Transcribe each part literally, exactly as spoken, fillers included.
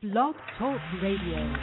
Blog Talk Radio.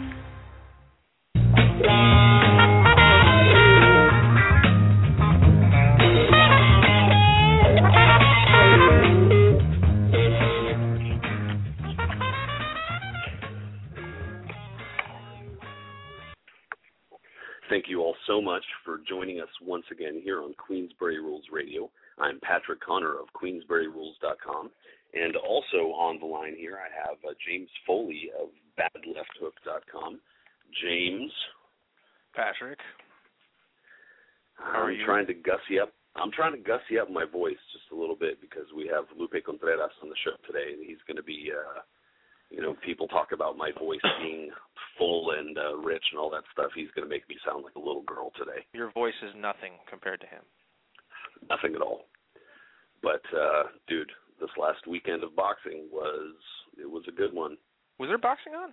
Thank you all so much for joining us once again here on Queensberry Rules Radio. I'm Patrick Connor of Queensberry Rules dot com, and also on the line here I have uh, James Foley of Bad Left Hook dot com. James. Patrick. How are I'm you? trying to gussy up. I'm trying to gussy up my voice just a little bit because we have Lupe Contreras on the show today, and he's going to be, uh, you know, people talk about my voice being full and uh, rich and all that stuff. He's going to make me sound like a little girl today. Your voice is nothing compared to him. Nothing at all. But, uh, dude, this last weekend of boxing was, it was a good one. Was there boxing on?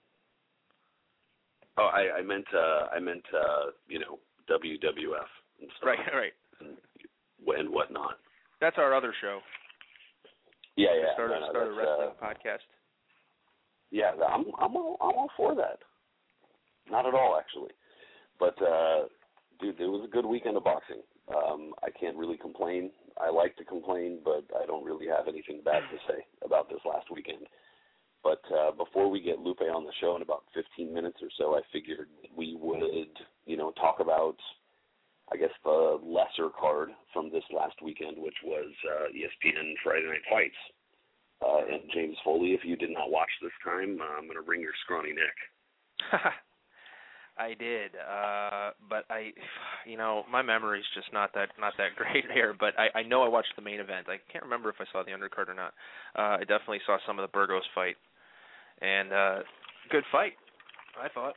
Oh, I, I meant, uh, I meant, uh, you know, W W F and stuff. Right, right. And, and whatnot. That's our other show. Yeah, yeah. Start, no, no, start a wrestling uh, podcast. Yeah, I'm, I'm, all, I'm all for that. Not at all, actually. But, uh, dude, it was a good weekend of boxing. Um, I can't really complain. I like to complain, but I don't really have anything bad to say about this last weekend. But uh, before we get Lupe on the show in about fifteen minutes or so, I figured we would, you know, talk about, I guess, the lesser card from this last weekend, which was uh, E S P N Friday Night Fights. Uh, and James Foley, if you did not watch this time, uh, I'm going to wring your scrawny neck. I did, uh, but I, you know, my memory's just not that not that great here. But I, I know I watched the main event. I can't remember if I saw the undercard or not. Uh, I definitely saw some of the Burgos fight, and uh, good fight, I thought.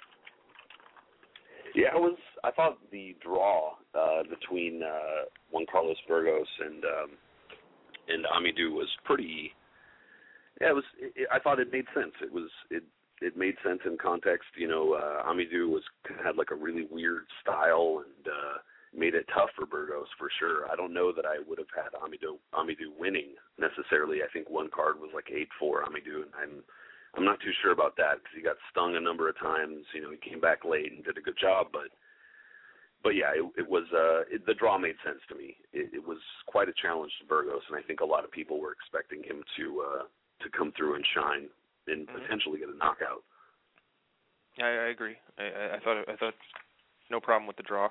Yeah, it was. I thought the draw uh, between uh, Juan Carlos Burgos and um, and Amidou was pretty. Yeah, it was. It, I thought it made sense. It was. It. It made sense in context. You know, uh, Amidou was had like a really weird style and uh, made it tough for Burgos for sure. I don't know that I would have had Amidou Amidou winning necessarily. I think one card was like eight four Amidou, and I'm I'm not too sure about that because he got stung a number of times. You know, he came back late and did a good job, but but yeah, it, it was uh, it, the draw made sense to me. It, it was quite a challenge to Burgos, and I think a lot of people were expecting him to uh, to come through and shine and potentially get a knockout. Yeah, I, I agree. I, I thought I thought no problem with the draw.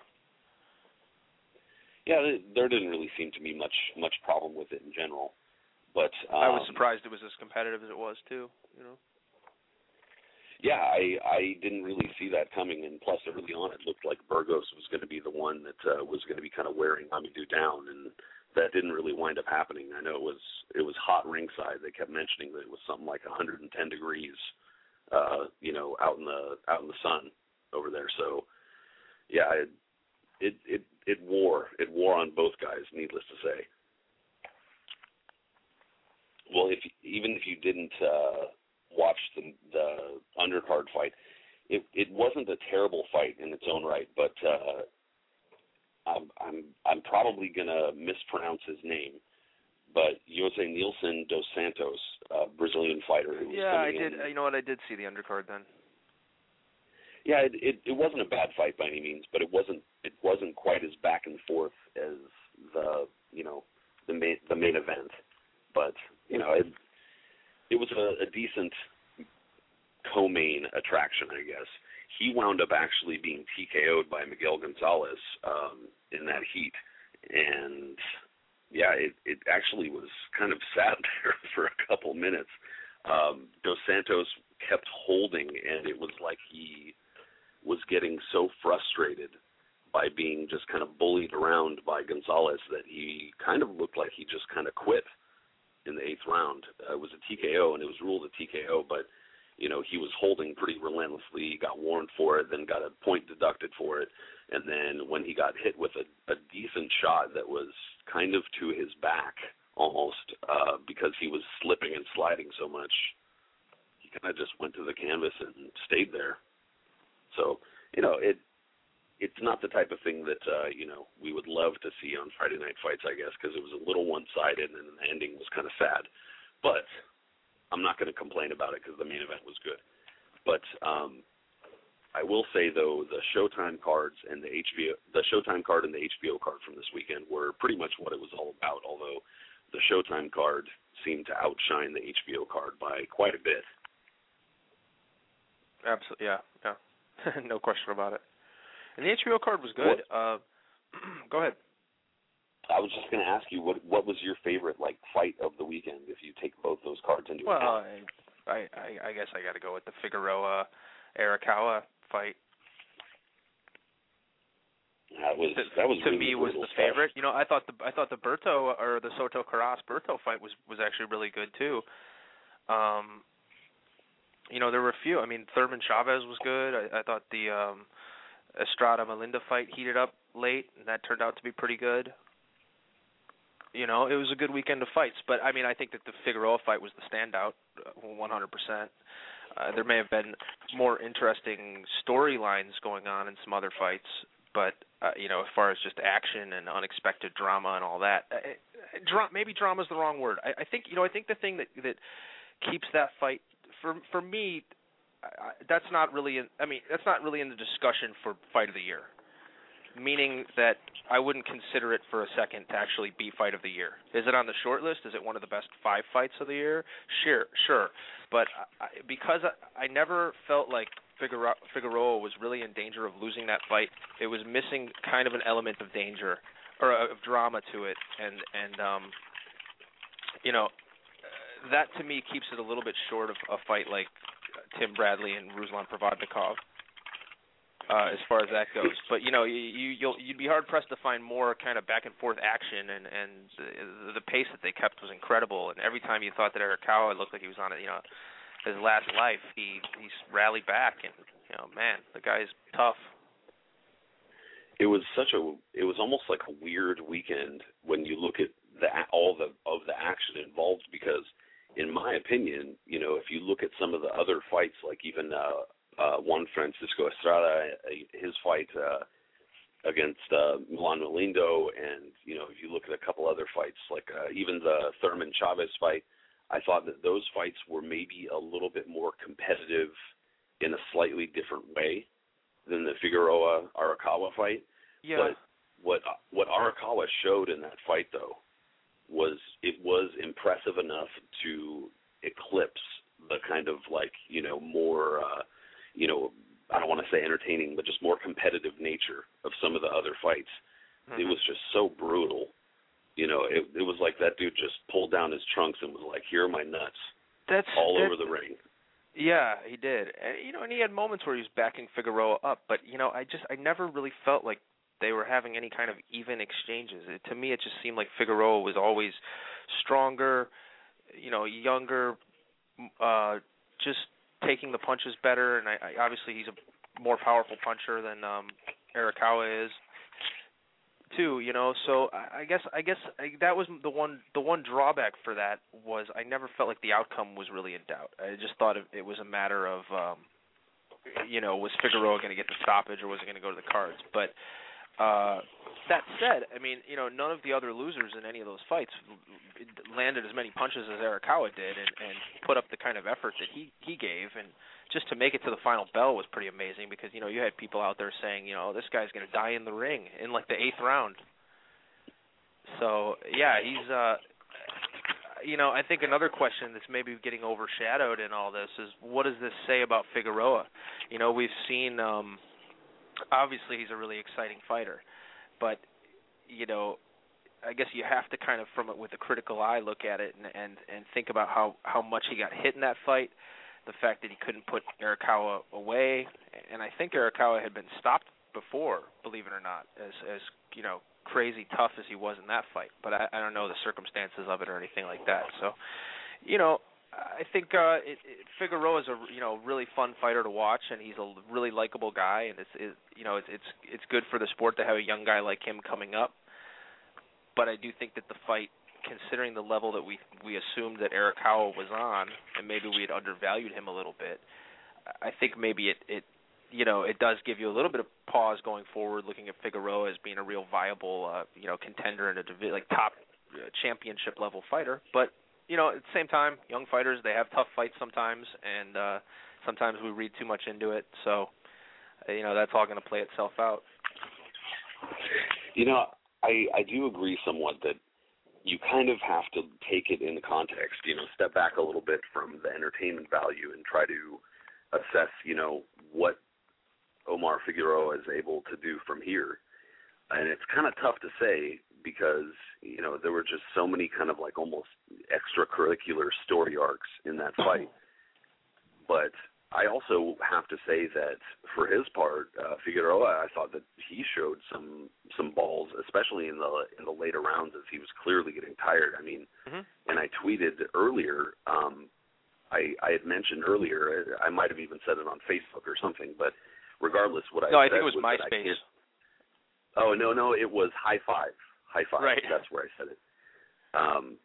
Yeah, there didn't really seem to be much much problem with it in general. But um, I was surprised it was as competitive as it was too. You know. Yeah, I I didn't really see that coming, and plus early on it looked like Burgos was going to be the one that uh, was going to be kind of wearing Amidou down, and that didn't really wind up happening. I know it was it was hot ringside. They kept mentioning that it was something like one hundred ten degrees, uh, you know, out in the out in the sun over there. So, yeah, it it it, it wore it wore on both guys. Needless to say. Well, if even if you didn't uh, watch the the undercard fight, it it wasn't a terrible fight in its own right, but. Uh, I'm I'm I'm probably gonna mispronounce his name, but Jose Nilson dos Santos, a Brazilian fighter who was yeah, I coming did. in. You know what? I did see the undercard then. Yeah, it, it it wasn't a bad fight by any means, but it wasn't it wasn't quite as back and forth as the you know the main the main event, but you know it it was a, a decent co-main attraction, I guess. He wound up actually being T K O'd by Miguel Gonzalez um, in that heat. And, yeah, it, it actually was kind of sad there for a couple minutes. Um, Dos Santos kept holding, and it was like he was getting so frustrated by being just kind of bullied around by Gonzalez that he kind of looked like he just kind of quit in the eighth round. Uh, it was a T K O, and it was ruled a T K O, but you know, he was holding pretty relentlessly, got warned for it, then got a point deducted for it. And then when he got hit with a, a decent shot that was kind of to his back almost uh, because he was slipping and sliding so much, he kind of just went to the canvas and stayed there. So, you know, it it's not the type of thing that, uh, you know, we would love to see on Friday Night Fights, I guess, because it was a little one-sided and the ending was kind of sad. But I'm not going to complain about it because the main event was good. But um, I will say though, the Showtime cards and the H B O, the Showtime card and the H B O card from this weekend were pretty much what it was all about. Although the Showtime card seemed to outshine the H B O card by quite a bit. Absolutely, yeah, yeah, no question about it. And the H B O card was good. Uh, go ahead. I was just going to ask you, what what was your favorite like fight of the weekend if you take both those cards into well, account? Well, I, I I guess I got to go with the Figueroa Arakawa fight. That was that was to really me was the stuff. favorite. You know, I thought the I thought the Berto or the Soto Carras Berto fight was was actually really good too. Um, you know, there were a few. I mean, Thurman Chavez was good. I, I thought the um, Estrada Melinda fight heated up late, and that turned out to be pretty good. You know, it was a good weekend of fights, but I mean, I think that the Figueroa fight was the standout, one hundred percent. Uh, there may have been more interesting storylines going on in some other fights, but uh, you know, as far as just action and unexpected drama and all that, uh, dra- maybe drama is the wrong word. I, I think you know, I think the thing that that keeps that fight for for me, I, that's not really. In, I mean, that's not really in the discussion for fight of the year. Meaning that I wouldn't consider it for a second to actually be fight of the year. Is it on the short list? Is it one of the best five fights of the year? Sure, sure. But I, because I, I never felt like Figueroa, Figueroa was really in danger of losing that fight, it was missing kind of an element of danger or of drama to it, and and um, you know, that to me keeps it a little bit short of a fight like Tim Bradley and Ruslan Provodnikov. Uh, as far as that goes, but you know, you, you you'll, you'd be hard pressed to find more kind of back and forth action, and and the, the pace that they kept was incredible. And every time you thought that Arakawa looked like he was on it, you know, his last life, he he's rallied back, and you know, man, the guy's tough. It was such a, it was almost like a weird weekend when you look at the all the of the action involved, because in my opinion, you know, if you look at some of the other fights, like even. Uh, Uh, Juan Francisco Estrada, his fight uh, against uh, Milan Melindo, and you know, if you look at a couple other fights, like uh, even the Thurman Chavez fight, I thought that those fights were maybe a little bit more competitive in a slightly different way than the Figueroa Arakawa fight. Yeah. But what what Arakawa showed in that fight, though, was it was impressive enough to eclipse the kind of like you know more. Uh, you know, I don't want to say entertaining, but just more competitive nature of some of the other fights. Mm-hmm. It was just so brutal. You know, it, it was like that dude just pulled down his trunks and was like, here are my nuts. That's all that's, over the ring. Yeah, he did. And, you know, and he had moments where he was backing Figueroa up, but, you know, I just, I never really felt like they were having any kind of even exchanges. It, to me, it just seemed like Figueroa was always stronger, you know, younger, uh, just taking the punches better, and I, I, obviously he's a more powerful puncher than um, Arakawa is, too. You know, so I, I guess I guess I, that was the one the one drawback for that was I never felt like the outcome was really in doubt. I just thought it, it was a matter of, um, you know, was Figueroa going to get the stoppage or was it going to go to the cards? But uh, that said, I mean, you know, none of the other losers in any of those fights landed as many punches as Arakawa did, and, and put up the kind of effort that he, he gave, and just to make it to the final bell was pretty amazing, because, you know, you had people out there saying, you know, this guy's going to die in the ring in, like, the eighth round. So, yeah, he's, uh, you know, I think another question that's maybe getting overshadowed in all this is, what does this say about Figueroa? You know, we've seen, um, obviously he's a really exciting fighter, but, you know, I guess you have to kind of, from it with a critical eye, look at it and, and, and think about how, how much he got hit in that fight, the fact that he couldn't put Arakawa away, and I think Arakawa had been stopped before, believe it or not, as, as you know, crazy tough as he was in that fight, but I, I don't know the circumstances of it or anything like that. So, you know, I think uh, it, it, Figueroa is a you know really fun fighter to watch, and he's a really likable guy, and it's it, you know it's it's it's good for the sport to have a young guy like him coming up. But I do think that the fight, considering the level that we we assumed that Arakawa was on, and maybe we had undervalued him a little bit, I think maybe it, it you know it does give you a little bit of pause going forward, looking at Figueroa as being a real viable uh, you know contender and a divi- like top uh, championship level fighter. But you know, at the same time, young fighters, they have tough fights sometimes, and uh, sometimes we read too much into it. So, you know, that's all going to play itself out. You know, I, I do agree somewhat that you kind of have to take it in the context, you know, step back a little bit from the entertainment value and try to assess, you know, what Omar Figueroa is able to do from here. And it's kind of tough to say because, you know, there were just so many kind of like almost extracurricular story arcs in that fight. But I also have to say that for his part, uh, Figueroa, I thought that he showed some some balls, especially in the in the later rounds as he was clearly getting tired. I mean, mm-hmm. and I tweeted earlier, um, I, I had mentioned earlier, I might have even said it on Facebook or something, but regardless, what I no, I said think it was, was MySpace. Oh, no, no, it was High Five. High Five, right. That's where I said it. Um,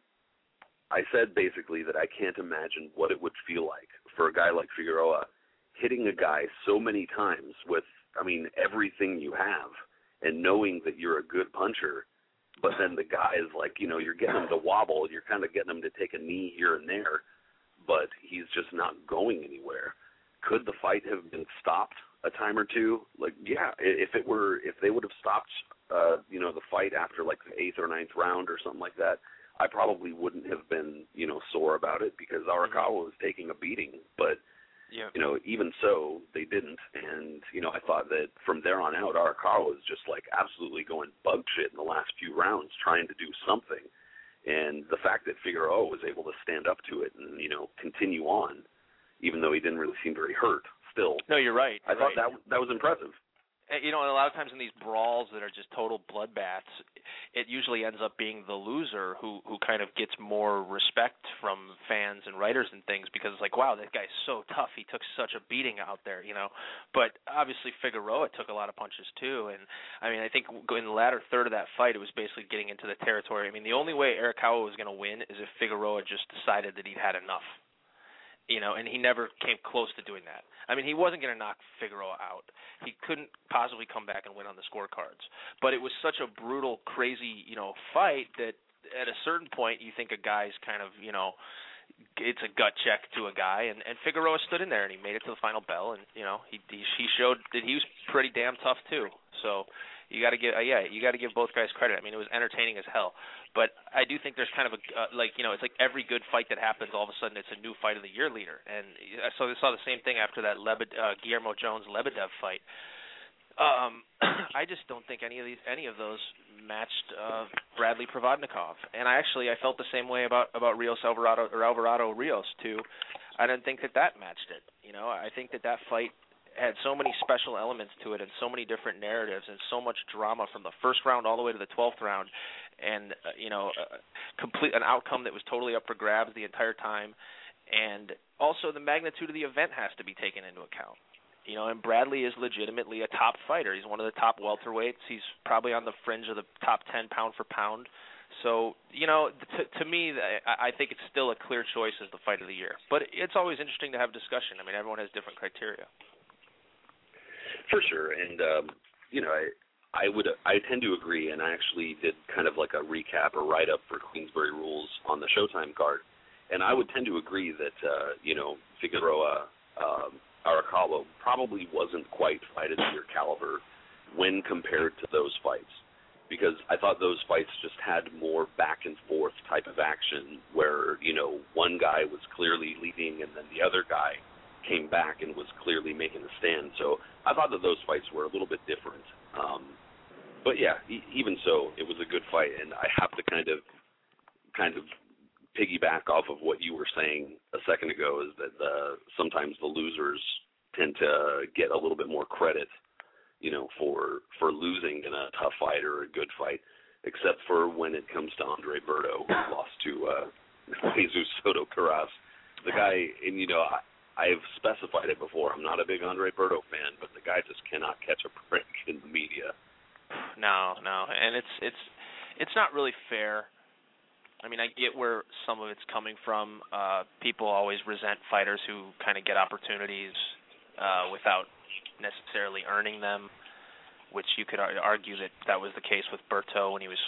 I said basically that I can't imagine what it would feel like for a guy like Figueroa hitting a guy so many times with, I mean, everything you have and knowing that you're a good puncher, but then the guy is like, you know, you're getting him to wobble, you're kind of getting him to take a knee here and there, but he's just not going anywhere. Could the fight have been stopped a time or two? Like, yeah, if it were, if they would have stopped, uh, you know, the fight after like the eighth or ninth round or something like that, I probably wouldn't have been, you know, sore about it because Arakawa was taking a beating. But, yeah. you know, even so, they didn't. And, you know, I thought that from there on out, Arakawa was just like absolutely going bug shit in the last few rounds trying to do something. And the fact that Figueroa was able to stand up to it and, you know, continue on, even though he didn't really seem very hurt, still. No, you're right. I you're thought right. that that was impressive. You know, a lot of times in these brawls that are just total bloodbaths, it usually ends up being the loser who, who kind of gets more respect from fans and writers and things because it's like, wow, that guy's so tough. He took such a beating out there, you know. But obviously Figueroa took a lot of punches too. And, I mean, I think in the latter third of that fight, it was basically getting into the territory. I mean, the only way Arakawa was going to win is if Figueroa just decided that he'd had enough. You know, and he never came close to doing that. I mean, he wasn't going to knock Figueroa out. He couldn't possibly come back and win on the scorecards. But it was such a brutal, crazy, you know, fight that at a certain point you think a guy's kind of, you know, it's a gut check to a guy. And, and Figueroa stood in there and he made it to the final bell. And, you know, he he, he showed that he was pretty damn tough too. So you got to give, uh, yeah, you got to give both guys credit. I mean, it was entertaining as hell. But I do think there's kind of a, uh, like, you know, it's like every good fight that happens, all of a sudden it's a new fight of the year leader. And so I saw the same thing after that Lebed, uh, Guillermo Jones-Lebedev fight. Um, I just don't think any of these, any of those matched uh, Bradley Provodnikov. And I actually, I felt the same way about, about Rios Alvarado, or Alvarado Rios too. I didn't think that that matched it. You know, I think that that fight had so many special elements to it and so many different narratives and so much drama from the first round all the way to the twelfth round and, uh, you know, uh, complete an outcome that was totally up for grabs the entire time. And also the magnitude of the event has to be taken into account. You know, and Bradley is legitimately a top fighter. He's one of the top welterweights. He's probably on the fringe of the top ten pound for pound. So, you know, to, to me, I, I think it's still a clear choice as the fight of the year. But it's always interesting to have discussion. I mean, everyone has different criteria. For sure, and um, you know, I, I would, I tend to agree, and I actually did kind of like a recap or write up for Queensberry Rules on the Showtime card, and I would tend to agree that uh, you know, Figueroa, um, Arakawa probably wasn't quite fight of the year caliber when compared to those fights, because I thought those fights just had more back and forth type of action, where you know, one guy was clearly leading, and then the other guy came back and was clearly making a stand. So I thought that those fights were a little bit different. Um, but yeah, e- even so, it was a good fight, and I have to kind of, kind of piggyback off of what you were saying a second ago, is that the, sometimes the losers tend to get a little bit more credit, you know, for for losing in a tough fight or a good fight, except for when it comes to Andre Berto, who lost to uh, Jesus Soto Caras. The guy, and you know, I, I've specified it before. I'm not a big Andre Berto fan, but the guy just cannot catch a break in the media. No, no, and it's it's it's not really fair. I mean, I get where some of it's coming from. Uh, people always resent fighters who kind of get opportunities uh, without necessarily earning them, which you could argue that that was the case with Berto when he was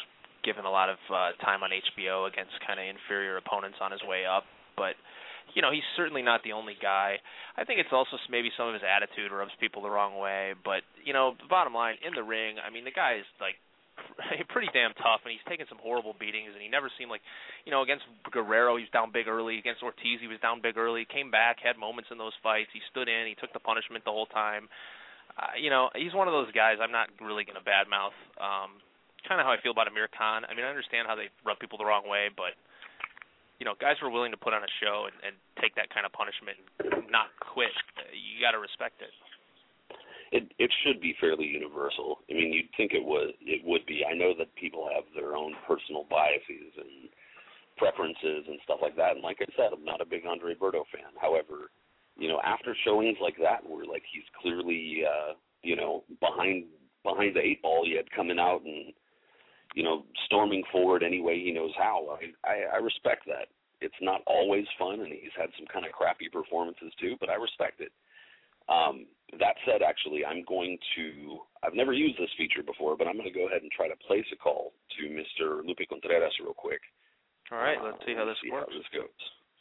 given a lot of uh, time on H B O against kind of inferior opponents on his way up. But, you know, he's certainly not the only guy. I think it's also maybe some of his attitude rubs people the wrong way. But, you know, the bottom line, in the ring, I mean, the guy is, like, pretty damn tough, and he's taken some horrible beatings, and he never seemed like, you know, against Guerrero, he was down big early. Against Ortiz, he was down big early. He came back, had moments in those fights. He stood in. He took the punishment the whole time. Uh, you know, he's one of those guys I'm not really going to badmouth. Um, kind of how I feel about Amir Khan. I mean, I understand how they rub people the wrong way, but, you know, guys who are willing to put on a show and, and take that kind of punishment and not quit, you got to respect it. It it should be fairly universal. I mean, you'd think it was it would be. I know that people have their own personal biases and preferences and stuff like that. And like I said, I'm not a big Andre Berto fan. However, you know, after showings like that, where like he's clearly uh, you know behind behind the eight ball yet coming out and you know storming forward any way he knows how. I, I I respect that. It's not always fun, and he's had some kind of crappy performances too, but I respect it. Um, that said, actually, I'm going to, I've never used this feature before, but I'm going to go ahead and try to place a call to Mister Lupe Contreras real quick. All right, let's uh, see how this see works. How this goes.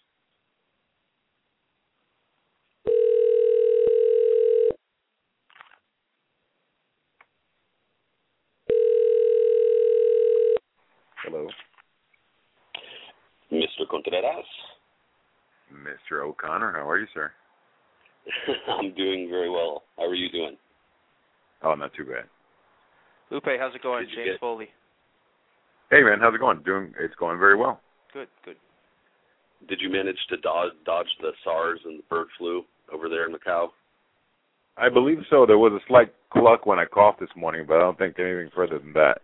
Hello. Mister Contreras? Mister O'Connor, how are you, sir? I'm doing very well. How are you doing? Oh, not too bad. Lupe, how's it going? James get... Foley. Hey, man, how's it going? Doing? It's going very well. Good, good. Did you manage to dodge, dodge the SARS and the bird flu over there in Macau? I believe so. There was a slight cluck when I coughed this morning, but I don't think anything further than that.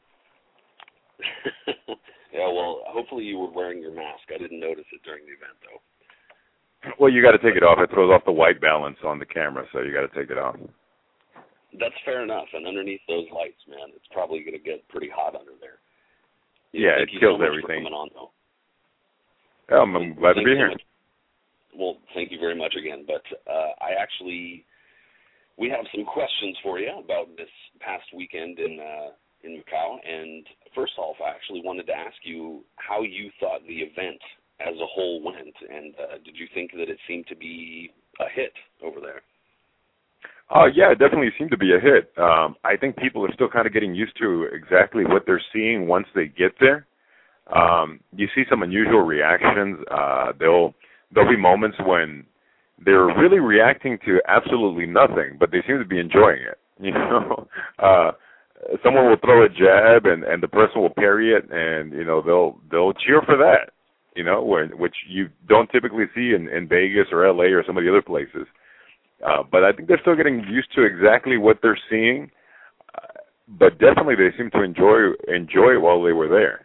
Yeah, well, hopefully you were wearing your mask. I didn't notice it during the event, though. Well, you got to take it off. It throws off the white balance on the camera, so you got to take it off. That's fair enough. And underneath those lights, man, it's probably going to get pretty hot under there. You Yeah, know, it kills so everything. On, though. Um, I'm glad to be so here. Much. Well, thank you very much again. But uh, I actually, we have some questions for you about this past weekend in uh, in Macau. And first off, I actually wanted to ask you how you thought the event as a whole went, and uh, did you think that it seemed to be a hit over there? Oh, uh, yeah, it definitely seemed to be a hit. Um, I think people are still kind of getting used to exactly what they're seeing once they get there. Um, you see some unusual reactions. Uh, there'll, there'll be moments when they're really reacting to absolutely nothing, but they seem to be enjoying it. You know, uh, someone will throw a jab, and, and the person will parry it, and, you know, they'll they'll cheer for that. You know, where, which you don't typically see in, in Vegas or L A or some of the other places. Uh, but I think they're still getting used to exactly what they're seeing. Uh, but definitely they seem to enjoy enjoy it while they were there.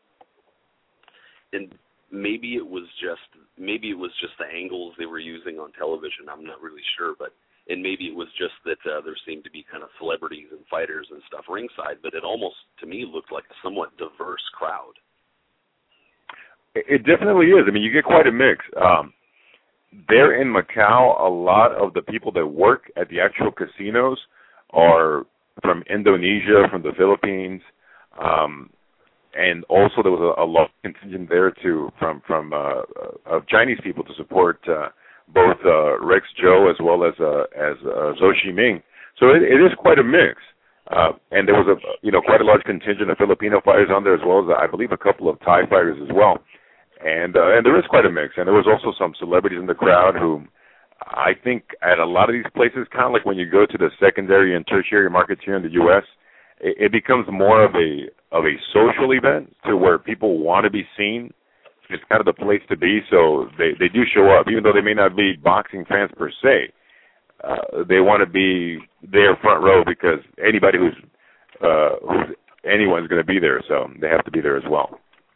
And maybe it was just maybe it was just the angles they were using on television. I'm not really sure, but and maybe it was just that uh, there seemed to be kind of celebrities and fighters and stuff ringside. But it almost to me looked like a somewhat diverse crowd. It definitely is. I mean, you get quite a mix. Um, there in Macau, a lot of the people that work at the actual casinos are from Indonesia, from the Philippines, um, and also there was a, a large contingent there too from from uh, of Chinese people to support uh, both uh, Rex Joe as well as uh, as uh, Zhou Shiming. So it, it is quite a mix. Uh, and there was a you know quite a large contingent of Filipino fighters on there as well as I believe a couple of Thai fighters as well. And uh, and there is quite a mix. And there was also some celebrities in the crowd who I think at a lot of these places, kind of like when you go to the secondary and tertiary markets here in the U S, it, it becomes more of a of a social event to where people want to be seen. It's kind of the place to be, so they, they do show up, even though they may not be boxing fans per se. Uh, they want to be there front row because anybody who's uh, who's anyone's going to be there, so they have to be there as well.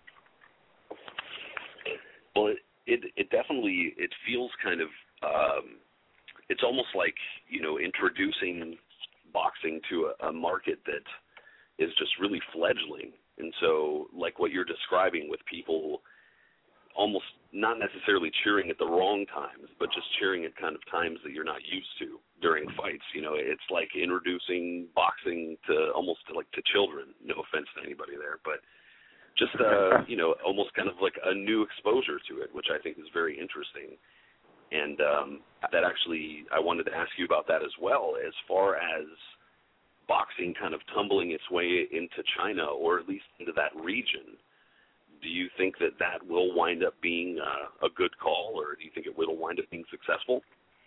Well, it, it it definitely it feels kind of um, it's almost like you know introducing boxing to a, a market that is just really fledgling, and so like what you're describing with people almost not necessarily cheering at the wrong times, but just cheering at kind of times that you're not used to during fights. You know, it's like introducing boxing to almost to, like to children. No offense to anybody there, but just uh, you know, almost kind of like a new exposure to it, which I think is very interesting. And um, that actually, I wanted to ask you about that as well, as far as boxing kind of tumbling its way into China, or at least into that region. Do you think that that will wind up being uh, a good call, or do you think it will wind up being successful?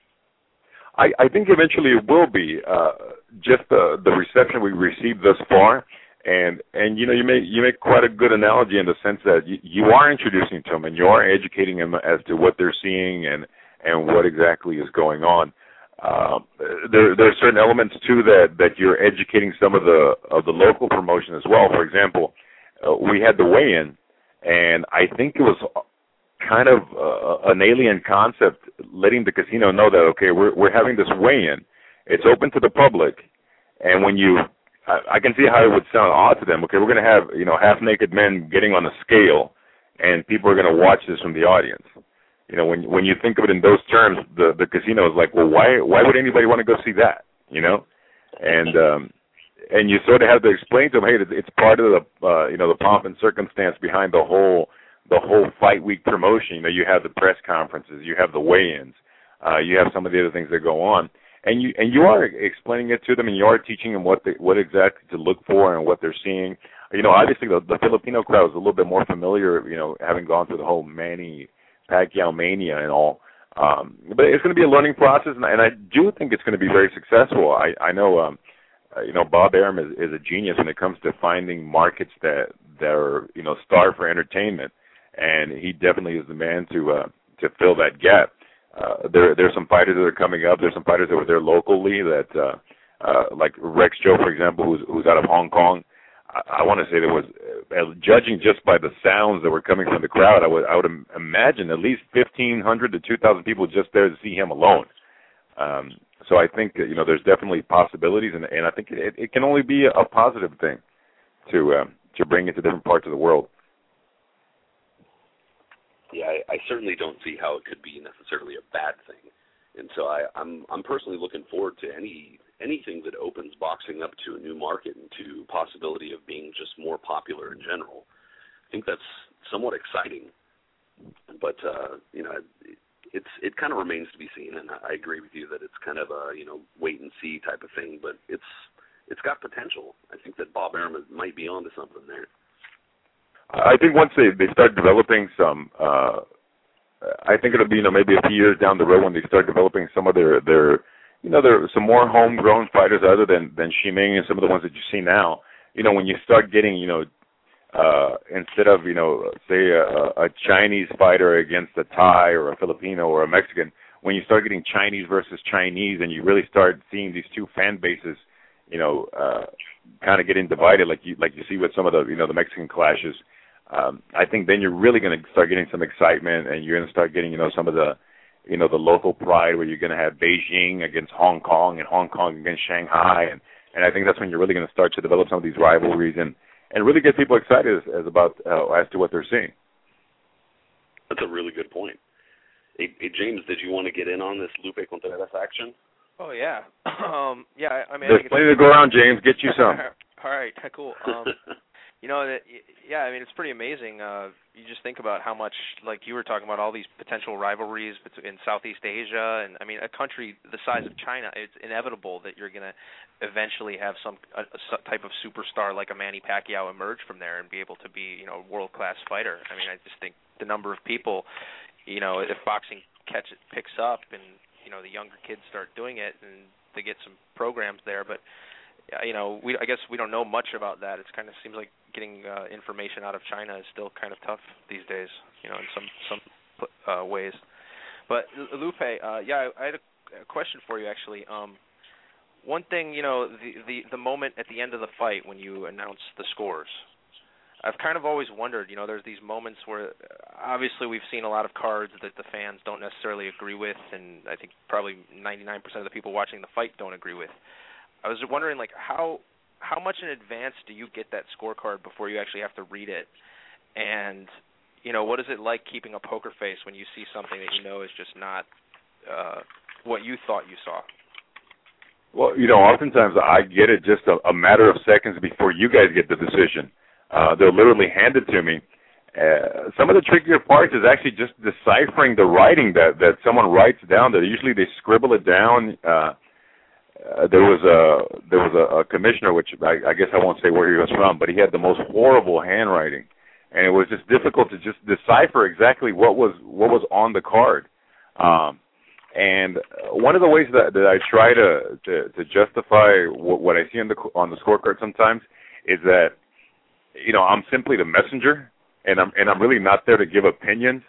I, I think eventually it will be. Uh, just the the reception we received thus far, and and you know you make you make quite a good analogy in the sense that you, you are introducing to them and you are educating them as to what they're seeing and and what exactly is going on. Uh, there there are certain elements too that that you're educating some of the of the local promotion as well. For example, uh, we had the weigh-in. And I think it was kind of uh, an alien concept, letting the casino know that, okay, we're we're having this weigh-in. It's open to the public, and when you, I, I can see how it would sound odd to them. Okay, we're going to have, you know, half-naked men getting on a scale, and people are going to watch this from the audience. You know, when when you think of it in those terms, the the casino is like, well, why why would anybody want to go see that? You know, and um, and you sort of have to explain to them, hey, it's part of the, uh, you know, the pomp and circumstance behind the whole, the whole fight week promotion. You know, you have the press conferences, you have the weigh-ins, uh, you have some of the other things that go on, and you and you are explaining it to them, and you are teaching them what they, what exactly to look for and what they're seeing. You know, obviously the, the Filipino crowd is a little bit more familiar, you know, having gone through the whole Manny Pacquiao mania and all. Um, but it's going to be a learning process, and, and I do think it's going to be very successful. I, I know. Um, Uh, you know, Bob Arum is, is a genius when it comes to finding markets that that are, you know, starved for entertainment, and he definitely is the man to uh, to fill that gap. Uh, there there's some fighters that are coming up. There's some fighters that were there locally that, uh, uh, like Rex Joe, for example, who's who's out of Hong Kong. I, I want to say there was, uh, judging just by the sounds that were coming from the crowd, I would I would imagine at least fifteen hundred to two thousand people just there to see him alone. Um, So I think that, you know, there's definitely possibilities, and, and I think it, it can only be a positive thing to um, to bring it to different parts of the world. Yeah, I, I certainly don't see how it could be necessarily a bad thing, and so I, I'm I'm personally looking forward to any anything that opens boxing up to a new market and to possibility of being just more popular in general. I think that's somewhat exciting, but uh, you know. It, It's it kind of remains to be seen, and I agree with you that it's kind of a, you know, wait and see type of thing. But it's it's got potential. I think that Bob Arum might be onto something there. I think once they, they start developing some, uh, I think it'll be, you know, maybe a few years down the road when they start developing some of their their you know, there are some more homegrown fighters other than than Shiming and some of the ones that you see now. You know, when you start getting, you know. Uh, instead of, you know, say a, a Chinese fighter against a Thai or a Filipino or a Mexican, when you start getting Chinese versus Chinese and you really start seeing these two fan bases, you know, uh, kind of getting divided like you like you see with some of the, you know, the Mexican clashes, um, I think then you're really going to start getting some excitement, and you're going to start getting, you know, some of the, you know, the local pride where you're going to have Beijing against Hong Kong and Hong Kong against Shanghai, and, and I think that's when you're really going to start to develop some of these rivalries and and really get people excited as, as about uh, as to what they're seeing. That's a really good point. Hey, hey, James, did you want to get in on this Lupe Contreras action? Oh yeah, um, yeah. I mean, there's I plenty to go around, James. Get you some. All right, cool. Um, you know, that, yeah. I mean, it's pretty amazing. Uh, you just think about how much, like you were talking about, all these potential rivalries in Southeast Asia, and I mean, a country the size of China, it's inevitable that you're going to eventually have some a, a type of superstar like a Manny Pacquiao emerge from there and be able to be, you know, a world-class fighter. I mean, I just think the number of people, you know, if boxing catch it picks up and, you know, the younger kids start doing it and they get some programs there, but you know, we I guess we don't know much about that. It kind of seems like getting uh, information out of China is still kind of tough these days, you know, in some some uh, ways. But Lupe, uh, yeah, I, I had a, a question for you actually. Um, one thing, you know, the, the the moment at the end of the fight when you announce the scores, I've kind of always wondered, you know, there's these moments where obviously we've seen a lot of cards that the fans don't necessarily agree with, and I think probably ninety-nine percent of the people watching the fight don't agree with. I was wondering, like, how how much in advance do you get that scorecard before you actually have to read it? And you know, what is it like keeping a poker face when you see something that you know is just not uh, what you thought you saw? Well, you know, oftentimes I get it just a, a matter of seconds before you guys get the decision. Uh, they'll literally hand it to me. Uh, some of the trickier parts is actually just deciphering the writing that, that someone writes down. That usually they scribble it down. Uh, uh, there was a there was a, a commissioner, which I, I guess I won't say where he was from, but he had the most horrible handwriting, and it was just difficult to just decipher exactly what was what was on the card. Um, and one of the ways that, that I try to to, to justify what, what I see on the on the scorecard sometimes is that, you know, I'm simply the messenger. And I'm and I'm really not there to give opinions,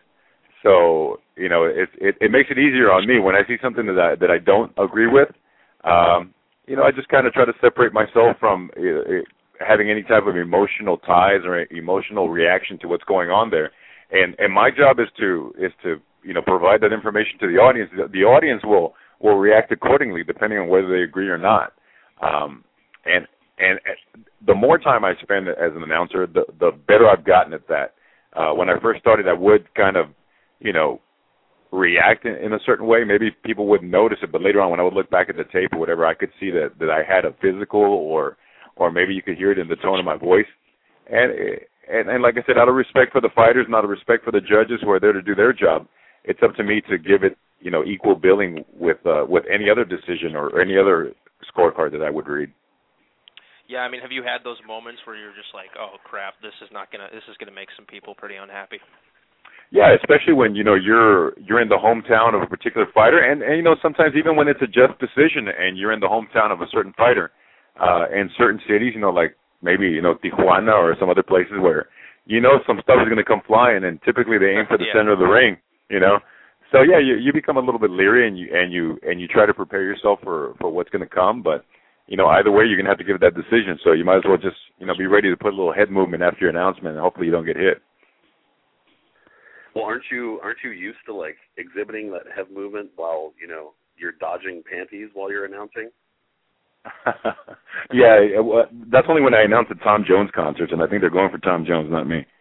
so you know it it, it makes it easier on me when I see something that I, that I don't agree with. Um, you know, I just kind of try to separate myself from uh, having any type of emotional ties or emotional reaction to what's going on there. And and my job is to is to you know provide that information to the audience. The audience will will react accordingly depending on whether they agree or not. Um, and And the more time I spend as an announcer, the, the better I've gotten at that. Uh, when I first started, I would kind of, you know, react in, in a certain way. Maybe people wouldn't notice it, but later on when I would look back at the tape or whatever, I could see that, that I had a physical or or maybe you could hear it in the tone of my voice. And, and, and like I said, out of respect for the fighters and out of respect for the judges who are there to do their job, it's up to me to give it, you know, equal billing with uh, with any other decision or any other scorecard that I would read. Yeah, I mean, have you had those moments where you're just like, oh crap, this is not gonna, this is gonna make some people pretty unhappy? Yeah, especially when you know you're you're in the hometown of a particular fighter, and, and you know sometimes even when it's a just decision and you're in the hometown of a certain fighter, uh, in certain cities, you know, like maybe you know Tijuana or some other places where you know some stuff is going to come flying, and typically they aim for the yeah. center of the ring, you know. So yeah, you you become a little bit leery, and you and you and you try to prepare yourself for for what's going to come, but. You know, either way, you're going to have to give that decision. So you might as well just, you know, be ready to put a little head movement after your announcement, and hopefully you don't get hit. Well, aren't you aren't you used to, like, exhibiting that head movement while, you know, you're dodging panties while you're announcing? Yeah, well, that's only when I announce the Tom Jones concerts, and I think they're going for Tom Jones, not me.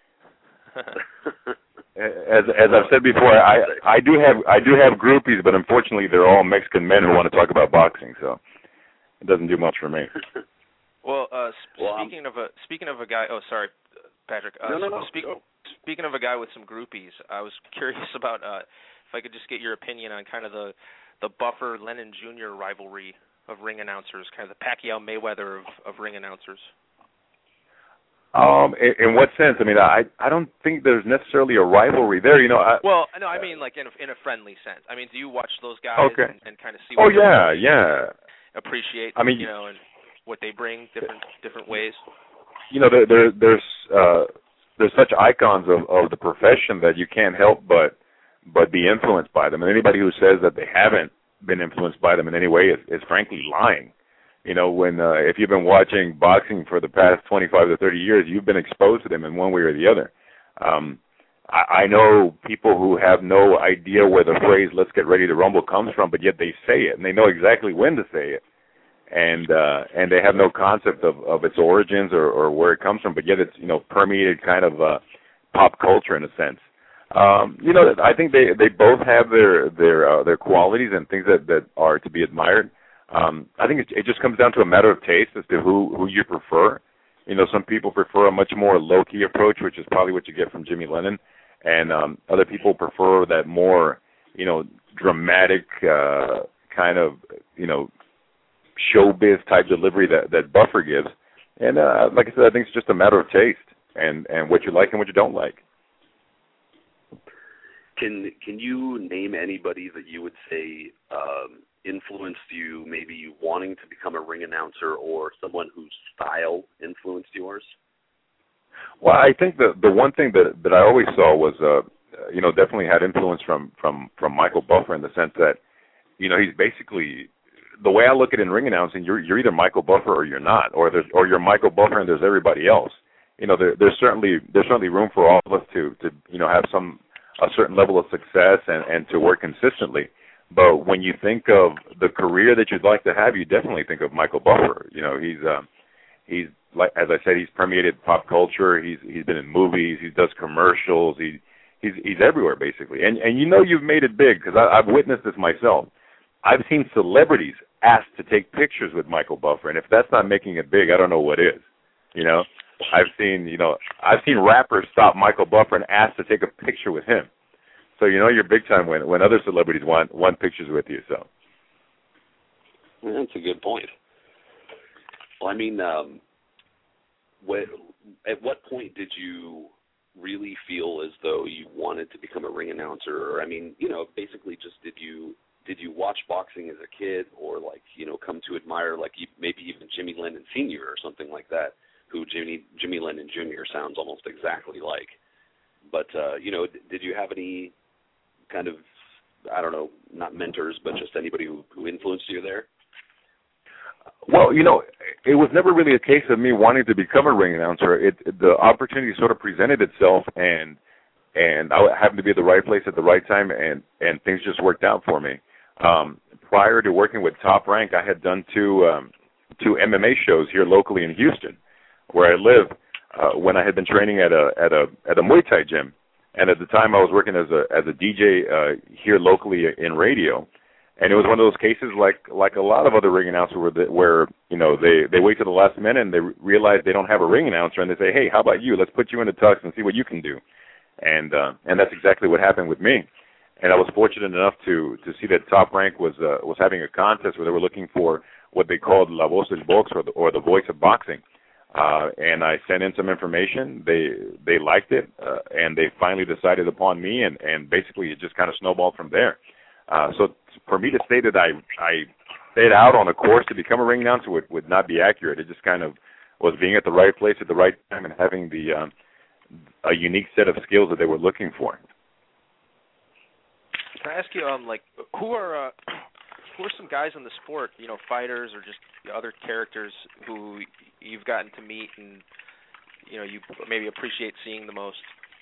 As as I've said before, I I do have I do have groupies, but unfortunately they're all Mexican men who want to talk about boxing, so. It doesn't do much for me. Well, uh, sp- well speaking um, of a speaking of a guy. Oh, sorry, Patrick. Uh, no, no, no. Speak, no. Speaking of a guy with some groupies, I was curious about uh, if I could just get your opinion on kind of the the Buffer Lennon Junior rivalry of ring announcers, kind of the Pacquiao Mayweather of, of ring announcers. Um, in, in what sense? I mean, I I don't think there's necessarily a rivalry there. You know. I, well, no, I mean like in a, in a friendly sense. I mean, do you watch those guys okay. and, and kind of see? Oh what yeah, yeah. Appreciate, I mean, you know, and what they bring different different ways. You know, there, there there's uh, there's such icons of, of the profession that you can't help but but be influenced by them. And anybody who says that they haven't been influenced by them in any way is, is frankly lying. You know, when uh, if you've been watching boxing for the past twenty-five to thirty years, you've been exposed to them in one way or the other. Um, I, I know people who have no idea where the phrase "let's get ready to rumble" comes from, but yet they say it, and they know exactly when to say it. And uh, and they have no concept of, of its origins or, or where it comes from, but yet it's, you know, permeated kind of uh, pop culture in a sense. Um, you know, I think they, they both have their their uh, their qualities and things that, that are to be admired. Um, I think it, it just comes down to a matter of taste as to who, who you prefer. You know, some people prefer a much more low-key approach, which is probably what you get from Jimmy Lennon, and um, other people prefer that more, you know, dramatic uh, kind of, you know, showbiz type delivery that, that Buffer gives. And uh, like I said, I think it's just a matter of taste and, and what you like and what you don't like. Can can you name anybody that you would say um, influenced you, maybe wanting to become a ring announcer, or someone whose style influenced yours? Well, I think the the one thing that that I always saw was, uh, you know, definitely had influence from, from, from Michael Buffer in the sense that, you know, he's basically, the way I look at it in ring announcing, you're you're either Michael Buffer or you're not, or there's or you're Michael Buffer and there's everybody else. You know, there, there's certainly there's certainly room for all of us to to you know have some a certain level of success and, and to work consistently. But when you think of the career that you'd like to have, you definitely think of Michael Buffer. You know, he's uh, he's like as I said, he's permeated pop culture. He's he's been in movies. He does commercials. He he's he's everywhere basically. And and you know you've made it big because I've witnessed this myself. I've seen celebrities asked to take pictures with Michael Buffer, and if that's not making it big, I don't know what is. You know, I've seen you know I've seen rappers stop Michael Buffer and ask to take a picture with him. So you know you're big time when when other celebrities want want pictures with you. So well, that's a good point. Well, I mean, um, what, at what point did you really feel as though you wanted to become a ring announcer? Or I mean, you know, basically just did you did you watch boxing as a kid, or like you know come to admire like maybe even Jimmy Lennon Senior or something like that, who Jimmy Jimmy Lennon Junior sounds almost exactly like. But uh, you know, did you have any kind of, I don't know, not mentors, but just anybody who, who influenced you there? Well, you know, it was never really a case of me wanting to become a ring announcer. It, it the opportunity sort of presented itself, and and I happened to be at the right place at the right time, and and things just worked out for me. Um, prior to working with Top Rank, I had done two um, two M M A shows here locally in Houston, where I live, uh, when I had been training at a at a at a Muay Thai gym. And at the time, I was working as a as a D J uh, here locally in radio, and it was one of those cases like like a lot of other ring announcers where, the, where you know they, they wait to the last minute and they realize they don't have a ring announcer, and they say, hey, how about you? Let's put you in the tux and see what you can do. And uh, and that's exactly what happened with me. And I was fortunate enough to to see that Top Rank was uh, was having a contest where they were looking for what they called La Voz del Box, or the, or the voice of boxing. Uh, and I sent in some information. They they liked it, uh, and they finally decided upon me, and, and basically it just kind of snowballed from there. Uh, so for me to say that I I stayed out on a course to become a ring announcer would, would not be accurate. It just kind of was being at the right place at the right time and having the um, a unique set of skills that they were looking for. Can I ask you, um, like, who are uh, who are some guys in the sport, you know, fighters or just other characters who you've gotten to meet and, you know, you maybe appreciate seeing the most?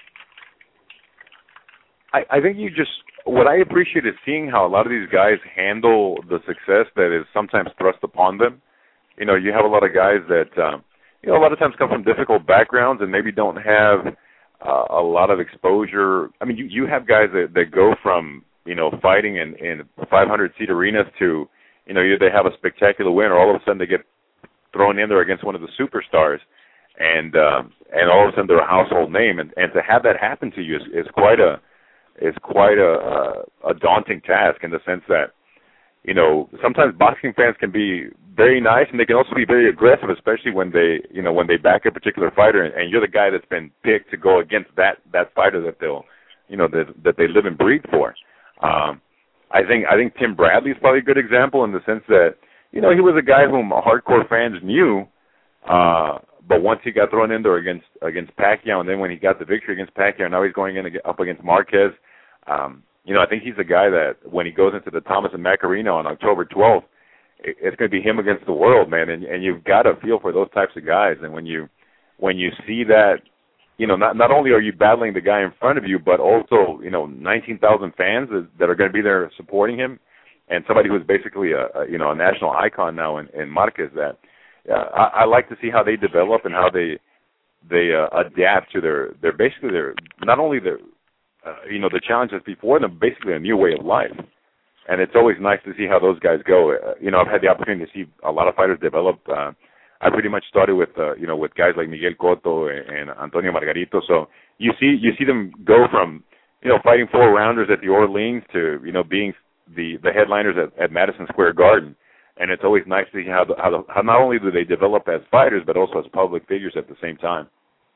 I, I think you just, what I appreciate is seeing how a lot of these guys handle the success that is sometimes thrust upon them. You know, you have a lot of guys that, um, you know, a lot of times come from difficult backgrounds and maybe don't have uh, a lot of exposure. I mean, you, you have guys that, that go from, you know, fighting in, in five hundred seat arenas to, you know, they have a spectacular win, or all of a sudden they get thrown in there against one of the superstars, and um, and all of a sudden they're a household name, and, and to have that happen to you is, is quite a is quite a, a a daunting task, in the sense that, you know, sometimes boxing fans can be very nice and they can also be very aggressive, especially when they, you know, when they back a particular fighter, and, and you're the guy that's been picked to go against that that fighter that they'll, you know, that that they live and breathe for. Um, I think I think Tim Bradley is probably a good example, in the sense that, you know, he was a guy whom hardcore fans knew, uh, but once he got thrown in there against against Pacquiao, and then when he got the victory against Pacquiao, now he's going in up against Marquez. Um, you know, I think he's a guy that when he goes into the Thomas and Mack Arena on October twelfth, it, it's going to be him against the world, man. And, and you've got to feel for those types of guys. And when you when you see that, you know, not not only are you battling the guy in front of you, but also, you know, nineteen thousand fans that are going to be there supporting him, and somebody who's basically a, a you know a national icon now in, in Marquez. That uh, I, I like to see how they develop and how they they uh, adapt to their their basically their not only their uh, you know the challenges before them, basically a new way of life. And it's always nice to see how those guys go. Uh, you know, I've had the opportunity to see a lot of fighters develop. Uh, I pretty much started with, uh, you know, with guys like Miguel Cotto and, and Antonio Margarito. So you see, you see them go from, you know, fighting four rounders at the Orleans to, you know, being the, the headliners at, at Madison Square Garden. And it's always nice to see how, the, how, the, how not only do they develop as fighters, but also as public figures at the same time.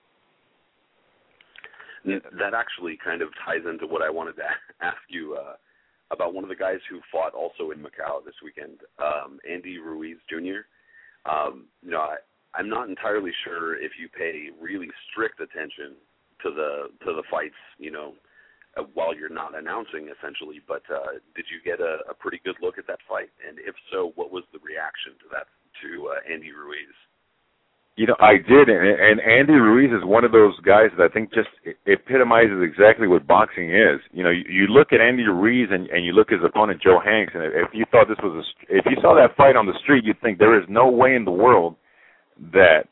That actually kind of ties into what I wanted to ask you uh, about one of the guys who fought also in Macau this weekend, um, Andy Ruiz Junior Um, you know, I, I'm not entirely sure if you pay really strict attention to the to the fights, you know, uh, while you're not announcing, essentially. But uh, did you get a, a pretty good look at that fight? And if so, what was the reaction to that to uh, Andy Ruiz? You know, I did, and, and Andy Ruiz is one of those guys that I think just epitomizes exactly what boxing is. You know, you, you look at Andy Ruiz and, and you look at his opponent Joe Hanks, and if you thought this was a, if you saw that fight on the street, you'd think there is no way in the world that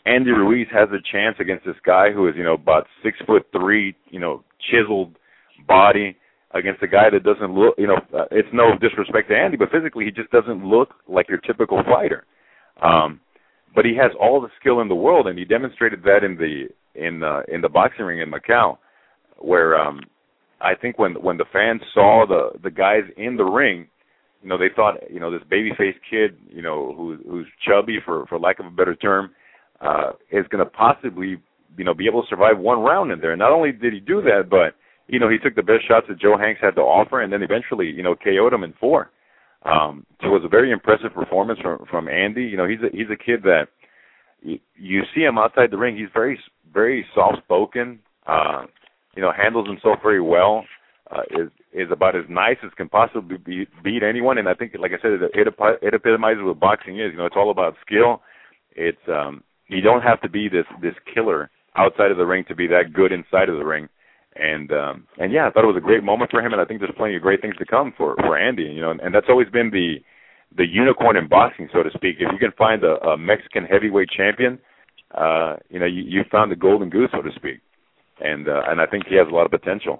Andy Ruiz has a chance against this guy who is, you know, about six foot three, you know, chiseled body, against a guy that doesn't look, you know, uh, it's no disrespect to Andy, but physically he just doesn't look like your typical fighter. Um, but he has all the skill in the world, and he demonstrated that in the in uh, in the boxing ring in Macau, where um, I think when when the fans saw the the guys in the ring, you know, they thought, you know, this baby-faced kid, you know, who, who's chubby, for for lack of a better term, uh, is going to possibly, you know, be able to survive one round in there. And not only did he do that, but you know, he took the best shots that Joe Hanks had to offer, and then eventually, you know, K O'd him in four. Um, so it was a very impressive performance from from Andy. You know, he's a, he's a kid that you, you see him outside the ring. He's very very soft spoken. Uh, you know, handles himself very well. Uh, is is about as nice as can possibly be, beat anyone. And I think, like I said, it, it, it epitomizes what boxing is. You know, it's all about skill. It's um, you don't have to be this this killer outside of the ring to be that good inside of the ring. And um, and yeah, I thought it was a great moment for him, and I think there's plenty of great things to come for, for Andy. You know, and, and that's always been the the unicorn in boxing, so to speak. If you can find a, a Mexican heavyweight champion, uh, you know, you, you found the golden goose, so to speak. And uh, and I think he has a lot of potential.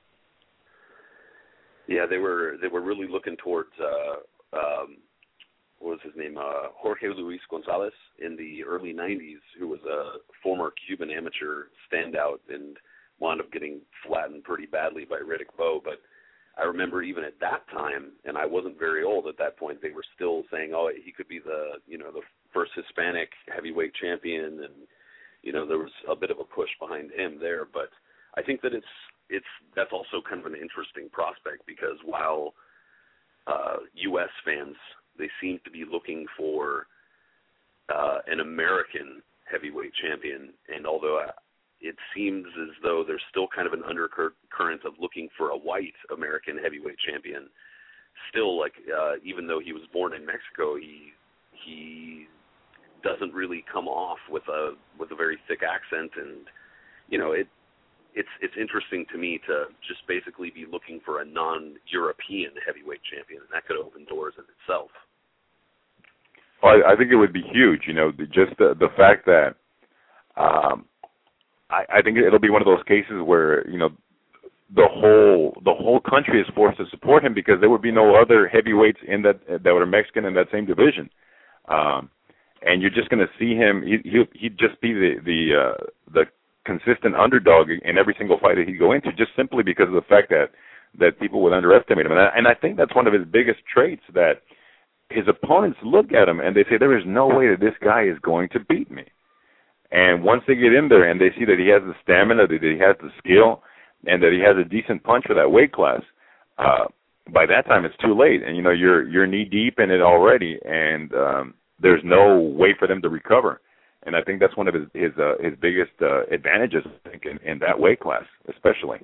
Yeah, they were they were really looking towards uh, um, what was his name, uh, Jorge Luis Gonzalez in the early nineties, who was a former Cuban amateur standout and wound up getting flattened pretty badly by Riddick Bowe. But I remember even at that time, and I wasn't very old at that point, they were still saying, oh, he could be the, you know, the first Hispanic heavyweight champion, and, you know, there was a bit of a push behind him there. But I think that it's, it's, that's also kind of an interesting prospect, because while uh, U S fans, they seem to be looking for uh, an American heavyweight champion, and although I, it seems as though there's still kind of an undercurrent of looking for a white American heavyweight champion. Still, like, uh, even though he was born in Mexico, he he doesn't really come off with a with a very thick accent, and you know, it it's it's interesting to me to just basically be looking for a non-European heavyweight champion, and that could open doors in itself. Well, I, I think it would be huge. You know, the, just the the fact that. Um, I think it'll be one of those cases where, you know, the whole the whole country is forced to support him, because there would be no other heavyweights in that that were Mexican in that same division, um, and you're just going to see him. He, he'll he'd just be the the uh, the consistent underdog in every single fight that he'd go into, just simply because of the fact that that people would underestimate him. And I, and I think that's one of his biggest traits, that his opponents look at him and they say, there is no way that this guy is going to beat me. And once they get in there and they see that he has the stamina, that he has the skill, and that he has a decent punch for that weight class, uh, by that time it's too late. And, you know, you're you're knee-deep in it already, and um, there's no way for them to recover. And I think that's one of his his, uh, his biggest uh, advantages, I think, in, in that weight class, especially.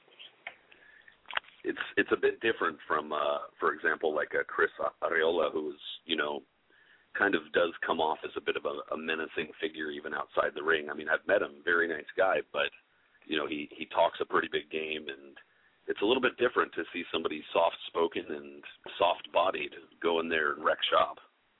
It's it's a bit different from, uh, for example, like a Chris Arreola, who's, you know, kind of does come off as a bit of a, a menacing figure even outside the ring. I mean, I've met him, very nice guy, but, you know, he, he talks a pretty big game, and it's a little bit different to see somebody soft-spoken and soft-bodied go in there and wreck shop.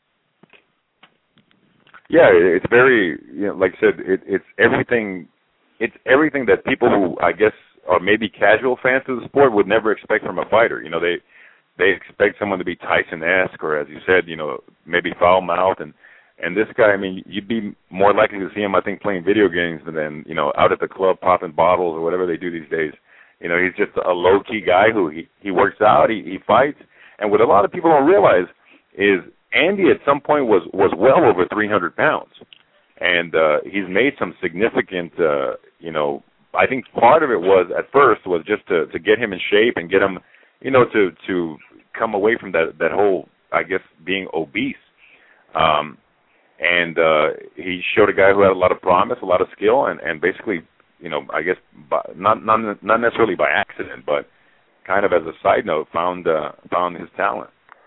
Yeah, it's very, you know, like I said, it, it's everything, it's everything that people who, I guess, are maybe casual fans of the sport would never expect from a fighter. You know, they, They expect someone to be Tyson-esque, or, as you said, you know, maybe foul-mouthed. And, and this guy, I mean, you'd be more likely to see him, I think, playing video games than, you know, out at the club popping bottles or whatever they do these days. You know, he's just a low-key guy who he, he works out, he, he fights. And what a lot of people don't realize is Andy at some point was, was well over three hundred pounds. And uh, he's made some significant, uh, you know, I think part of it was, at first, was just to, to get him in shape and get him, you know, to, to come away from that, that whole, I guess, being obese. Um, and uh, he showed a guy who had a lot of promise, a lot of skill, and, and basically, you know, I guess, by, not, not not necessarily by accident, but kind of as a side note, found uh, found his talent.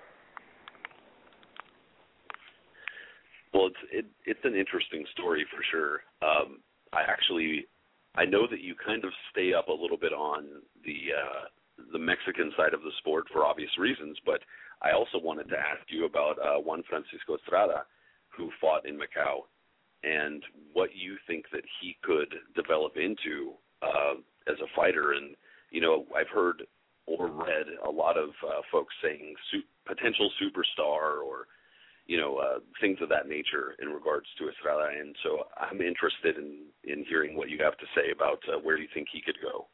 Well, it's it, it's an interesting story for sure. Um, I actually, I know that you kind of stay up a little bit on the uh, the Mexican side of the sport for obvious reasons, but I also wanted to ask you about uh, Juan Francisco Estrada, who fought in Macau. and what you think that he could develop into uh, as a fighter. And, you know, I've heard or read a lot of uh, folks saying su- potential superstar or, you know, uh, things of that nature in regards to Estrada. And so I'm interested in, in hearing what you have to say about uh, where you think he could go.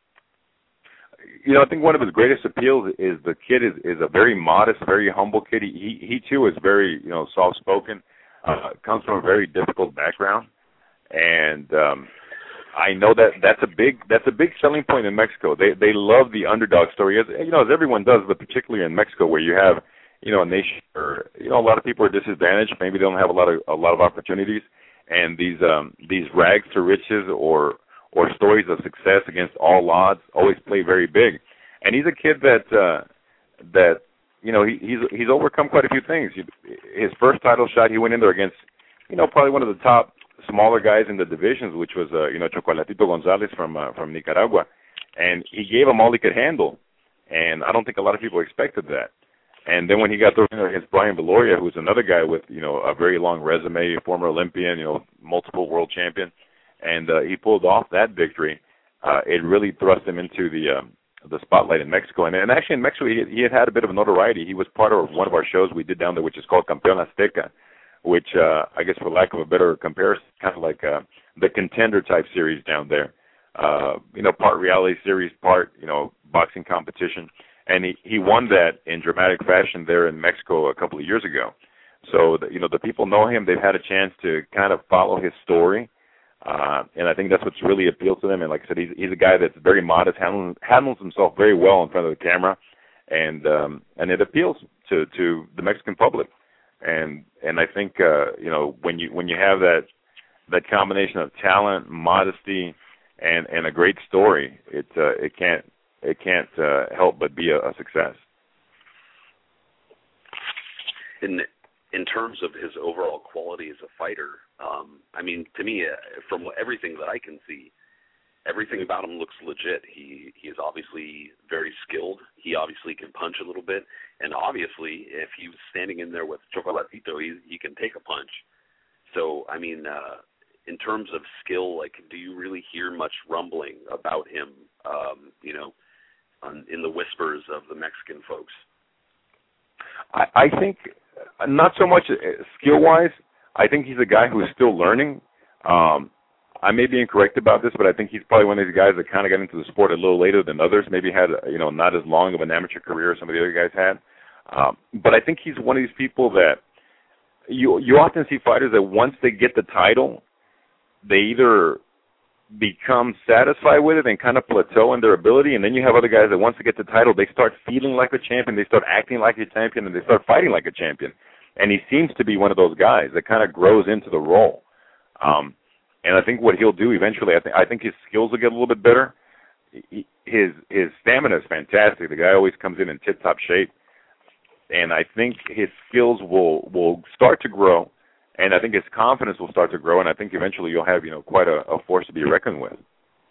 You know, I think one of his greatest appeals is the kid is, is a very modest, very humble kid. He, he, he too, is very, you know, soft-spoken, uh, comes from a very difficult background. And um, I know that that's a big that's a big selling point in Mexico. They they love the underdog story, as you know, as everyone does, but particularly in Mexico, where you have, you know, a nation where, you know, a lot of people are disadvantaged. Maybe they don't have a lot of a lot of opportunities, and these um, these rags to riches or or stories of success against all odds always play very big. And he's a kid that uh, that you know he, he's he's overcome quite a few things. He, his first title shot, he went in there against, you know, probably one of the top smaller guys in the divisions, which was uh, you know Chocolatito Gonzalez from uh, from Nicaragua, and he gave him all he could handle. And I don't think a lot of people expected that. And then when he got thrown in against Brian Viloria, who's another guy with, you know, a very long resume, a former Olympian, you know, multiple world champion, and uh, he pulled off that victory, uh, it really thrust him into the um, the spotlight in Mexico. And, and actually in Mexico, he, he had had a bit of a notoriety. He was part of one of our shows we did down there, which is called Campeón Azteca, which uh, I guess for lack of a better comparison, kind of like uh, the Contender type series down there. Uh, you know, part reality series, part, you know, boxing competition. And he, he won that in dramatic fashion there in Mexico a couple of years ago. So, the, you know, the people know him. They've had a chance to kind of follow his story. Uh, and I think that's what's really appealed to them. And like I said, he's, he's a guy that's very modest, handles, handles himself very well in front of the camera. And um, and it appeals to, to the Mexican public. And and I think, uh, you know, when you when you have that that combination of talent, modesty, and, and a great story, it uh, it can't it can't uh, help but be a, a success. In in terms of his overall quality as a fighter, um, I mean, to me, uh, from everything that I can see, everything about him looks legit. He he is obviously very skilled. He obviously can punch a little bit, and obviously, if he was standing in there with Chocolatito, he he can take a punch. So, I mean, uh, in terms of skill, like, do you really hear much rumbling about him? Um, you know, on, in the whispers of the Mexican folks. I, I think not so much skill-wise. I think he's a guy who is still learning. Um, I may be incorrect about this, but I think he's probably one of these guys that kind of got into the sport a little later than others. Maybe had, you know, not as long of an amateur career as some of the other guys had. Um, but I think he's one of these people that you you often see fighters that once they get the title, they either become satisfied with it and kind of plateau in their ability, and then you have other guys that once they get the title, they start feeling like a champion, they start acting like a champion, and they start fighting like a champion. And he seems to be one of those guys that kind of grows into the role. Um, and I think what he'll do eventually, I think I think his skills will get a little bit better. He, his his stamina is fantastic. The guy always comes in in tip-top shape. And I think his skills will, will start to grow. And I think his confidence will start to grow, and I think eventually you'll have, you know, quite a, a force to be reckoned with.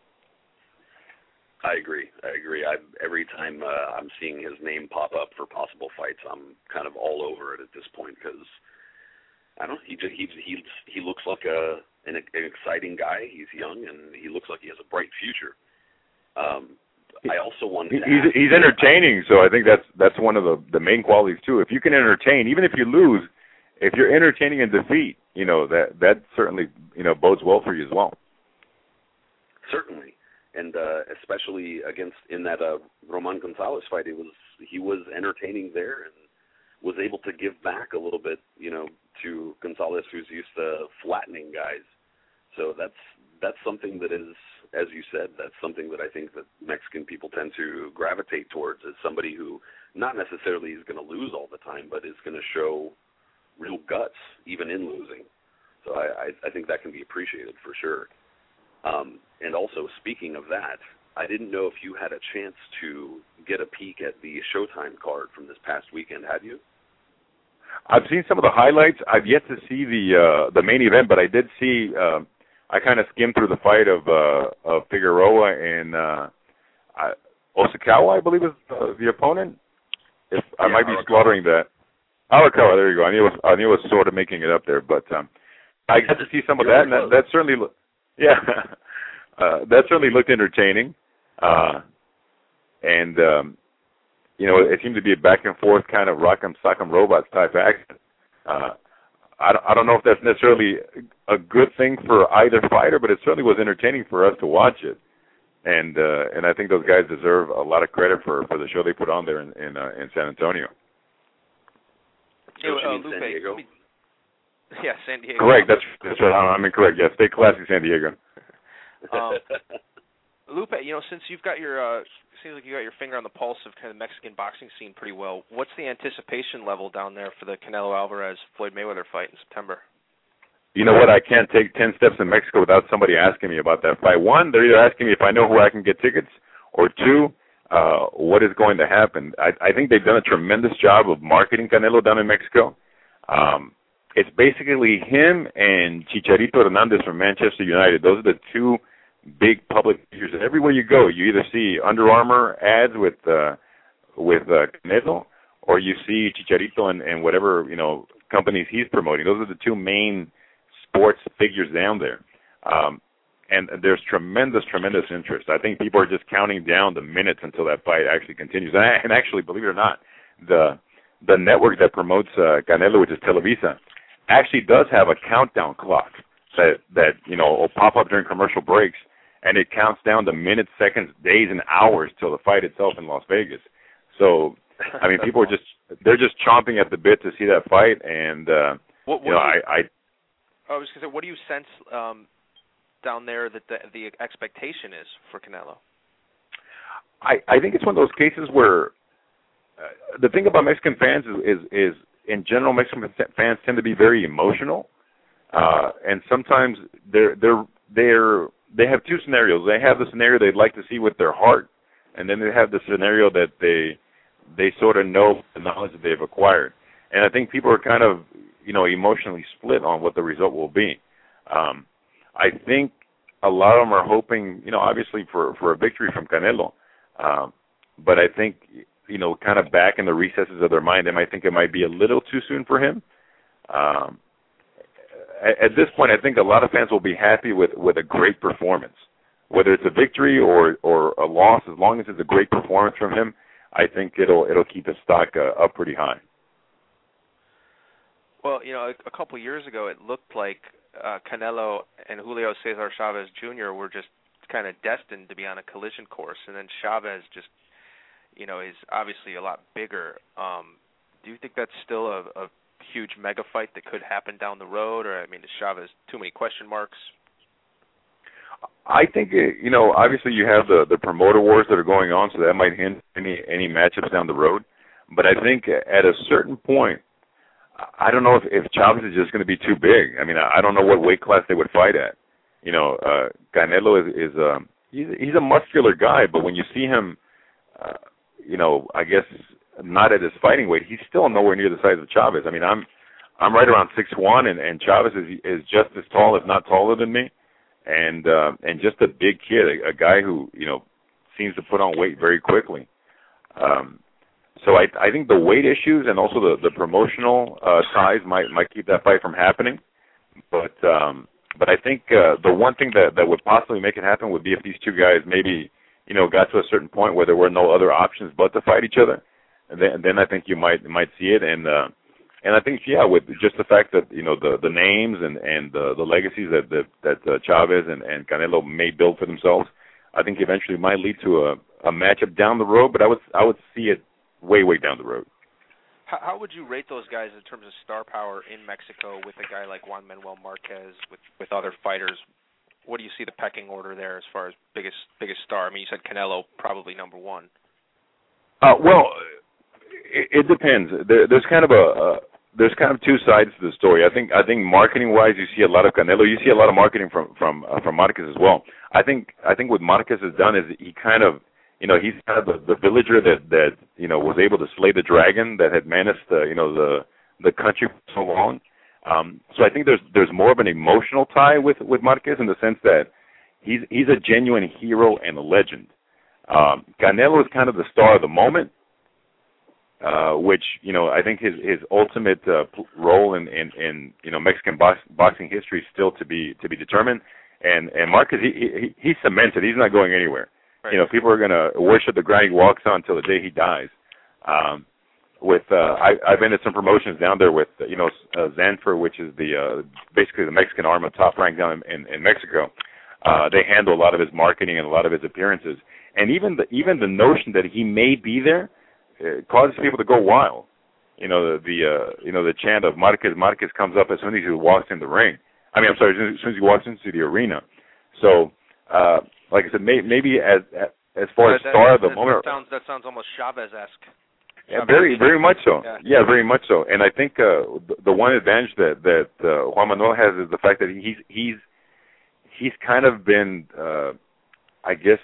I agree. I agree. I, every time uh, I'm seeing his name pop up for possible fights, I'm kind of all over it at this point because I don't know. He just, he he he looks like a an, an exciting guy. He's young, and he looks like he has a bright future. Um, I also wanted to he's ask, he's entertaining, so I think that's that's one of the the main qualities too. If you can entertain, even if you lose. If you're entertaining in defeat, you know, that that certainly, you know, bodes well for you as well. Certainly, and uh, especially against in that uh, Roman Gonzalez fight, it was he was entertaining there and was able to give back a little bit, you know, to Gonzalez, who's used to flattening guys. So that's that's something that is, as you said, that's something that I think that Mexican people tend to gravitate towards, as somebody who not necessarily is going to lose all the time, but is going to show real guts, even in losing. So I, I, I think that can be appreciated for sure. Um, and also, speaking of that, I didn't know if you had a chance to get a peek at the Showtime card from this past weekend. Had you? I've seen some of the highlights. I've yet to see the uh, the main event, but I did see. Uh, I kind of skimmed through the fight of uh, of Figueroa and uh, I, Osakawa, I believe, is uh, the opponent. If I yeah, might be Arakawa. slaughtering that. Arakawa, there you go. I knew it was, I knew it was sort of making it up there, but um, I got to see some of that, and that, that certainly, lo- yeah, uh, that certainly looked entertaining. Uh, and um, you know, it seemed to be a back and forth kind of Rock'em Sock'em Robots type action. Uh, I don't, I don't know if that's necessarily a good thing for either fighter, but it certainly was entertaining for us to watch it. And uh, and I think those guys deserve a lot of credit for, for the show they put on there in in, uh, in San Antonio. So, uh, Lupe, San Diego? me, yeah, San Diego. Correct. That's that's right. I'm incorrect. Yeah, stay classy, San Diego. Um, Lupe, you know, since you've got your uh, seems like you got your finger on the pulse of kind of the Mexican boxing scene pretty well. What's the anticipation level down there for the Canelo Alvarez Floyd Mayweather fight in September? You know what? I can't take ten steps in Mexico without somebody asking me about that fight. One, they're either asking me if I know where I can get tickets, or two, uh, what is going to happen. I, I think they've done a tremendous job of marketing Canelo down in Mexico. Um, it's basically him and Chicharito Hernandez from Manchester United. Those are the two big public figures. Everywhere you go, you either see Under Armour ads with uh, with uh, Canelo, or you see Chicharito and, and whatever you know companies he's promoting. Those are the two main sports figures down there. Um, and there's tremendous, tremendous interest. I think people are just counting down the minutes until that fight actually continues. And, and actually, believe it or not, the the network that promotes uh, Canelo, which is Televisa, actually does have a countdown clock that, that you know, will pop up during commercial breaks, and it counts down the minutes, seconds, days, and hours till the fight itself in Las Vegas. So, I mean, people are just, they're just chomping at the bit to see that fight, and, uh, what, what you know, you, I... I I was going to say, what do you sense um, down there that the, the expectation is for Canelo? I, I think it's one of those cases where uh, the thing about Mexican fans is, is, is, in general, Mexican fans tend to be very emotional, uh, and sometimes they're they're they're they have two scenarios. They have the scenario they'd like to see with their heart, and then they have the scenario that they they sort of know the knowledge that they've acquired. And I think people are kind of you know, emotionally split on what the result will be. Um, I think a lot of them are hoping, you know, obviously for, for a victory from Canelo. Um, but I think, you know, kind of back in the recesses of their mind, they might think it might be a little too soon for him. Um, at, at this point, I think a lot of fans will be happy with, with a great performance. Whether it's a victory or, or a loss, as long as it's a great performance from him, I think it'll it'll keep the stock uh, up pretty high. Well, you know, a, a couple of years ago, it looked like uh, Canelo and Julio Cesar Chavez Junior were just kind of destined to be on a collision course, and then Chavez just, you know, is obviously a lot bigger. Um, do you think that's still a, a huge mega fight that could happen down the road, or, I mean, is Chavez too many question marks? I think, you know, obviously you have the, the promoter wars that are going on, so that might hinder any, any matchups down the road. But I think at a certain point, I don't know if, if Chavez is just going to be too big. I mean, I don't know what weight class they would fight at. You know, uh, Canelo is, is um, he's, he's a muscular guy, but when you see him, uh, you know, I guess not at his fighting weight, he's still nowhere near the size of Chavez. I mean, I'm I'm right around six one, and, and Chavez is is just as tall, if not taller than me, and uh, and just a big kid, a, a guy who you know seems to put on weight very quickly. Um, So I, I think the weight issues and also the, the promotional uh, size might might keep that fight from happening. But um, but I think uh, the one thing that, that would possibly make it happen would be if these two guys maybe you know got to a certain point where there were no other options but to fight each other. And then then I think you might might see it. And uh, and I think yeah, with just the fact that you know the, the names and and the, the legacies that that, that uh, Chavez and, and Canelo may build for themselves, I think eventually might lead to a, a matchup down the road. But I would I would see it way, way down the road. How, how would you rate those guys in terms of star power in Mexico with a guy like Juan Manuel Marquez, with, with other fighters? What do you see the pecking order there as far as biggest biggest star? I mean, you said Canelo probably number one. Uh, well, it, it depends. There, there's kind of a uh, there's kind of two sides to the story. I think I think marketing wise, you see a lot of Canelo. You see a lot of marketing from from uh, from Marquez as well. I think I think what Marquez has done is he kind of You know, he's kind of the, the villager that, that, you know, was able to slay the dragon that had menaced, uh, you know, the the country for so long. Um, so I think there's there's more of an emotional tie with, with Marquez in the sense that he's he's a genuine hero and a legend. Um, Canelo is kind of the star of the moment, uh, which you know I think his his ultimate uh, role in, in, in you know Mexican box, boxing history is still to be to be determined. And and Marquez he, he he's cemented. He's not going anywhere. Right. You know, people are going to worship the ground he walks on until the day he dies. Um, with uh, I, I've been to some promotions down there with you know uh, Zanfer, which is the uh, basically the Mexican arm of Top Rank down in, in, in Mexico. Uh, they handle a lot of his marketing and a lot of his appearances, and even the even the notion that he may be there uh, causes people to go wild. You know the, the uh, you know the chant of Marquez Marquez comes up as soon as he walks in the ring. I mean, I'm sorry, as soon as he walks into the arena. So, uh, like I said, may, maybe as as far as that, star of the that, moment, that sounds that sounds almost Chavez-esque. Yeah, very, very much so. Yeah, yeah very much so. And I think uh, the, the one advantage that that uh, Juan Manuel has is the fact that he's he's he's kind of been, uh, I guess,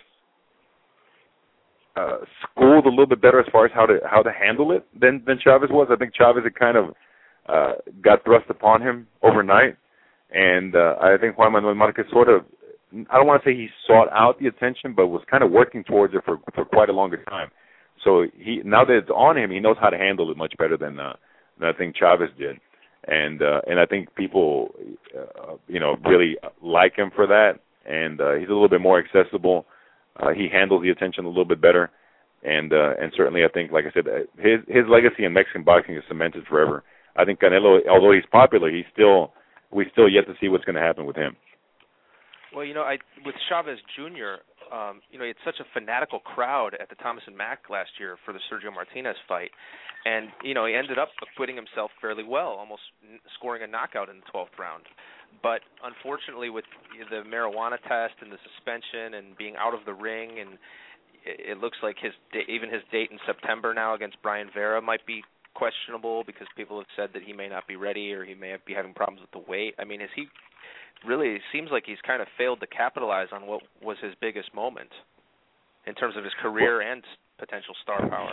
uh, schooled a little bit better as far as how to how to handle it than than Chavez was. I think Chavez had kind of uh, got thrust upon him overnight, and uh, I think Juan Manuel Marquez sort of, I don't want to say he sought out the attention, but was kind of working towards it for for quite a longer time. So he now that it's on him, he knows how to handle it much better than uh, than I think Chavez did, and uh, and I think people, uh, you know, really like him for that. And uh, he's a little bit more accessible. Uh, he handles the attention a little bit better, and uh, and certainly I think, like I said, his his legacy in Mexican boxing is cemented forever. I think Canelo, although he's popular, he's still we still yet to see what's going to happen with him. Well, you know, I with Chavez Junior, um, you know, he had such a fanatical crowd at the Thomas and Mack last year for the Sergio Martinez fight, and you know, he ended up acquitting himself fairly well, almost n- scoring a knockout in the twelfth round. But unfortunately, with the marijuana test and the suspension and being out of the ring, and it, it looks like his even his date in September now against Brian Vera might be questionable because people have said that he may not be ready or he may be having problems with the weight. I mean, is he really, it seems like he's kind of failed to capitalize on what was his biggest moment in terms of his career and potential star power.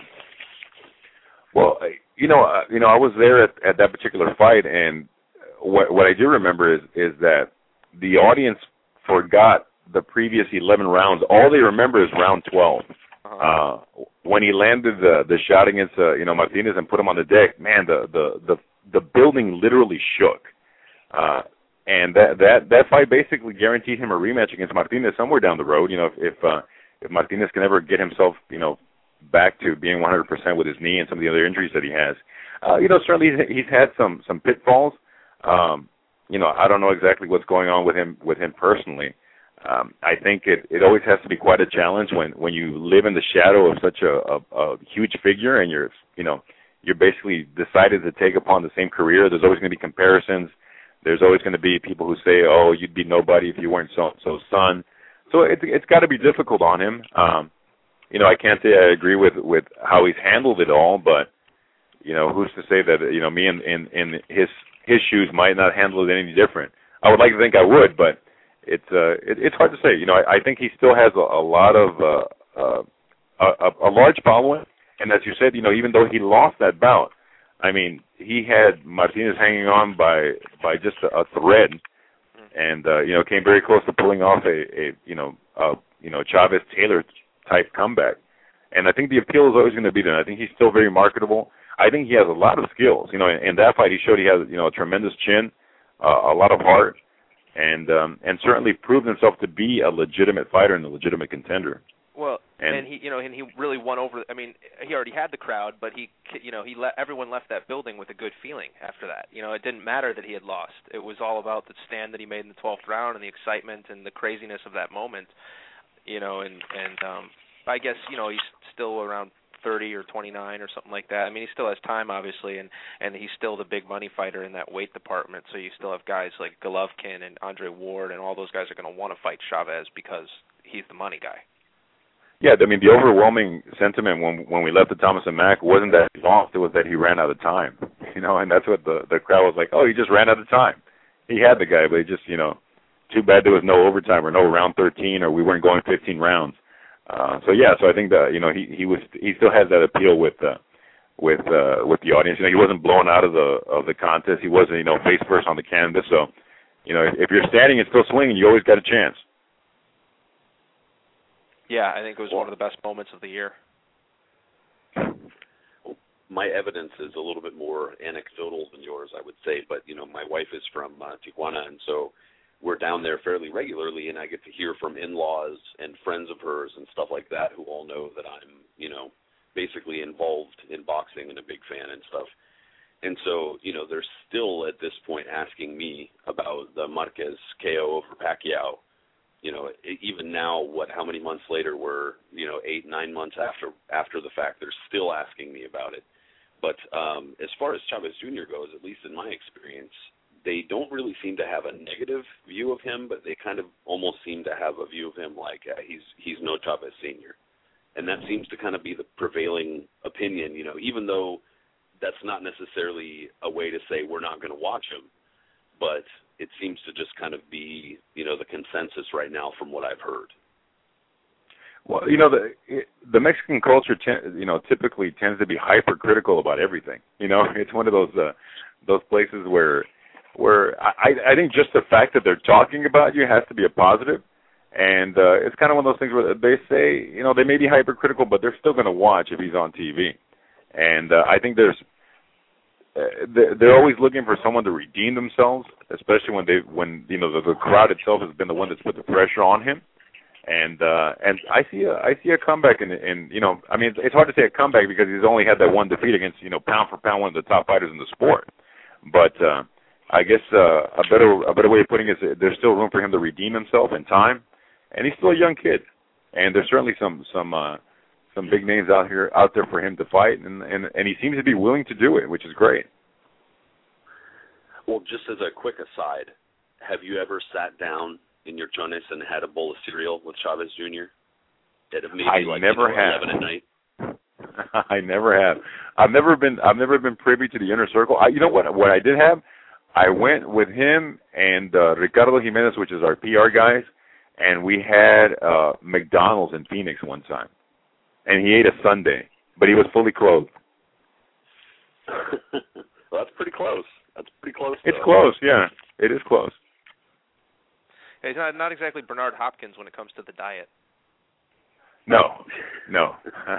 Well, you know, uh, you know, I was there at, at that particular fight, and what what I do remember is is that the audience forgot the previous eleven rounds. All they remember is round twelve. Uh-huh. Uh, when he landed the the shot against uh, you know Martinez and put him on the deck, man, the the the, the building literally shook. Uh, And that that that fight basically guaranteed him a rematch against Martinez somewhere down the road. You know, if if, uh, if Martinez can ever get himself, you know, back to being one hundred percent with his knee and some of the other injuries that he has, uh, you know, certainly he's, he's had some some pitfalls. Um, you know, I don't know exactly what's going on with him with him personally. Um, I think it, it always has to be quite a challenge when, when you live in the shadow of such a, a, a huge figure and you're you know you're basically decided to take upon the same career. There's always going to be comparisons. There's always going to be people who say, "Oh, you'd be nobody if you weren't so-and-so's son." So it's it's got to be difficult on him. Um, you know, I can't say I agree with, with how he's handled it all, but you know, who's to say that you know me in, in, in his his shoes might not handle it any different? I would like to think I would, but it's uh, it, it's hard to say. You know, I, I think he still has a, a lot of uh, uh, a, a large following, and as you said, you know, even though he lost that bout, I mean, he had Martinez hanging on by by just a, a thread, and uh, you know came very close to pulling off a, a you know a, you know Chavez Taylor type comeback. And I think the appeal is always going to be there. I think he's still very marketable. I think he has a lot of skills. You know, in, in that fight, he showed he has you know a tremendous chin, uh, a lot of heart, and um, and certainly proved himself to be a legitimate fighter and a legitimate contender. Well, and, and he, you know, and he really won over. I mean, he already had the crowd, but he, you know, he let everyone left that building with a good feeling after that. You know, it didn't matter that he had lost. It was all about the stand that he made in the twelfth round and the excitement and the craziness of that moment. You know, and and um, I guess you know he's still around thirty or twenty-nine or something like that. I mean, he still has time, obviously, and and he's still the big money fighter in that weight department. So you still have guys like Golovkin and Andre Ward, and all those guys are going to want to fight Chavez because he's the money guy. Yeah, I mean, the overwhelming sentiment when when we left the Thomas and Mack wasn't that he lost; it was that he ran out of time. You know, and that's what the the crowd was like. Oh, he just ran out of time. He had the guy, but he just, you know, too bad there was no overtime or no round thirteen, or we weren't going fifteen rounds. Uh, so yeah, so I think that you know he he was he still has that appeal with uh, with uh, with the audience. You know, he wasn't blown out of the of the contest. He wasn't you know face first on the canvas. So, you know, if you're standing and still swinging, you always got a chance. Yeah, I think it was one of the best moments of the year. my evidence is a little bit more anecdotal than yours, I would say. But, you know, my wife is from uh, Tijuana, and so we're down there fairly regularly, and I get to hear from in-laws and friends of hers and stuff like that who all know that I'm, you know, basically involved in boxing and a big fan and stuff. And so, you know, they're still at this point asking me about the Marquez K O over Pacquiao. You know, even now, what, how many months later, we're, you know, eight, nine months after after the fact, they're still asking me about it. But um, as far as Chavez Junior goes, at least in my experience, they don't really seem to have a negative view of him, but they kind of almost seem to have a view of him like uh, he's he's no Chavez Senior. And that seems to kind of be the prevailing opinion, you know, even though that's not necessarily a way to say we're not going to watch him, but it seems to just kind of be, you know, the consensus right now from what I've heard. Well, you know, the the Mexican culture, ten, you know, typically tends to be hypercritical about everything. You know, it's one of those uh, those places where where I, I think just the fact that they're talking about you has to be a positive. And uh, it's kind of one of those things where they say, you know, they may be hypercritical, but they're still going to watch if he's on T V. And uh, I think there's uh, they're always looking for someone to redeem themselves, especially when they when you know the, the crowd itself has been the one that's put the pressure on him. And uh, and I see a I see a comeback in in you know I mean it's, it's hard to say a comeback because he's only had that one defeat against you know pound for pound one of the top fighters in the sport. But uh, I guess uh, a better a better way of putting it is there's still room for him to redeem himself in time. And he's still a young kid, and there's certainly some some uh, some big names out here out there for him to fight, and, and and he seems to be willing to do it, which is great. Well, just as a quick aside, have you ever sat down in your chones and had a bowl of cereal with Chavez Junior? At maybe I like never you know, have. eleven at night. I never have. I've never been. I've never been privy to the inner circle. I, you know what? What I did have, I went with him and uh, Ricardo Jimenez, which is our P R guys. And we had uh, McDonald's in Phoenix one time. And he ate a sundae, but he was fully clothed. Well, that's pretty close. That's pretty close. It's though. close, yeah. It is close. He's not, not exactly Bernard Hopkins when it comes to the diet. No, no.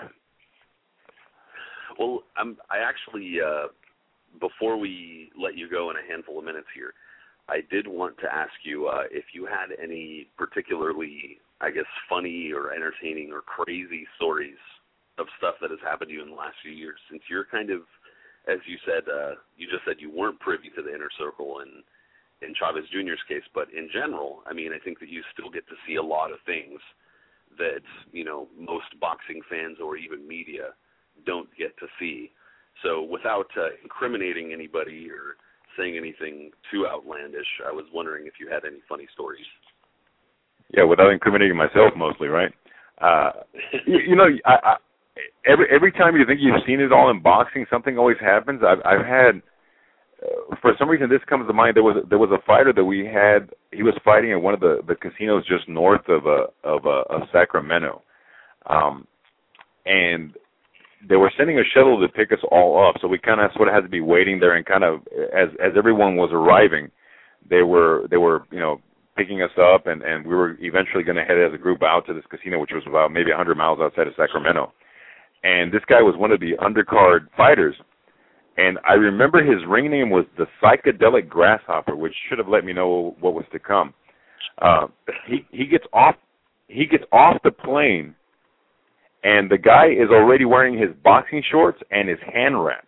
Well, I'm, I actually, uh, before we let you go in a handful of minutes here, I did want to ask you uh, if you had any particularly, I guess, funny or entertaining or crazy stories of stuff that has happened to you in the last few years, since you're kind of, as you said, uh, you just said you weren't privy to the inner circle in, in Chavez Junior's case, but in general, I mean, I think that you still get to see a lot of things that, you know, most boxing fans or even media don't get to see. So without uh, incriminating anybody or saying anything too outlandish, I was wondering if you had any funny stories. Yeah, without incriminating myself mostly, right? Uh, you, you know, I, I, every every time you think you've seen it all in boxing, something always happens. I've, I've had, uh, for some reason, this comes to mind. There was there was a fighter that we had. He was fighting at one of the, the casinos just north of uh, of, uh, of Sacramento, um, and they were sending a shuttle to pick us all up, so we kind of sort of had to be waiting there, and kind of as as everyone was arriving, they were they were you know picking us up, and, and we were eventually going to head as a group out to this casino, which was about maybe one hundred miles outside of Sacramento. And this guy was one of the undercard fighters, and I remember his ring name was the Psychedelic Grasshopper, which should have let me know what was to come. Uh, he he gets off he gets off the plane. And the guy is already wearing his boxing shorts and his hand wraps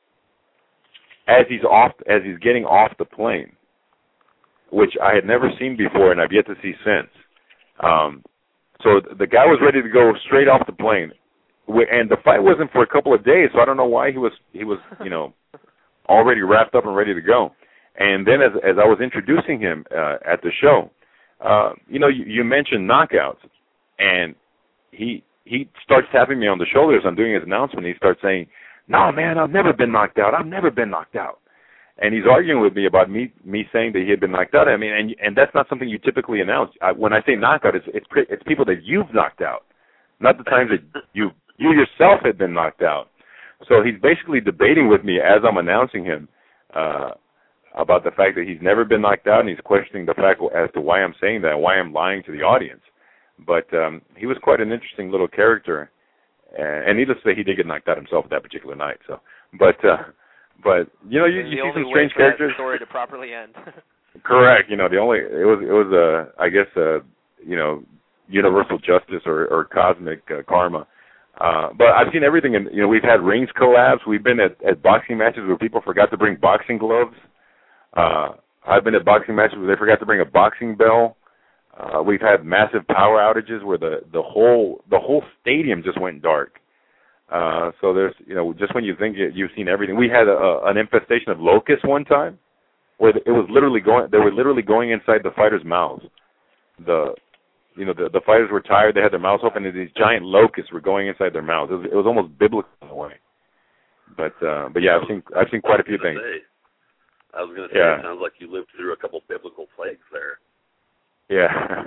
as he's off, as he's getting off the plane, which I had never seen before and I've yet to see since. Um, so the guy was ready to go straight off the plane, and the fight wasn't for a couple of days, so I don't know why he was he was you know already wrapped up and ready to go. And then as as I was introducing him uh, at the show, uh, you know, you, you mentioned knockouts, and he. He starts tapping me on the shoulder as I'm doing his announcement. He starts saying, "No, man, I've never been knocked out. I've never been knocked out." And he's arguing with me about me me saying that he had been knocked out. I mean, and and that's not something you typically announce. I, when I say knockout, it's it's it's people that you've knocked out, not the times that you you yourself had been knocked out. So he's basically debating with me as I'm announcing him uh, about the fact that he's never been knocked out, and he's questioning the fact as to why I'm saying that, why I'm lying to the audience. But um, he was quite an interesting little character, and, and needless to say, he did get knocked out himself that particular night. So, but uh, but you know, you, you see some strange characters. The story to properly end. Correct. You know, the only it was it was a uh, I guess uh you know universal justice or, or cosmic uh, karma. Uh, but I've seen everything. In, you know, we've had rings collapse. We've been at, at boxing matches where people forgot to bring boxing gloves. Uh, I've been at boxing matches where they forgot to bring a boxing bell. Uh, we've had massive power outages where the, the whole the whole stadium just went dark. Uh, so there's you know just when you think it, you've seen everything, we had a, a, an infestation of locusts one time where it was literally going. They were literally going inside the fighters' mouths. The You know, the, the fighters were tired. They had their mouths open, and these giant locusts were going inside their mouths. It was, it was almost biblical in a way. But uh, but yeah, I've seen I've seen quite a few things. Say, I was going to say, yeah. It sounds like you lived through a couple biblical plagues there. Yeah.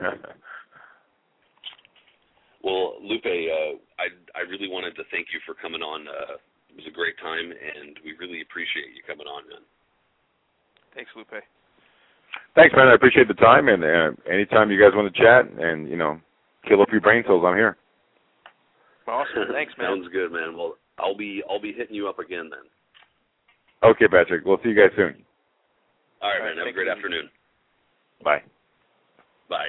Well, Lupe, uh, I I really wanted to thank you for coming on. Uh, it was a great time, and we really appreciate you coming on, man. Thanks, Lupe. Thanks, man. I appreciate the time, and uh, anytime you guys want to chat and, you know, kill a few brain cells, I'm here. Awesome. Thanks, man. Sounds good, man. Well, I'll be I'll be hitting you up again then. Okay, Patrick. We'll see you guys soon. All right, All right, man. Have a great you. afternoon. Bye. Bye.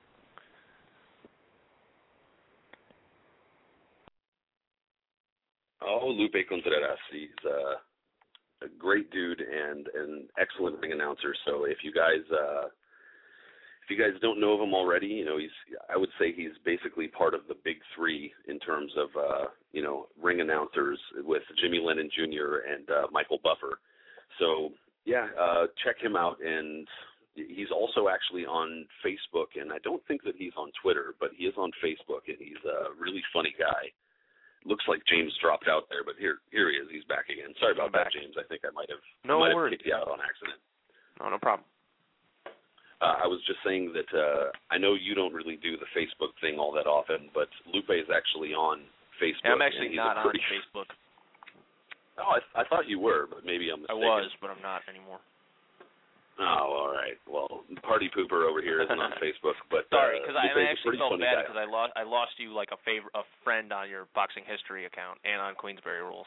Oh, Lupe Contreras. He's uh, a great dude and an excellent ring announcer. So if you guys uh, if you guys don't know of him already, you know he's I would say he's basically part of the big three in terms of uh, you know ring announcers with Jimmy Lennon Junior and uh, Michael Buffer. So yeah, uh, check him out, and he's also actually on Facebook, and I don't think that he's on Twitter, but he is on Facebook, and he's a really funny guy. Looks like James dropped out there, but here here he is. He's back again. Sorry about that, James. I think I might have, no might have worries. kicked you out on accident. No, no problem. Uh, I was just saying that uh, I know you don't really do the Facebook thing all that often, but Lupe is actually on Facebook. Yeah, I'm actually not pretty... on Facebook. Oh, I, I thought you were, but maybe I'm mistaken. I was, but I'm not anymore. Oh, all right. Well, Party Pooper over here isn't on Facebook, but sorry, because uh, I, I Lupe's a actually pretty felt funny bad guy. because I lost I lost you like a favor a friend on your boxing history account and on Queensberry Rules.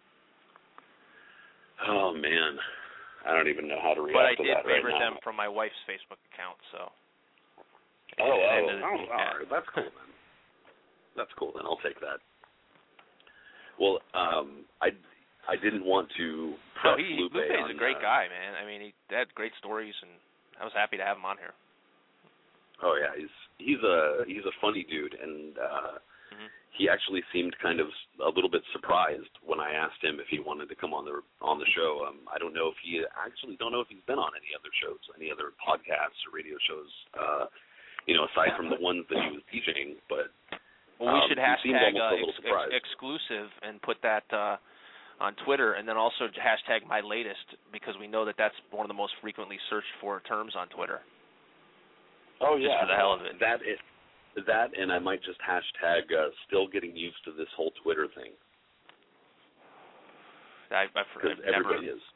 Oh man, I don't even know how to react but I to did that right favorite now. them from my wife's Facebook account, so. Oh, oh, and, oh, uh, all right. That's cool then. That's cool then. I'll take that. Well, um, I I didn't want to No, press he, Lupe Lupe's on, a great uh, guy, man. I mean, he had great stories, and I was happy to have him on here. Oh yeah, he's he's a he's a funny dude, and uh, mm-hmm. he actually seemed kind of a little bit surprised when I asked him if he wanted to come on the on the show. Um, I don't know if he I actually don't know if he's been on any other shows, any other podcasts or radio shows, uh, you know, aside from the ones that he was DJing. But well, we um, should he seemed hashtag almost uh, a little ex- surprised. ex- exclusive and put that uh, on Twitter, and then also hashtag my latest, because we know that that's one of the most frequently searched for terms on Twitter. Oh just yeah, for the hell of it. That is that, and I might just hashtag uh, still getting used to this whole Twitter thing. I, I've, Because I've never... everybody is.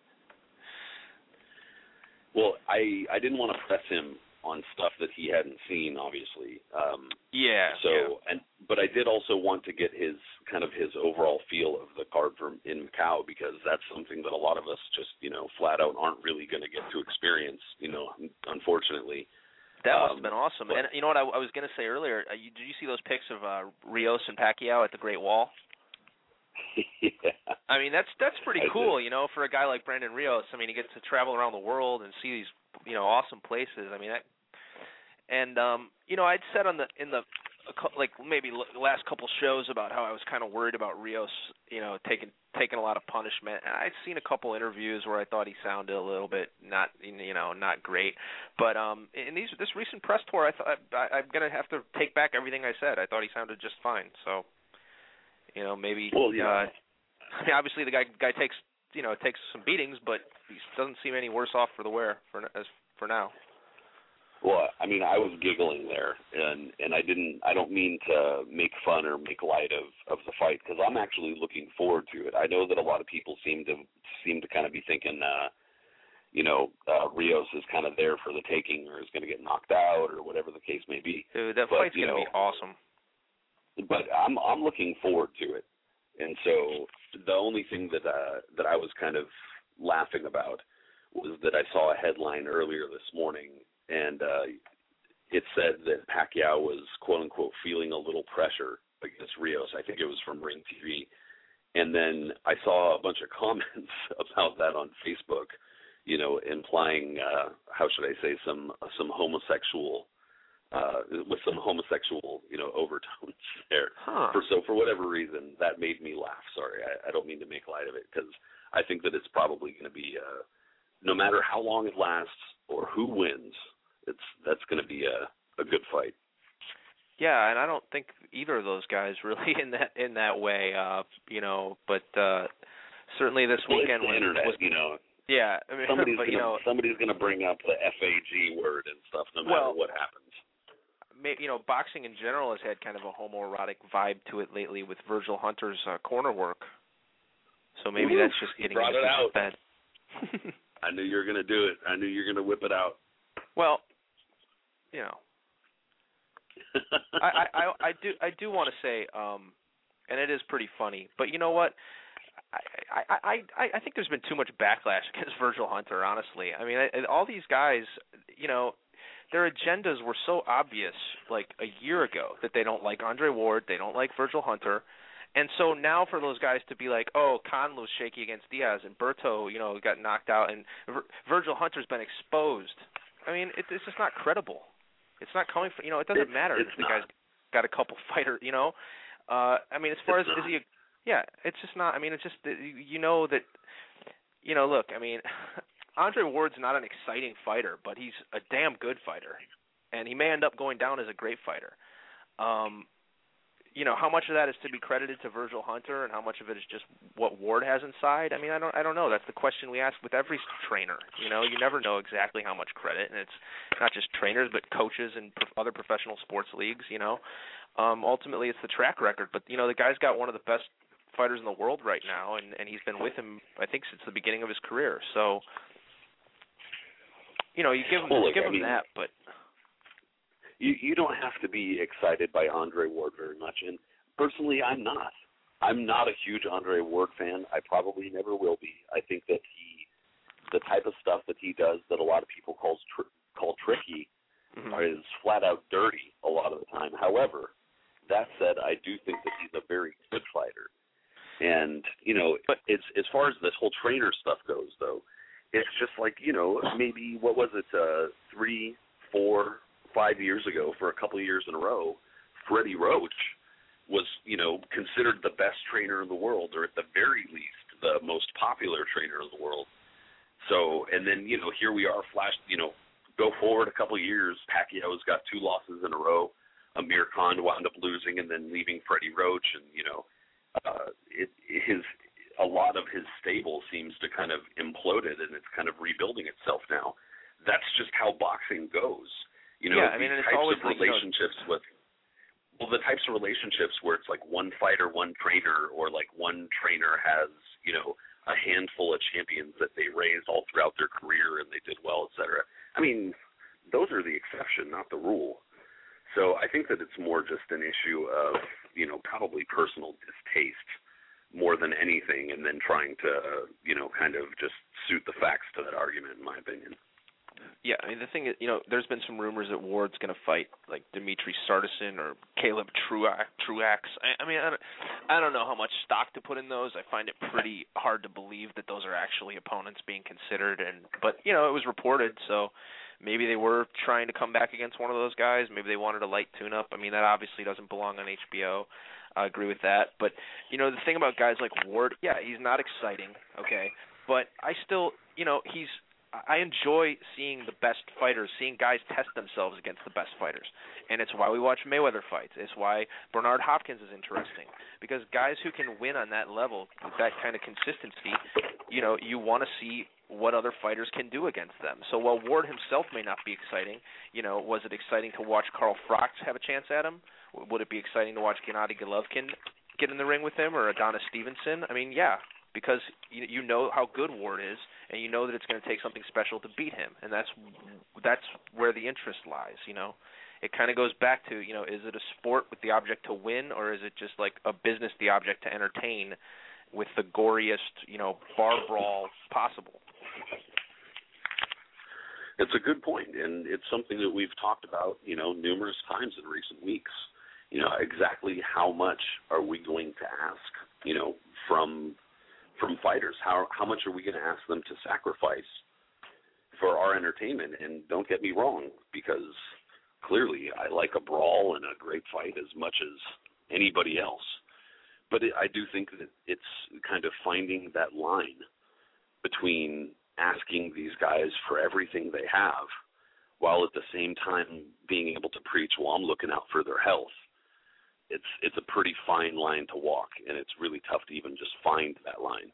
Well, I I didn't want to press him on stuff that he hadn't seen, obviously. Um, yeah. So yeah. and but I did also want to get his kind of his overall feel of the card from in Macau, because that's something that a lot of us just you know flat out aren't really going to get to experience. You know, unfortunately. That must Um, have been awesome. but- And you know what I, I was going to say earlier? Uh, you, did you see those pics of uh, Rios and Pacquiao at the Great Wall? Yeah. I mean, that's that's pretty I cool, did. you know, for a guy like Brandon Rios. I mean, he gets to travel around the world and see these, you know, awesome places. I mean, that, and um, you know, I'd said on the in the a cou- like maybe l- the last couple shows about how I was kind of worried about Rios, you know, taking taking a lot of punishment. And I'd seen a couple interviews where I thought he sounded a little bit not, you know, not great. But um, in these this recent press tour, I thought I, I'm gonna have to take back everything I said. I thought he sounded just fine. So, you know, maybe. Well, yeah. Uh, I mean, obviously the guy guy takes you know takes some beatings, but he doesn't seem any worse off for the wear for as for now. Well, I mean, I was giggling there, and and I didn't. I don't mean to make fun or make light of, of the fight, because I'm actually looking forward to it. I know that a lot of people seem to seem to kind of be thinking, uh, you know, uh, Rios is kind of there for the taking, or is going to get knocked out, or whatever the case may be. Dude, that But, fight's you gonna know, be awesome. but I'm I'm looking forward to it. And so the only thing that uh, that I was kind of laughing about was that I saw a headline earlier this morning, and uh, it said that Pacquiao was quote unquote feeling a little pressure against Rios. I think it was from Ring T V. And then I saw a bunch of comments about that on Facebook, you know, implying uh, how should I say some some homosexual uh, with some homosexual, you know, overtones there. Huh. For, so for whatever reason, that made me laugh. Sorry, I, I don't mean to make light of it, because I think that it's probably going to be, uh, no matter how long it lasts or who wins, it's that's going to be a, a good fight. Yeah, and I don't think either of those guys really in that in that way, uh, you know. But uh, certainly this well, weekend it's the was, internet, was, you know. Yeah, I mean, somebody's but gonna, you know, somebody's going to bring up the F A G word and stuff, no matter well, what happens. May, you know, boxing in general has had kind of a homoerotic vibe to it lately with Virgil Hunter's uh, corner work. So maybe Ooh, that's just getting brought into it out. bed. I knew you were going to do it. I knew you were going to whip it out. Well, you know. I, I, I do I do want to say, um, and it is pretty funny, but you know what? I, I, I, I think there's been too much backlash against Virgil Hunter, honestly. I mean, I, all these guys, you know, their agendas were so obvious like a year ago that they don't like Andre Ward, they don't like Virgil Hunter. And so now for those guys to be like, oh, Conn was shaky against Diaz and Berto, you know, got knocked out, and Vir- Virgil Hunter's been exposed. I mean, it, it's just not credible. It's not coming from, you know, it doesn't it's, matter it's if the not. guy's got a couple fighter, you know. Uh, I mean, as far it's as not. is he, a, yeah, it's just not. I mean, it's just that you know that, you know, look, I mean, Andre Ward's not an exciting fighter, but he's a damn good fighter, and he may end up going down as a great fighter. Um, you know, how much of that is to be credited to Virgil Hunter, and how much of it is just what Ward has inside? I mean, I don't, I don't know. That's the question we ask with every trainer. You know, you never know exactly how much credit, and it's not just trainers, but coaches and pro- other professional sports leagues. You know, um, ultimately it's the track record. But you know, the guy's got one of the best fighters in the world right now, and, and he's been with him, I think, since the beginning of his career. So, you know, you give him, well, you look, give I him mean, that, but. You you don't have to be excited by Andre Ward very much, and personally, I'm not. I'm not a huge Andre Ward fan. I probably never will be. I think that he, the type of stuff that he does that a lot of people calls tr- call tricky, Mm-hmm. is flat out dirty a lot of the time. However, that said, I do think that he's a very good fighter, and you know, but it's as far as this whole trainer stuff goes, though, it's just like you know, maybe what was it, uh, three, four. Five years ago, for a couple of years in a row, Freddie Roach was, you know, considered the best trainer in the world, or at the very least, the most popular trainer in the world. So, and then, you know, here we are, flash, you know, go forward a couple of years, Pacquiao's got two losses in a row. Amir Khan wound up losing and then leaving Freddie Roach, and, you know, uh, it, his, a lot of his stable seems to kind of imploded, and it's kind of rebuilding itself now. That's just how boxing goes. You know, yeah, I mean, these it's types always of like, relationships you know, with, well, the types of relationships where it's like one fighter, one trainer, or like one trainer has, you know, a handful of champions that they raised all throughout their career and they did well, et cetera. I mean, those are the exception, not the rule. So I think that it's more just an issue of, you know, probably personal distaste more than anything, and then trying to, you know, kind of just suit the facts to that argument, in my opinion. Yeah, I mean, the thing is, you know, there's been some rumors that Ward's going to fight, like, Dimitri Sartison or Caleb Truax. Truax. I, I mean, I don't, I don't know how much stock to put in those. I find it pretty hard to believe that those are actually opponents being considered. And But, you know, it was reported, so maybe they were trying to come back against one of those guys. Maybe they wanted a light tune-up. I mean, that obviously doesn't belong on H B O. I agree with that. But, you know, the thing about guys like Ward, yeah, he's not exciting, okay, but I still, you know, he's – I enjoy seeing the best fighters, seeing guys test themselves against the best fighters. And it's why we watch Mayweather fights. It's why Bernard Hopkins is interesting. Because guys who can win on that level, with that kind of consistency, you know, you want to see what other fighters can do against them. So while Ward himself may not be exciting, you know, was it exciting to watch Carl Froch have a chance at him? Would it be exciting to watch Gennady Golovkin get in the ring with him, or Adonis Stevenson? I mean, yeah, because you, you know how good Ward is, and you know that it's going to take something special to beat him, and that's that's where the interest lies, you know. it kind of goes back to, you know, is it a sport with the object to win, or is it just like a business, the object to entertain with the goriest, you know, bar brawl possible? It's a good point, and it's something that we've talked about, you know, numerous times in recent weeks. You know, exactly how much are we going to ask, you know, from from fighters? How how much are we going to ask them to sacrifice for our entertainment? And don't get me wrong, because clearly I like a brawl and a great fight as much as anybody else. But it, I do think that it's kind of finding that line between asking these guys for everything they have while at the same time being able to preach, well, I'm looking out for their health. It's it's a pretty fine line to walk, and it's really tough to even just find that line.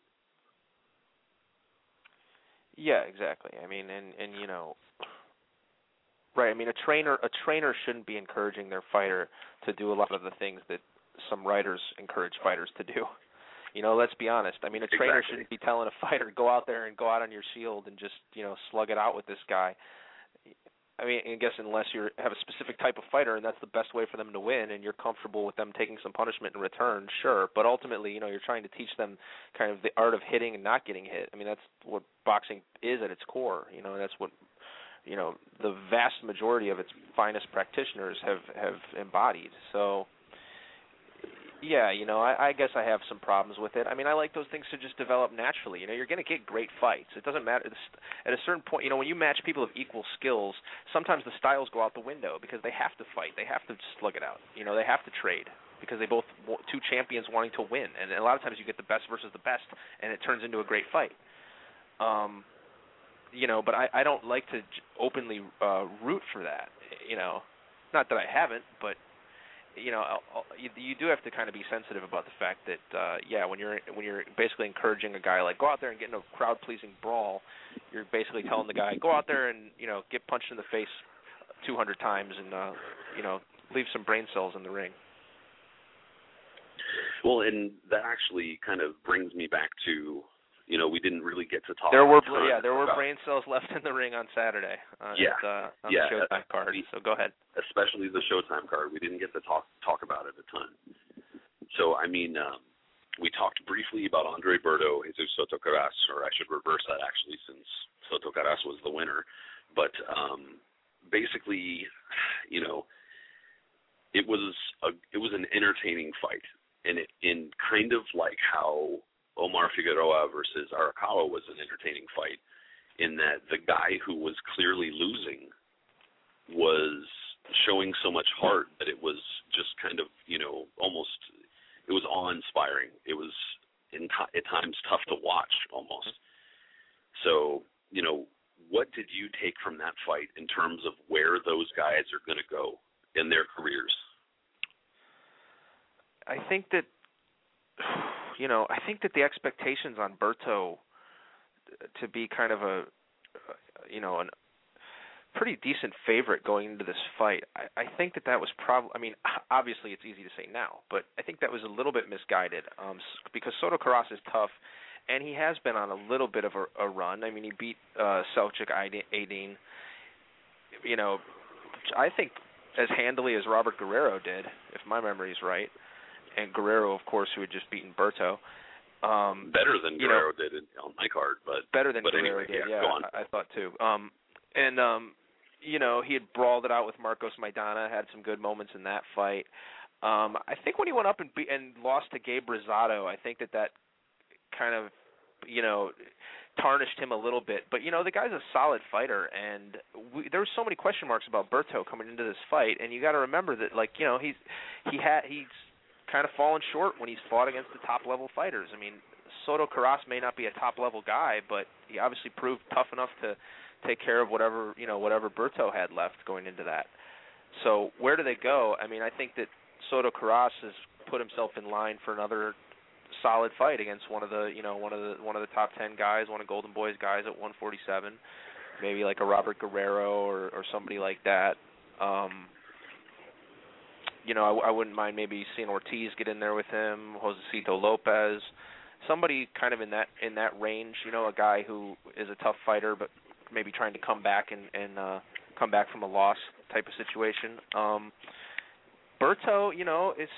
Yeah, exactly. I mean, and, and you know, right, I mean, a trainer a trainer shouldn't be encouraging their fighter to do a lot of the things that some writers encourage fighters to do. You know, let's be honest. I mean, a trainer Exactly. shouldn't be telling a fighter, go out there and go out on your shield and just, you know, slug it out with this guy. I mean, I guess unless you have a specific type of fighter and that's the best way for them to win and you're comfortable with them taking some punishment in return, sure. But ultimately, you know, you're trying to teach them kind of the art of hitting and not getting hit. I mean, that's what boxing is at its core. You know, that's what, you know, the vast majority of its finest practitioners have, have embodied. So, yeah, you know, I, I guess I have some problems with it. I mean, I like those things to just develop naturally. You know, you're going to get great fights. It doesn't matter. At a certain point, you know, when you match people of equal skills, sometimes the styles go out the window because they have to fight. They have to slug it out. You know, they have to trade because they both, two champions wanting to win. And a lot of times you get the best versus the best, and it turns into a great fight. Um, you know, but I, I don't like to openly uh, root for that, you know. Not that I haven't, but you know, you, you do have to kind of be sensitive about the fact that, uh, yeah, when you're when you're basically encouraging a guy like go out there and get in a crowd-pleasing brawl, you're basically telling the guy go out there and you know get punched in the face two hundred times and uh, you know leave some brain cells in the ring. Well, and that actually kind of brings me back to, you know, we didn't really get to talk. There were about yeah, there were about, brain cells left in the ring on Saturday. Uh, yeah, at, uh, on yeah, the Showtime card. So go ahead. Especially the Showtime card, we didn't get to talk talk about it a ton. So I mean, um, we talked briefly about Andre Berto, Jesus Soto Karass, or I should reverse that actually, since Soto Karass was the winner. But um, basically, you know, it was a it was an entertaining fight, and it in kind of like how Omar Figueroa versus Arakawa was an entertaining fight, in that the guy who was clearly losing was showing so much heart that it was just kind of, you know, almost, it was awe-inspiring. It was, in t- at times, tough to watch, almost. So, you know, what did you take from that fight in terms of where those guys are going to go in their careers? I think that, you know, I think that the expectations on Berto to be kind of a, you know, an pretty decent favorite going into this fight, I, I think that that was probably, I mean, obviously it's easy to say now, but I think that was a little bit misguided um, because Soto Karass is tough, and he has been on a little bit of a, a run. I mean, he beat uh, Selçuk Aydin, you know, I think as handily as Robert Guerrero did, if my memory is right, and Guerrero, of course, who had just beaten Berto. Um, better than Guerrero know, did on my card, but better than but Guerrero anyway, did, yeah, yeah, go on. I, I thought too. Um, and um, you know, he had brawled it out with Marcos Maidana, had some good moments in that fight. Um, I think when he went up and be- and lost to Gabe Rosado, I think that that kind of, you know, tarnished him a little bit. But you know, the guy's a solid fighter, and we, there were so many question marks about Berto coming into this fight, and you got to remember that, like, you know, he's he had he's kind of fallen short when he's fought against the top level fighters. I mean, Soto Karass may not be a top level guy, but he obviously proved tough enough to take care of whatever, you know, whatever Berto had left going into that. So where do they go? I mean, I think that Soto Karass has put himself in line for another solid fight against one of the, you know, one of the one of the top ten guys, one of Golden Boy's guys at one forty-seven, maybe like a Robert Guerrero or, or somebody like that. Um, you know, I, I wouldn't mind maybe seeing Ortiz get in there with him, Josecito Lopez, somebody kind of in that in that range. You know, a guy who is a tough fighter, but maybe trying to come back and, and uh, come back from a loss type of situation. Um, Berto, you know, it's.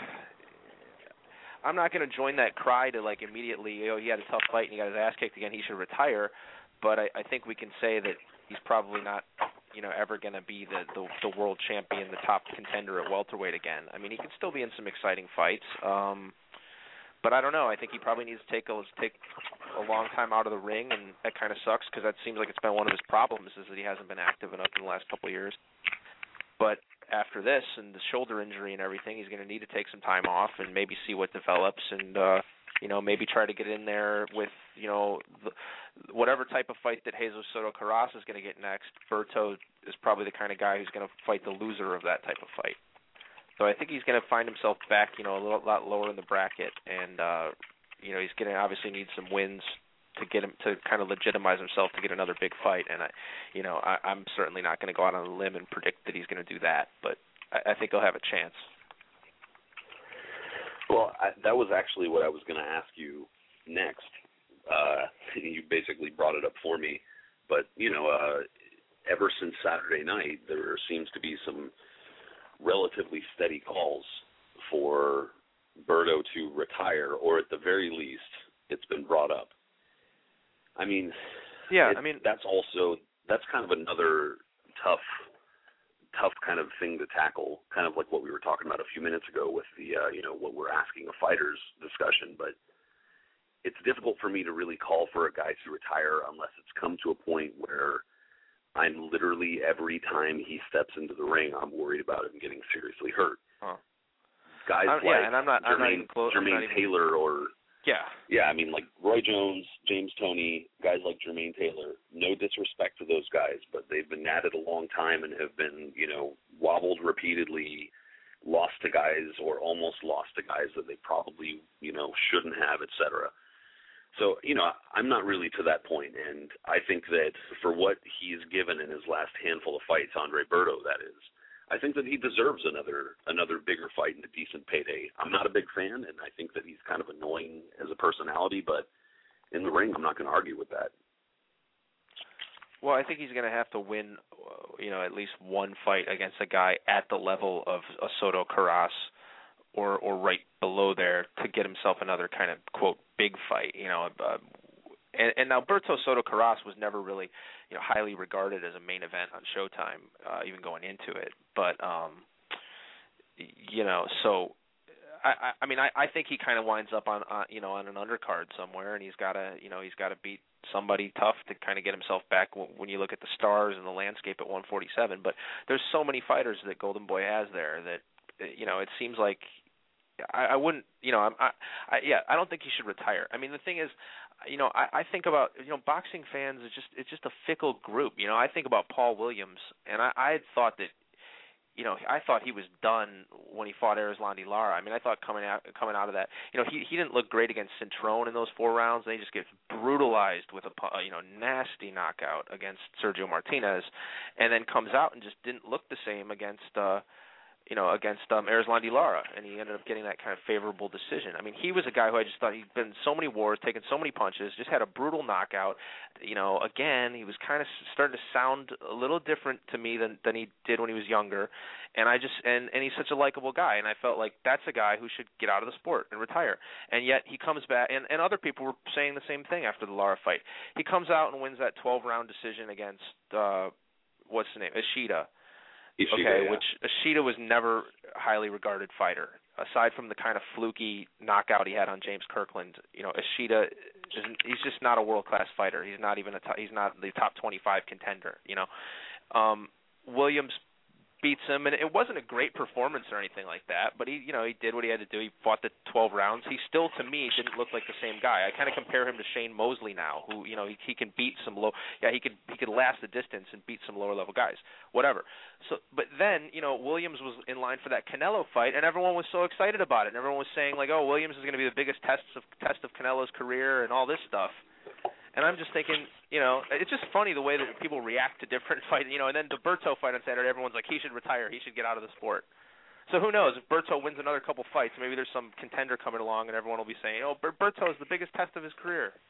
I'm not going to join that cry to like immediately, you know, he had a tough fight and he got his ass kicked again, he should retire. But I, I think we can say that he's probably not, you know, ever going to be the, the the world champion, the top contender at welterweight again. I mean, he could still be in some exciting fights. Um, but I don't know. I think he probably needs to take a, take a long time out of the ring, and that kind of sucks because that seems like it's been one of his problems is that he hasn't been active enough in the last couple of years. But after this and the shoulder injury and everything, he's going to need to take some time off and maybe see what develops and, uh, you know, maybe try to get in there with, you know, the, whatever type of fight that Jesus Soto Karass is going to get next. Berto is probably the kind of guy who's going to fight the loser of that type of fight. So I think he's going to find himself back, you know, a little lot lower in the bracket, and, uh, you know, he's going to obviously need some wins to get him to kind of legitimize himself to get another big fight. And I, you know, I, I'm certainly not going to go out on a limb and predict that he's going to do that, but I, I think he'll have a chance. Well, I, that was actually what I was going to ask you next. Uh, you basically brought it up for me, but you know, uh, ever since Saturday night, there seems to be some relatively steady calls for Berto to retire, or at the very least, it's been brought up. I mean, yeah, it, I mean that's also that's kind of another tough, tough kind of thing to tackle, kind of like what we were talking about a few minutes ago with the, uh, you know, what we're asking of fighters discussion. But it's difficult for me to really call for a guy to retire unless it's come to a point where I'm literally every time he steps into the ring, I'm worried about him getting seriously hurt. Huh. Guys I'm, like yeah, and I'm not, Jermaine, I'm not even close, Jermaine even, Taylor or yeah, yeah, I mean like Roy Jones, James Toney, guys like Jermaine Taylor. No disrespect to those guys, but they've been at it a long time and have been, you know, wobbled repeatedly, lost to guys or almost lost to guys that they probably, you know, shouldn't have, et cetera. So, you know, I'm not really to that point, and I think that for what he's given in his last handful of fights, Andre Berto, that is, I think that he deserves another another bigger fight and a decent payday. I'm not a big fan, and I think that he's kind of annoying as a personality, but in the ring, I'm not going to argue with that. Well, I think he's going to have to win, you know, at least one fight against a guy at the level of a Soto Karass or or right below there to get himself another kind of, quote, big fight, you know. Uh, and, and now Berto Soto Karass was never really, you know, highly regarded as a main event on Showtime, uh, even going into it. But, um, you know, so I, I, I mean, I, I think he kind of winds up on, on, you know, on an undercard somewhere, and he's got to, you know, he's got to beat somebody tough to kind of get himself back when, when you look at the stars and the landscape at one forty-seven. But there's so many fighters that Golden Boy has there that, you know, it seems like I, I wouldn't, you know, I'm, I, I, yeah, I don't think he should retire. I mean, the thing is, you know, I, I think about, you know, boxing fans is just, it's just a fickle group. You know, I think about Paul Williams, and I, I had thought that, you know, I thought he was done when he fought Erislandy Lara. I mean, I thought coming out coming out of that, you know, he he didn't look great against Cintrone in those four rounds. And he just gets brutalized with a, you know, nasty knockout against Sergio Martinez, and then comes out and just didn't look the same against, uh, you know, against um, Erislandy Lara, and he ended up getting that kind of favorable decision. I mean, he was a guy who I just thought he'd been in so many wars, taken so many punches, just had a brutal knockout. You know, again, he was kind of starting to sound a little different to me than than he did when he was younger, and I just and and he's such a likable guy, and I felt like that's a guy who should get out of the sport and retire. And yet he comes back, and and other people were saying the same thing after the Lara fight. He comes out and wins that twelve round decision against uh, what's the name, Ishida. Ishida, okay, yeah. which Ishida was never a highly regarded fighter. Aside from the kind of fluky knockout he had on James Kirkland, you know, Ishida, is, he's just not a world-class fighter. He's not even a top, he's not the top twenty-five contender, you know. Um, Williams beats him, and it wasn't a great performance or anything like that, but he, you know, he did what he had to do. He fought the twelve rounds. He still, to me, didn't look like the same guy. I kind of compare him to Shane Mosley now, who, you know, he, he can beat some low, yeah, he could he could last the distance and beat some lower level guys, whatever. So, but then, you know, Williams was in line for that Canelo fight, and everyone was so excited about it, and everyone was saying like, oh, Williams is going to be the biggest test of test of Canelo's career and all this stuff. And I'm just thinking, you know, it's just funny the way that people react to different fights, you know, and then the Berto fight on Saturday, everyone's like, he should retire, he should get out of the sport. So who knows, if Berto wins another couple fights, maybe there's some contender coming along and everyone will be saying, oh, Ber- Berto is the biggest test of his career.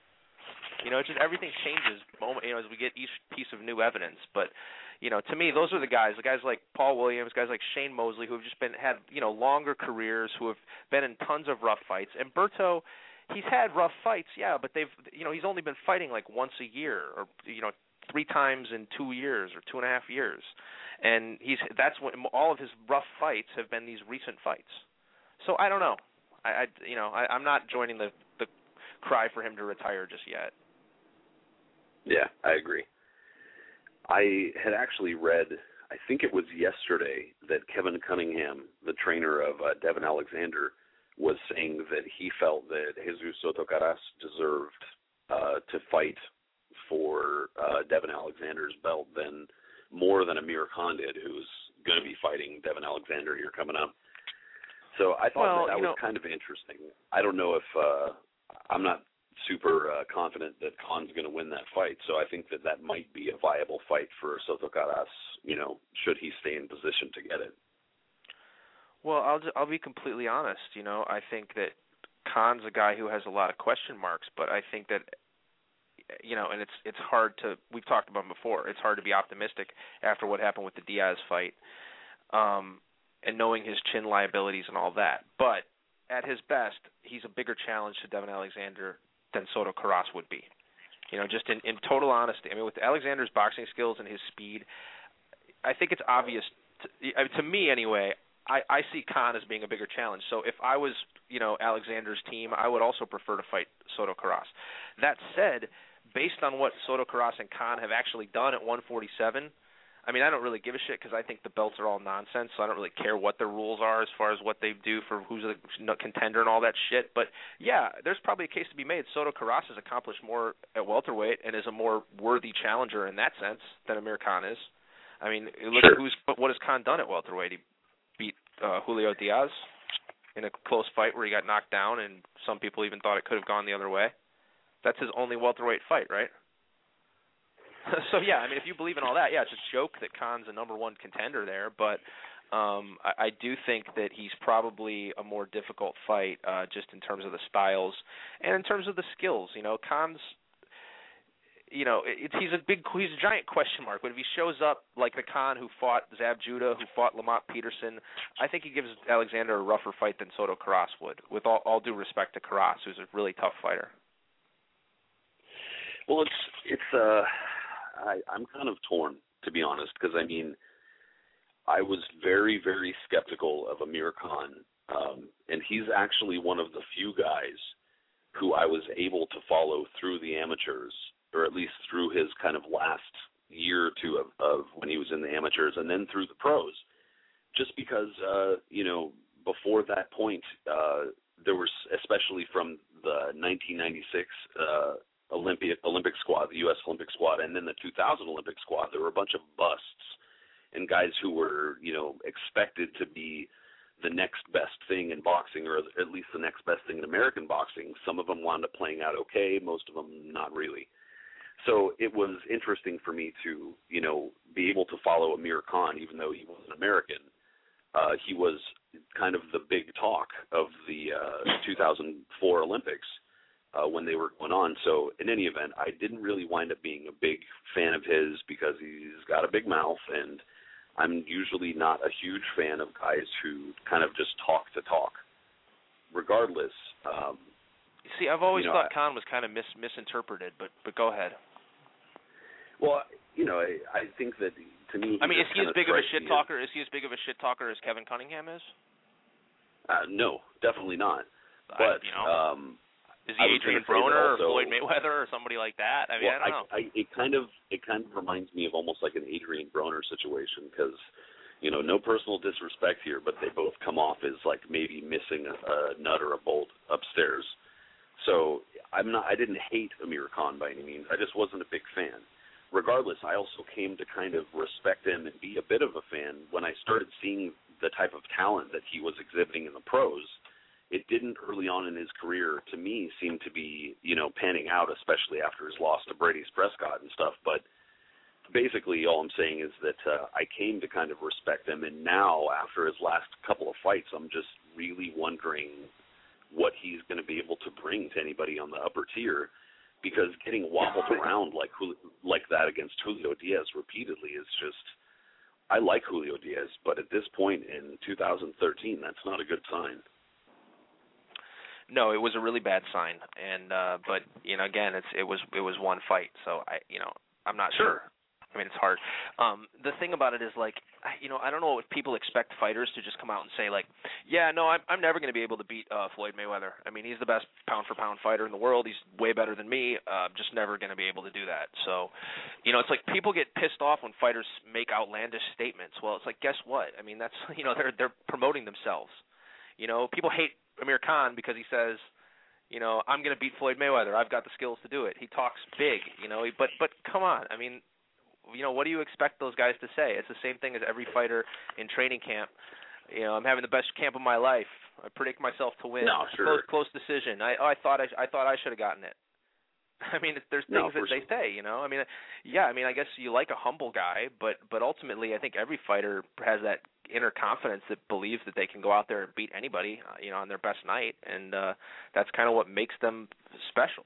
You know, it's just everything changes moment, you know, as we get each piece of new evidence. But, you know, to me, those are the guys, the guys like Paul Williams, guys like Shane Mosley, who have just been had, you know, longer careers, who have been in tons of rough fights. And Berto, he's had rough fights, yeah, but they've, you know, he's only been fighting like once a year, or you know, three times in two years or two and a half years. And he's that's what all of his rough fights have been, these recent fights. So I don't know. I, I you know, I, I'm not joining the the cry for him to retire just yet. Yeah, I agree. I had actually read, I think it was yesterday, that Kevin Cunningham, the trainer of uh, Devin Alexander, was saying that he felt that Jesus Soto Karass deserved uh, to fight for uh, Devin Alexander's belt than more than Amir Khan did, who's going to be fighting Devin Alexander here coming up. So I thought well, that, that was know, kind of interesting. I don't know if uh, I'm not super uh, confident that Khan's going to win that fight, so I think that that might be a viable fight for Soto Karass, you know, should he stay in position to get it. Well, I'll I'll be completely honest. You know, I think that Khan's a guy who has a lot of question marks, but I think that, you know, and it's it's hard to, we've talked about him before, it's hard to be optimistic after what happened with the Diaz fight, um, and knowing his chin liabilities and all that. But at his best, he's a bigger challenge to Devin Alexander than Soto Karass would be. You know, just in, in total honesty. I mean, with Alexander's boxing skills and his speed, I think it's obvious, to, to me anyway, I, I see Khan as being a bigger challenge. So if I was, you know, Alexander's team, I would also prefer to fight Soto Karass. That said, based on what Soto Karass and Khan have actually done at one forty-seven, I mean, I don't really give a shit because I think the belts are all nonsense, so I don't really care what the rules are as far as what they do for who's a contender and all that shit. But, yeah, there's probably a case to be made. Soto Karass has accomplished more at welterweight and is a more worthy challenger in that sense than Amir Khan is. I mean, look sure. at who's what has Khan done at welterweight. He beat uh, Julio Diaz in a close fight where he got knocked down, and some people even thought it could have gone the other way. That's his only welterweight fight, right? So, yeah, I mean, if you believe in all that, yeah, it's a joke that Khan's a number one contender there, but um, I, I do think that he's probably a more difficult fight uh, just in terms of the styles and in terms of the skills. You know, Khan's, you know, it's, he's a big, he's a giant question mark, but if he shows up like the Khan who fought Zab Judah, who fought Lamont Peterson, I think he gives Alexander a rougher fight than Soto Karass would, with all, all due respect to Karass, who's a really tough fighter. Well, it's, it's, uh, I, I'm kind of torn, to be honest, because, I mean, I was very, very skeptical of Amir Khan, um, and he's actually one of the few guys who I was able to follow through the amateurs, or at least through his kind of last year or two of, of when he was in the amateurs, and then through the pros, just because, uh, you know, before that point, uh, there was, especially from the nineteen ninety-six uh Olympic Olympic squad, the U S Olympic squad, and then the two thousand Olympic squad, there were a bunch of busts and guys who were, you know, expected to be the next best thing in boxing, or at least the next best thing in American boxing. Some of them wound up playing out okay, most of them not really. So it was interesting for me to, you know, be able to follow Amir Khan, even though he wasn't American. Uh, he was kind of the big talk of the uh, two thousand four Olympics. Uh, when they were going on. So in any event, I didn't really wind up being a big fan of his because he's got a big mouth, and I'm usually not a huge fan of guys who kind of just talk to talk. Regardless. Um, See, I've always you know, thought Khan was kind of mis- misinterpreted, but but go ahead. Well, you know, I, I think that to me, I mean, is he as big of a shit as, talker? Is he as big of a shit talker as Kevin Cunningham is? Uh, no, definitely not. But I, you know. um, Is he Adrian Broner or Floyd Mayweather or somebody like that? I mean, well, I don't know. I, I, it kind of it kind of reminds me of almost like an Adrian Broner situation because, you know, no personal disrespect here, but they both come off as like maybe missing a, a nut or a bolt upstairs. So I'm not. I didn't hate Amir Khan by any means. I just wasn't a big fan. Regardless, I also came to kind of respect him and be a bit of a fan when I started seeing the type of talent that he was exhibiting in the pros. It didn't early on in his career, to me, seem to be, you know, panning out, especially after his loss to Brady Prescott and stuff. But basically all I'm saying is that uh, I came to kind of respect him, and now, after his last couple of fights, I'm just really wondering what he's going to be able to bring to anybody on the upper tier. because getting wobbled around like like that against Julio Diaz repeatedly is just. I like Julio Diaz, but at this point in two thousand thirteen, that's not a good sign. No, it was a really bad sign, and uh, but you know, again, it's it was it was one fight, so I you know I'm not sure. sure. I mean, it's hard. Um, the thing about it is, like, you know, I don't know if people expect fighters to just come out and say, like, yeah, no, I'm, I'm never going to be able to beat uh, Floyd Mayweather. I mean, he's the best pound-for-pound fighter in the world. He's way better than me. Uh, just never going to be able to do that. So, you know, it's like people get pissed off when fighters make outlandish statements. Well, it's like, guess what? I mean, that's, you know, they're they're promoting themselves. You know, people hate Amir Khan because he says, you know, I'm going to beat Floyd Mayweather. I've got the skills to do it. He talks big, you know, but but come on. I mean, you know, what do you expect those guys to say? It's the same thing as every fighter in training camp. You know, I'm having the best camp of my life. I predict myself to win. No, sure. Close, close decision. I oh, I thought I I thought I should have gotten it. I mean, there's things no, that they sure. say, you know. I mean, yeah. I mean, I guess you like a humble guy, but but ultimately, I think every fighter has that inner confidence that believes that they can go out there and beat anybody, uh, you know, on their best night, and uh, that's kind of what makes them special.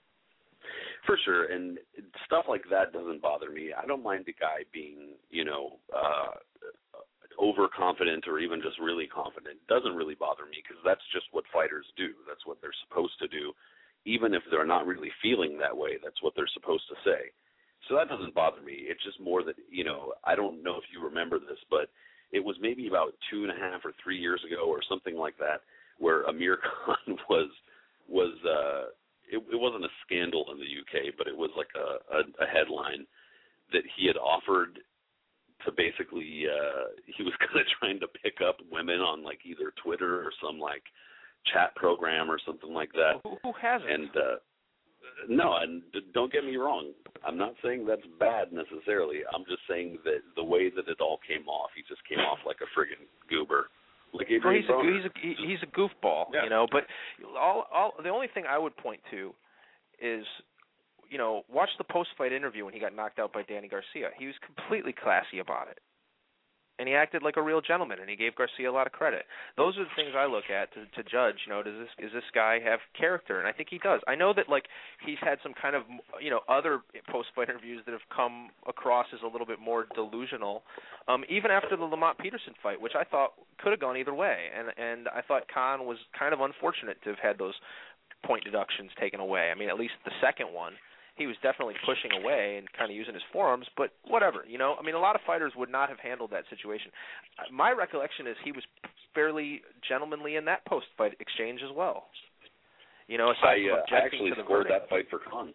For sure, and stuff like that doesn't bother me. I don't mind the guy being, you know, uh, overconfident or even just really confident. It doesn't really bother me because that's just what fighters do. That's what they're supposed to do. Even if they're not really feeling that way, that's what they're supposed to say. So that doesn't bother me. It's just more that, you know, I don't know if you remember this, but it was maybe about two and a half or three years ago or something like that where Amir Khan was, was uh, it, it wasn't a scandal in the U K, but it was like a, a, a headline that he had offered to basically, uh, he was kind of trying to pick up women on like either Twitter or some like chat program or something like that. Who, who hasn't? And uh, no, and don't get me wrong. I'm not saying that's bad necessarily. I'm just saying that the way that it all came off, he just came off like a friggin' goober. Like well, he's a Broner. he's a he's a goofball, yeah. you know. But all all the only thing I would point to is, you know, watch the post-fight interview when he got knocked out by Danny Garcia. He was completely classy about it, and he acted like a real gentleman, and he gave Garcia a lot of credit. Those are the things I look at to, to judge. You know, does this is this guy have character? And I think he does. I know that like he's had some kind of, you know, other post-fight interviews that have come across as a little bit more delusional, um, even after the Lamont Peterson fight, which I thought could have gone either way, and and I thought Khan was kind of unfortunate to have had those point deductions taken away. I mean, at least the second one, he was definitely pushing away and kind of using his forearms, but whatever, you know. I mean, a lot of fighters would not have handled that situation. My recollection is he was fairly gentlemanly in that post-fight exchange as well. You know, aside I, from uh, objecting I actually to the scored verdict. that fight for Khan.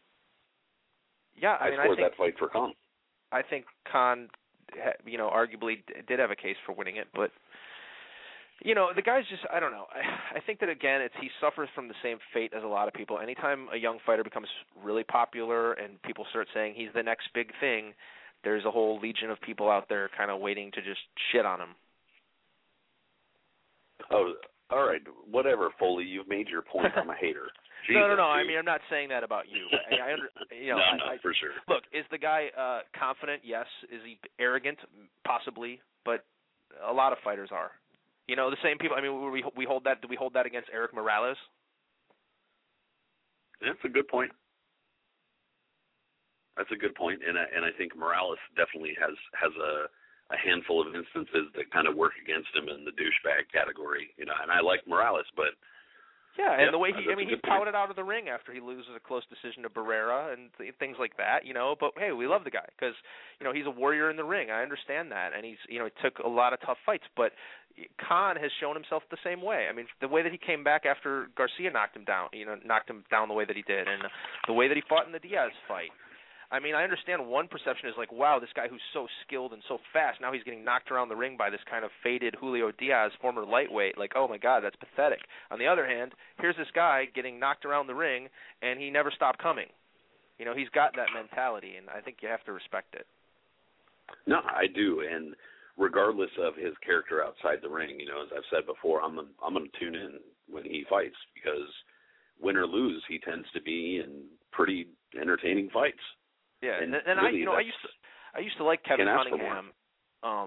Yeah, I, I mean, scored I think that fight for Khan. I think Khan, you know, arguably did have a case for winning it, but you know, the guy's just, I don't know. I, I think that, again, it's he suffers from the same fate as a lot of people. Anytime a young fighter becomes really popular and people start saying he's the next big thing, there's a whole legion of people out there kind of waiting to just shit on him. Oh, all right. Whatever, Foley. You've made your point. I'm a hater. Jesus, no, no, no. dude. I mean, I'm not saying that about you. But I, I under, you know, no, I, no, I, for sure. Look, is the guy uh, confident? Yes. Is he arrogant? Possibly. But a lot of fighters are. You know, the same people. I mean, we we hold that. Do we hold that against Eric Morales? That's a good point. That's a good point, and I, and I think Morales definitely has has a a handful of instances that kind of work against him in the douchebag category. You know, and I like Morales, but yeah, and yeah, the way he, I mean, he point. pouted out of the ring after he loses a close decision to Barrera and th- things like that, you know. But hey, we love the guy because, you know, he's a warrior in the ring. I understand that, and he's, you know, he took a lot of tough fights. But Khan has shown himself the same way. I mean, the way that he came back after Garcia knocked him down, you know, knocked him down the way that he did, and the way that he fought in the Diaz fight. I mean, I understand one perception is like, wow, this guy who's so skilled and so fast, now he's getting knocked around the ring by this kind of faded Julio Diaz, former lightweight. Like, oh, my God, that's pathetic. On the other hand, here's this guy getting knocked around the ring, and he never stopped coming. You know, he's got that mentality, and I think you have to respect it. No, I do, and regardless of his character outside the ring, you know, as I've said before, I'm I'm going to tune in when he fights because win or lose, he tends to be in pretty entertaining fights. Yeah, and, and, and really, I, you know, I used to, I used to like Kevin Cunningham, um,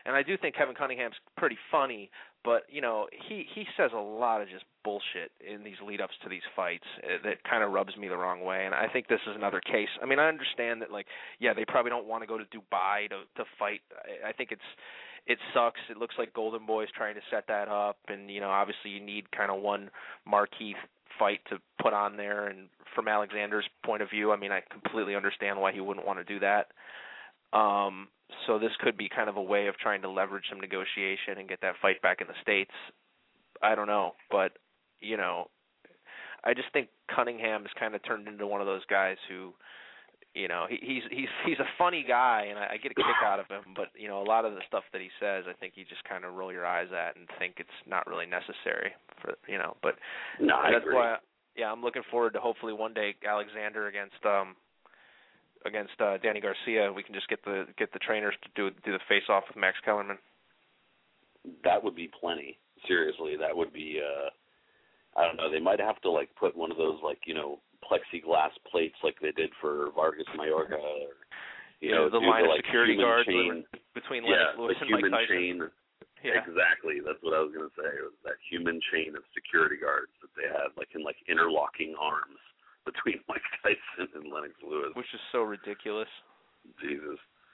And I do think Kevin Cunningham's pretty funny, but, you know, he, he says a lot of just bullshit in these lead-ups to these fights that kind of rubs me the wrong way. And I think this is another case. I mean, I understand that, like, yeah, they probably don't want to go to Dubai to to fight. I, I think it's it sucks. It looks like Golden Boy is trying to set that up. And, you know, obviously you need kind of one marquee fight to put on there. And from Alexander's point of view, I mean, I completely understand why he wouldn't want to do that. Um, so this could be kind of a way of trying to leverage some negotiation and get that fight back in the States. I don't know, but, you know, I just think Cunningham has kind of turned into one of those guys who, you know, he, he's he's he's a funny guy, and I, I get a kick out of him, but, you know, a lot of the stuff that he says, I think you just kind of roll your eyes at and think it's not really necessary for, you know, but no, I that's agree. why, yeah, I'm looking forward to hopefully one day Alexander against, um, against uh, Danny Garcia. We can just get the get the trainers to do do the face off with Max Kellerman. That would be plenty. Seriously, that would be. Uh, I don't know. They might have to like put one of those like you know plexiglass plates like they did for Vargas Mayorga, or you yeah, know the do line the, of like, security human guards chain. between yeah, Lennox Lewis the and Mike human Tyson. chain. Yeah. Exactly. That's what I was gonna say. It was that human chain of security guards that they had, like in like interlocking arms between Mike Tyson and Lennox Lewis, which is so ridiculous. Jesus.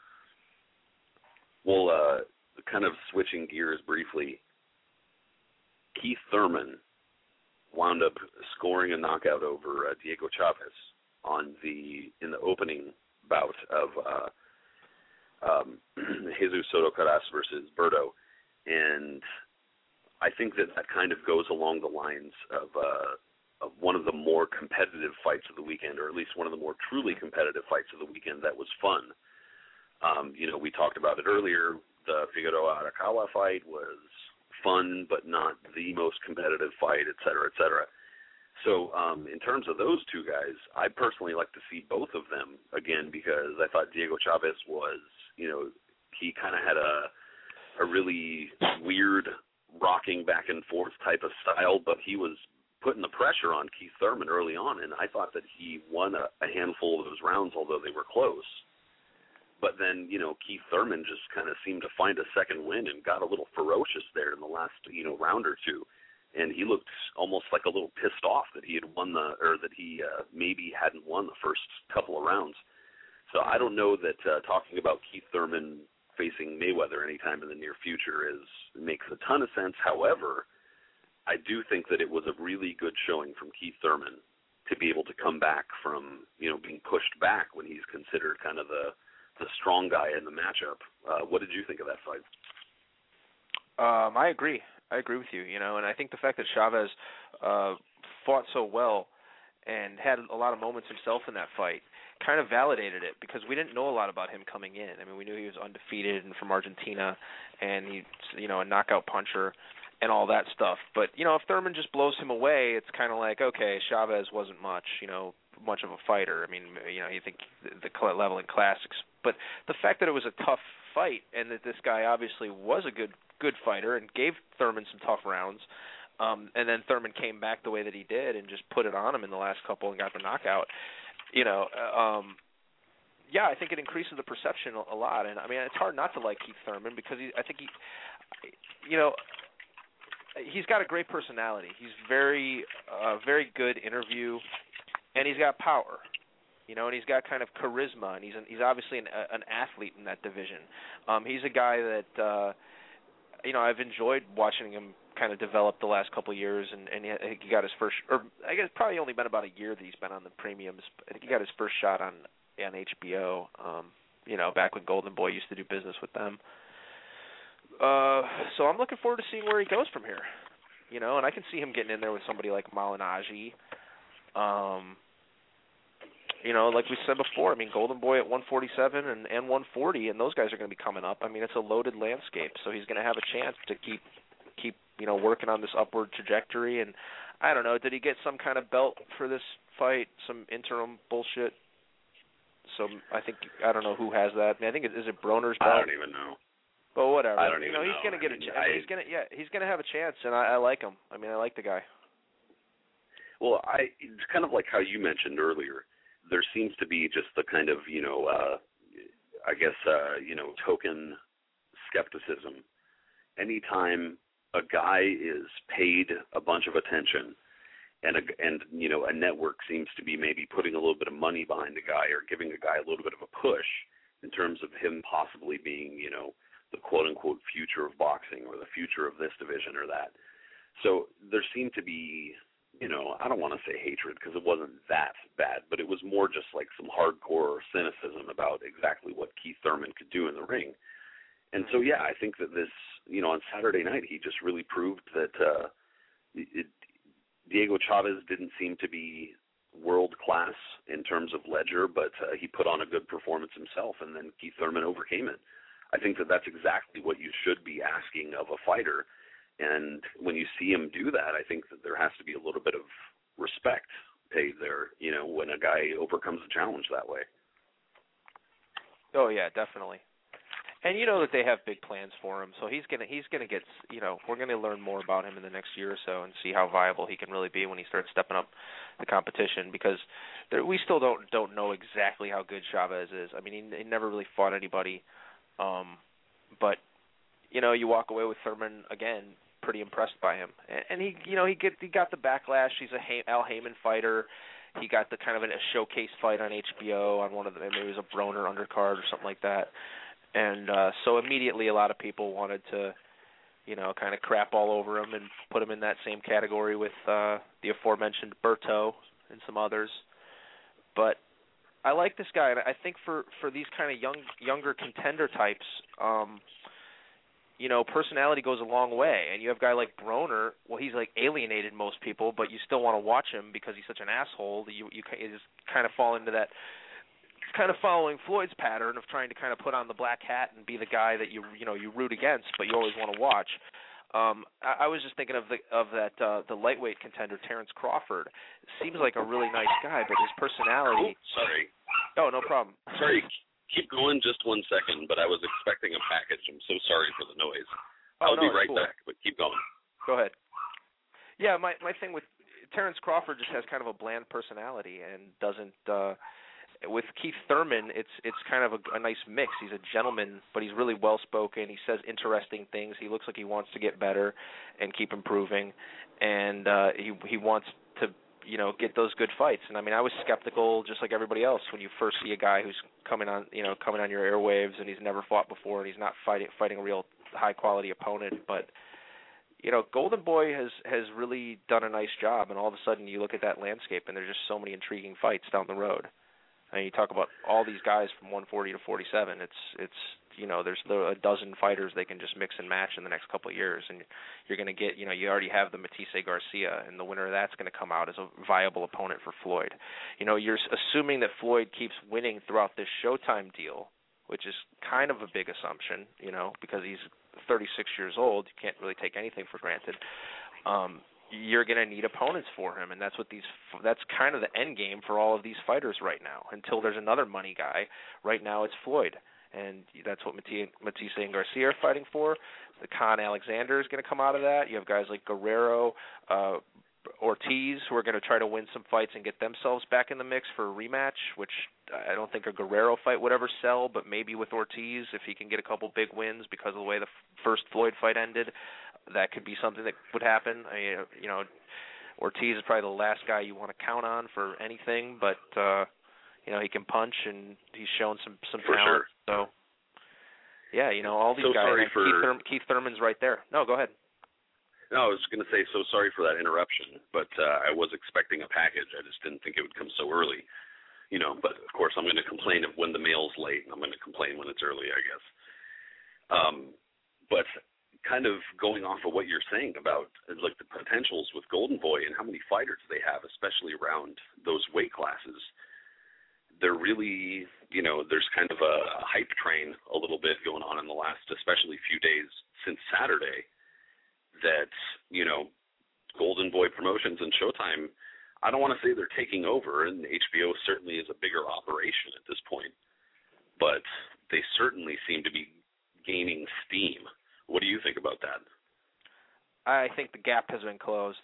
Well, uh, kind of switching gears briefly, Keith Thurman wound up scoring a knockout over uh, Diego Chavez on the in the opening bout of uh, um, Jesus Soto Caras versus Berto, and I think that that kind of goes along the lines of. Uh, of one of the more competitive fights of the weekend, or at least one of the more truly competitive fights of the weekend that was fun. Um, you know, we talked about it earlier. The Figueroa Arakawa fight was fun, but not the most competitive fight, et cetera, et cetera. So um, in terms of those two guys, I personally like to see both of them again because I thought Diego Chavez was, you know, he kind of had a a really weird rocking back and forth type of style, but he was putting the pressure on Keith Thurman early on, and I thought that he won a, a handful of those rounds, although they were close. But then, you know, Keith Thurman just kind of seemed to find a second wind and got a little ferocious there in the last, you know, round or two. And he looked almost like a little pissed off that he had won the, or that he uh, maybe hadn't won the first couple of rounds. So I don't know that uh, talking about Keith Thurman facing Mayweather anytime in the near future is makes a ton of sense. However, I do think that it was a really good showing from Keith Thurman to be able to come back from, you know, being pushed back when he's considered kind of the, the strong guy in the matchup. Uh, what did you think of that fight? Um, I agree. I agree with you, you know, and I think the fact that Chavez uh, fought so well and had a lot of moments himself in that fight kind of validated it because we didn't know a lot about him coming in. I mean, we knew he was undefeated and from Argentina, and he's, you know, a knockout puncher and all that stuff. But, you know, if Thurman just blows him away, it's kind of like, okay, Chavez wasn't much, you know, much of a fighter. I mean, you know, you think the, the level in classics. But the fact that it was a tough fight and that this guy obviously was a good good fighter and gave Thurman some tough rounds, um, and then Thurman came back the way that he did and just put it on him in the last couple and got the knockout, you know, um, yeah, I think it increases the perception a, a lot. And, I mean, it's hard not to like Keith Thurman because he, I think he, you know, he's got a great personality. He's very, uh, very good interview, and he's got power, you know, and he's got kind of charisma, and he's an, he's obviously an, an athlete in that division. Um, he's a guy that, uh, you know, I've enjoyed watching him kind of develop the last couple of years, and, and I think he got his first, or I guess probably only been about a year that he's been on the premiums. I think he got his first shot on on H B O, um, you know, back when Golden Boy used to do business with them. Uh, so I'm looking forward to seeing where he goes from here, you know, and I can see him getting in there with somebody like Malignaggi. Um, you know, like we said before, I mean, Golden Boy at one forty-seven and, and one forty, and those guys are going to be coming up. I mean, it's a loaded landscape, so he's going to have a chance to keep, keep, you know, working on this upward trajectory. And I don't know, did he get some kind of belt for this fight, some interim bullshit? So I think, I don't know who has that. I, mean, I think, it, is it Broner's belt? I don't even know. But whatever. I don't you even know, he's know. going to get I a mean, chance. I, he's going to, yeah, he's going to have a chance, and I, I like him. I mean, I like the guy. Well, I it's kind of like how you mentioned earlier. There seems to be just the kind of, you know, uh, I guess, uh, you know, token skepticism anytime a guy is paid a bunch of attention and, a, and you know, a network seems to be maybe putting a little bit of money behind a guy or giving a guy a little bit of a push in terms of him possibly being, you know, the quote-unquote future of boxing or the future of this division or that. So there seemed to be, you know, I don't want to say hatred because it wasn't that bad, but it was more just like some hardcore cynicism about exactly what Keith Thurman could do in the ring. And so, yeah, I think that this, you know, on Saturday night, he just really proved that uh, it, Diego Chavez didn't seem to be world-class in terms of ledger, but uh, he put on a good performance himself, and then Keith Thurman overcame it. I think that that's exactly what you should be asking of a fighter. And when you see him do that, I think that there has to be a little bit of respect paid there, you know, when a guy overcomes a challenge that way. Oh, yeah, definitely. And you know that they have big plans for him, so he's gonna he's gonna get, you know, we're gonna learn more about him in the next year or so and see how viable he can really be when he starts stepping up the competition, because there, we still don't don't know exactly how good Chavez is. I mean, he, he never really fought anybody, um, but you know, you walk away with Thurman again pretty impressed by him, and, and he you know he get he got the backlash. He's a Hay, Al Heyman fighter. He got the kind of a showcase fight on H B O on one of the, maybe it was a Broner undercard or something like that. And uh, so immediately a lot of people wanted to, you know, kind of crap all over him and put him in that same category with uh, the aforementioned Berto and some others. But I like this guy, and I think for, for these kind of young younger contender types, um, you know, personality goes a long way. And you have a guy like Broner, well, he's like alienated most people, but you still want to watch him because he's such an asshole that you, you, you just kind of fall into that kind of following Floyd's pattern of trying to kind of put on the black hat and be the guy that you you know you root against, but you always want to watch. Um, I, I was just thinking of the of that uh, the lightweight contender Terrence Crawford. Seems like a really nice guy, but his personality. Oh, sorry. Oh, no problem. Sorry, keep going just one second. But I was expecting a package. I'm so sorry for the noise. Oh, I'll no, be right cool. back. But keep going. Go ahead. Yeah, my my thing with Terrence Crawford just has kind of a bland personality and doesn't. Uh, With Keith Thurman, it's it's kind of a, a nice mix. He's a gentleman, but he's really well-spoken. He says interesting things. He looks like he wants to get better and keep improving, and uh, he he wants to you know get those good fights. And I mean, I was skeptical, just like everybody else, when you first see a guy who's coming on you know coming on your airwaves and he's never fought before and he's not fighting fighting a real high-quality opponent. But you know, Golden Boy has has really done a nice job, and all of a sudden you look at that landscape and there's just so many intriguing fights down the road. And you talk about all these guys from one forty to forty-seven. It's it's you know there's a dozen fighters they can just mix and match in the next couple of years, and you're going to get you know you already have the Matisse Garcia, and the winner of that's going to come out as a viable opponent for Floyd. You know you're assuming that Floyd keeps winning throughout this Showtime deal, which is kind of a big assumption, you know, because he's thirty-six years old. You can't really take anything for granted. Um, you're going to need opponents for him, and that's what these that's kind of the end game for all of these fighters right now. Until there's another money guy, right now it's Floyd, and that's what Matisse, Matisse and Garcia are fighting for. The Khan Alexander is going to come out of that. You have guys like Guerrero, uh, Ortiz, who are going to try to win some fights and get themselves back in the mix for a rematch, which I don't think a Guerrero fight would ever sell, but maybe with Ortiz, if he can get a couple big wins because of the way the first Floyd fight ended, that could be something that would happen. I mean, you know, Ortiz is probably the last guy you want to count on for anything, but uh, you know he can punch and he's shown some some for talent. Sure. So yeah, you know all these so guys. Sorry for... Keith, Thurman, Keith Thurman's right there. No, go ahead. No, I was going to say so sorry for that interruption, but uh, I was expecting a package. I just didn't think it would come so early. You know, but of course I'm going to complain when the mail's late, and I'm going to complain when it's early, I guess. Um, but kind of going off of what you're saying about like the potentials with Golden Boy and how many fighters they have, especially around those weight classes, they're really, you know, there's kind of a hype train a little bit going on in the last, especially few days since Saturday, that, you know, Golden Boy Promotions and Showtime, I don't want to say they're taking over, and H B O certainly is a bigger operation at this point, but they certainly seem to be gaining steam. What do you think about that? I think the gap has been closed.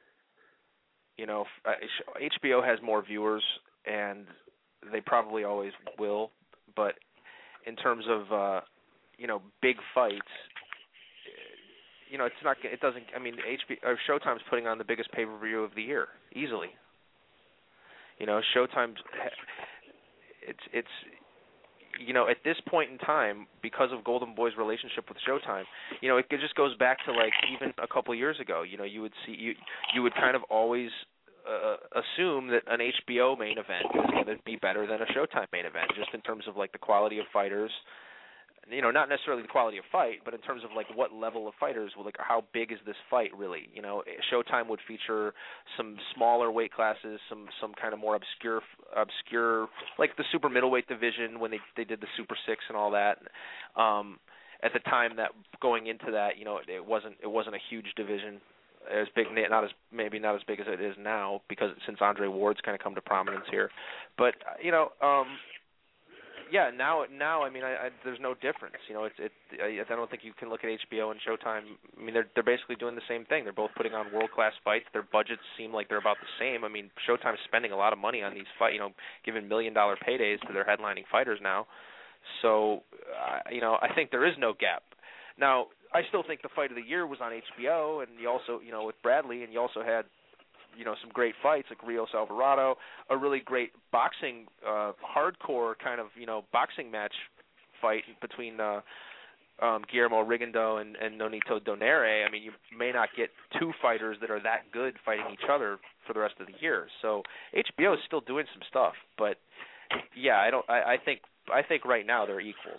You know, H B O has more viewers, and they probably always will. But in terms of uh, you know, big fights, you know, it's not. It doesn't. I mean, H B or Showtime's putting on the biggest pay-per-view of the year easily. You know, Showtime's. It's it's. You know, at this point in time, because of Golden Boy's relationship with Showtime, you know, it just goes back to like even a couple of years ago. You know, you would see you you would kind of always uh, assume that an H B O main event is going to be better than a Showtime main event, just in terms of like the quality of fighters. You know, not necessarily the quality of fight, but in terms of like what level of fighters, like how big is this fight really? You know, Showtime would feature some smaller weight classes, some some kind of more obscure obscure like the super middleweight division when they they did the Super Six and all that. Um, at the time that going into that, you know, it, it wasn't it wasn't a huge division as big, not as maybe not as big as it is now because since Andre Ward's kind of come to prominence here, but you know. Um, Yeah, now, now I mean, I, I, there's no difference. You know, it's it. I, I don't think you can look at H B O and Showtime. I mean, they're they're basically doing the same thing. They're both putting on world class fights. Their budgets seem like they're about the same. I mean, Showtime's spending a lot of money on these fight. You know, giving million dollar paydays to their headlining fighters now. So, uh, you know, I think there is no gap. Now, I still think the fight of the year was on H B O, and you also, you know, with Bradley, and you also had. You know, some great fights like Rios Alvarado, a really great boxing, uh, hardcore kind of, you know, boxing match fight between uh, um, Guillermo Rigondeaux and, and Nonito Donaire. I mean, you may not get two fighters that are that good fighting each other for the rest of the year. So H B O is still doing some stuff, but yeah, I don't. I, I think I think right now they're equals.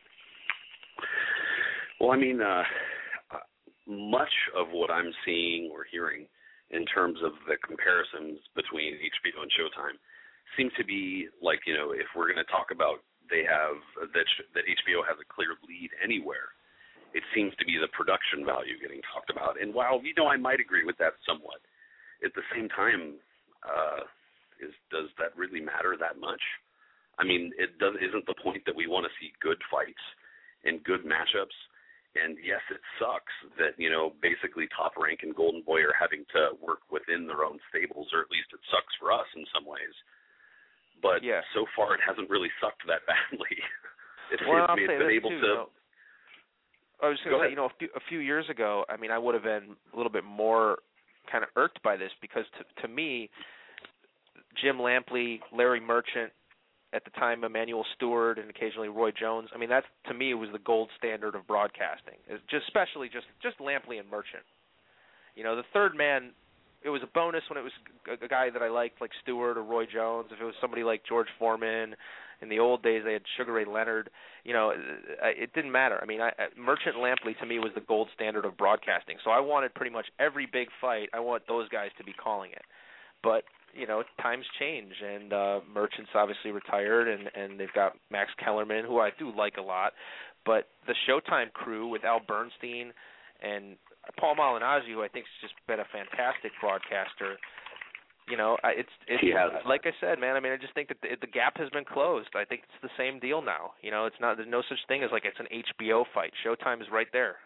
Well, I mean, uh, much of what I'm seeing or hearing in terms of the comparisons between H B O and Showtime seem to be like, you know, if we're going to talk about they have that that H B O has a clear lead anywhere, it seems to be the production value getting talked about. And while, you know, I might agree with that somewhat, at the same time, uh, is does that really matter that much? I mean, it does, isn't the point that we want to see good fights and good matchups? And yes, it sucks that, you know, basically Top Rank and Golden Boy are having to work within their own stables, or at least it sucks for us in some ways. But yeah. so far it hasn't really sucked that badly. It's, well, it's, I'll it's say been this able too, to... You know, I was going to say, ahead. you know, a few, a few years ago, I mean, I would have been a little bit more kind of irked by this because to, to me, Jim Lampley, Larry Merchant, at the time Emmanuel Stewart and occasionally Roy Jones. I mean, that's to me was the gold standard of broadcasting. It's just especially just just Lampley and Merchant. You know, the third man, it was a bonus when it was a, a guy that I liked like Stewart or Roy Jones. If it was somebody like George Foreman, in the old days they had Sugar Ray Leonard. You know, it, it didn't matter. I mean, I, Merchant and Lampley to me was the gold standard of broadcasting. So I wanted pretty much every big fight. I want those guys to be calling it, but you know, times change, and uh, Merchant's obviously retired, and, and they've got Max Kellerman, who I do like a lot. But the Showtime crew with Al Bernstein and Paul Malignaggi, who I think has just been a fantastic broadcaster, you know, it's it's like I said, man. I mean, I just think that the, the gap has been closed. I think it's the same deal now. You know, it's not there's no such thing as like it's an H B O fight. Showtime is right there.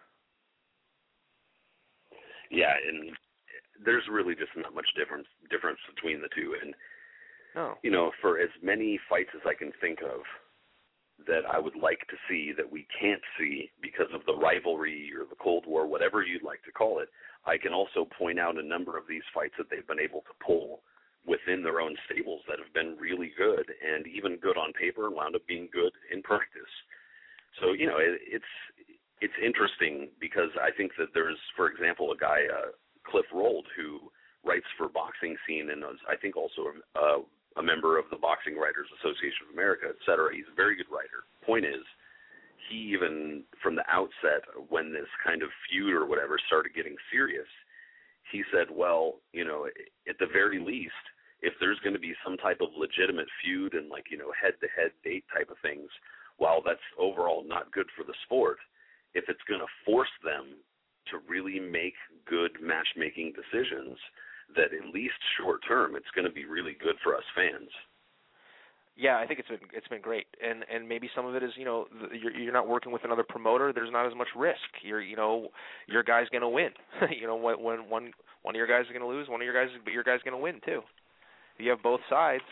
Yeah, and there's really just not much difference difference between the two. And, no. you know, for as many fights as I can think of that I would like to see that we can't see because of the rivalry or the Cold War, whatever you'd like to call it, I can also point out a number of these fights that they've been able to pull within their own stables that have been really good and even good on paper and wound up being good in practice. So, you know, it, it's it's interesting because I think that there's, for example, a guy, uh, Cliff Rold, who writes for Boxing Scene and is, I think, also uh, a member of the Boxing Writers Association of America, et cetera. He's a very good writer. Point is, he even, from the outset, when this kind of feud or whatever started getting serious, he said, well, you know, at the very least, if there's going to be some type of legitimate feud and, like, you know, head-to-head date type of things, while that's overall not good for the sport, if it's going to force them to really make good matchmaking decisions, that at least short term, it's going to be really good for us fans. Yeah, I think it's been it's been great, and and maybe some of it is you know you're you're not working with another promoter. There's not as much risk. You're you know your guy's going to win. you know when when one one of your guys is going to lose, one of your guys but your guy's going to win too. You have both sides,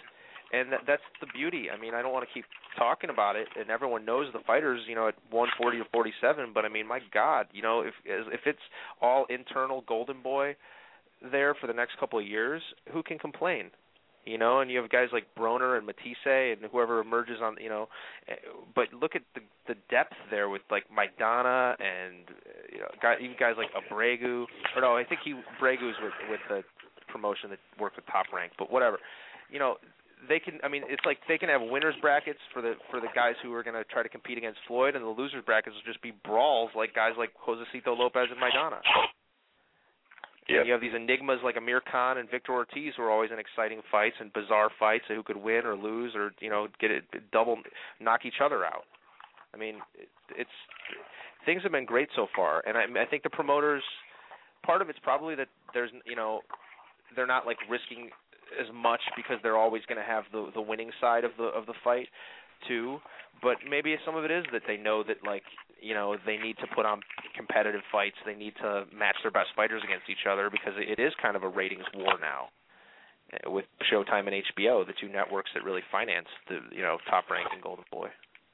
And that, that's the beauty. I mean, I don't want to keep talking about it, and everyone knows the fighters, you know, at one forty or forty-seven. But I mean, my God, you know, if if it's all internal Golden Boy there for the next couple of years, who can complain? You know, and you have guys like Broner and Matisse and whoever emerges on, you know. But look at the the depth there with like Maidana and you know, guys, even guys like Abregu. Or no, I think he Bregu's with with the promotion that worked with Top Rank, but whatever. You know. They can. I mean, it's like they can have winners brackets for the for the guys who are going to try to compete against Floyd, and the losers brackets will just be brawls like guys like Josecito Lopez and Maidana. Yep. And you have these enigmas like Amir Khan and Victor Ortiz who are always in exciting fights and bizarre fights, who could win or lose or you know get it double knock each other out. I mean, it, it's things have been great so far, and I, I think the promoters. Part of it's probably that there's you know they're not like risking as much because they're always going to have the the winning side of the of the fight too, but maybe some of it is that they know that like you know they need to put on competitive fights, they need to match their best fighters against each other because it is kind of a ratings war now with Showtime and H B O, the two networks that really finance the you know Top Rank and Golden Boy.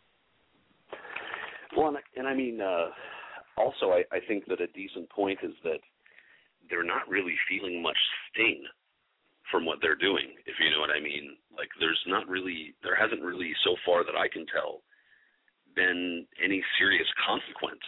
Well, and, and I mean uh, also I, I think that a decent point is that they're not really feeling much sting from what they're doing, if you know what I mean. Like, there's not really, there hasn't really, so far that I can tell, been any serious consequence.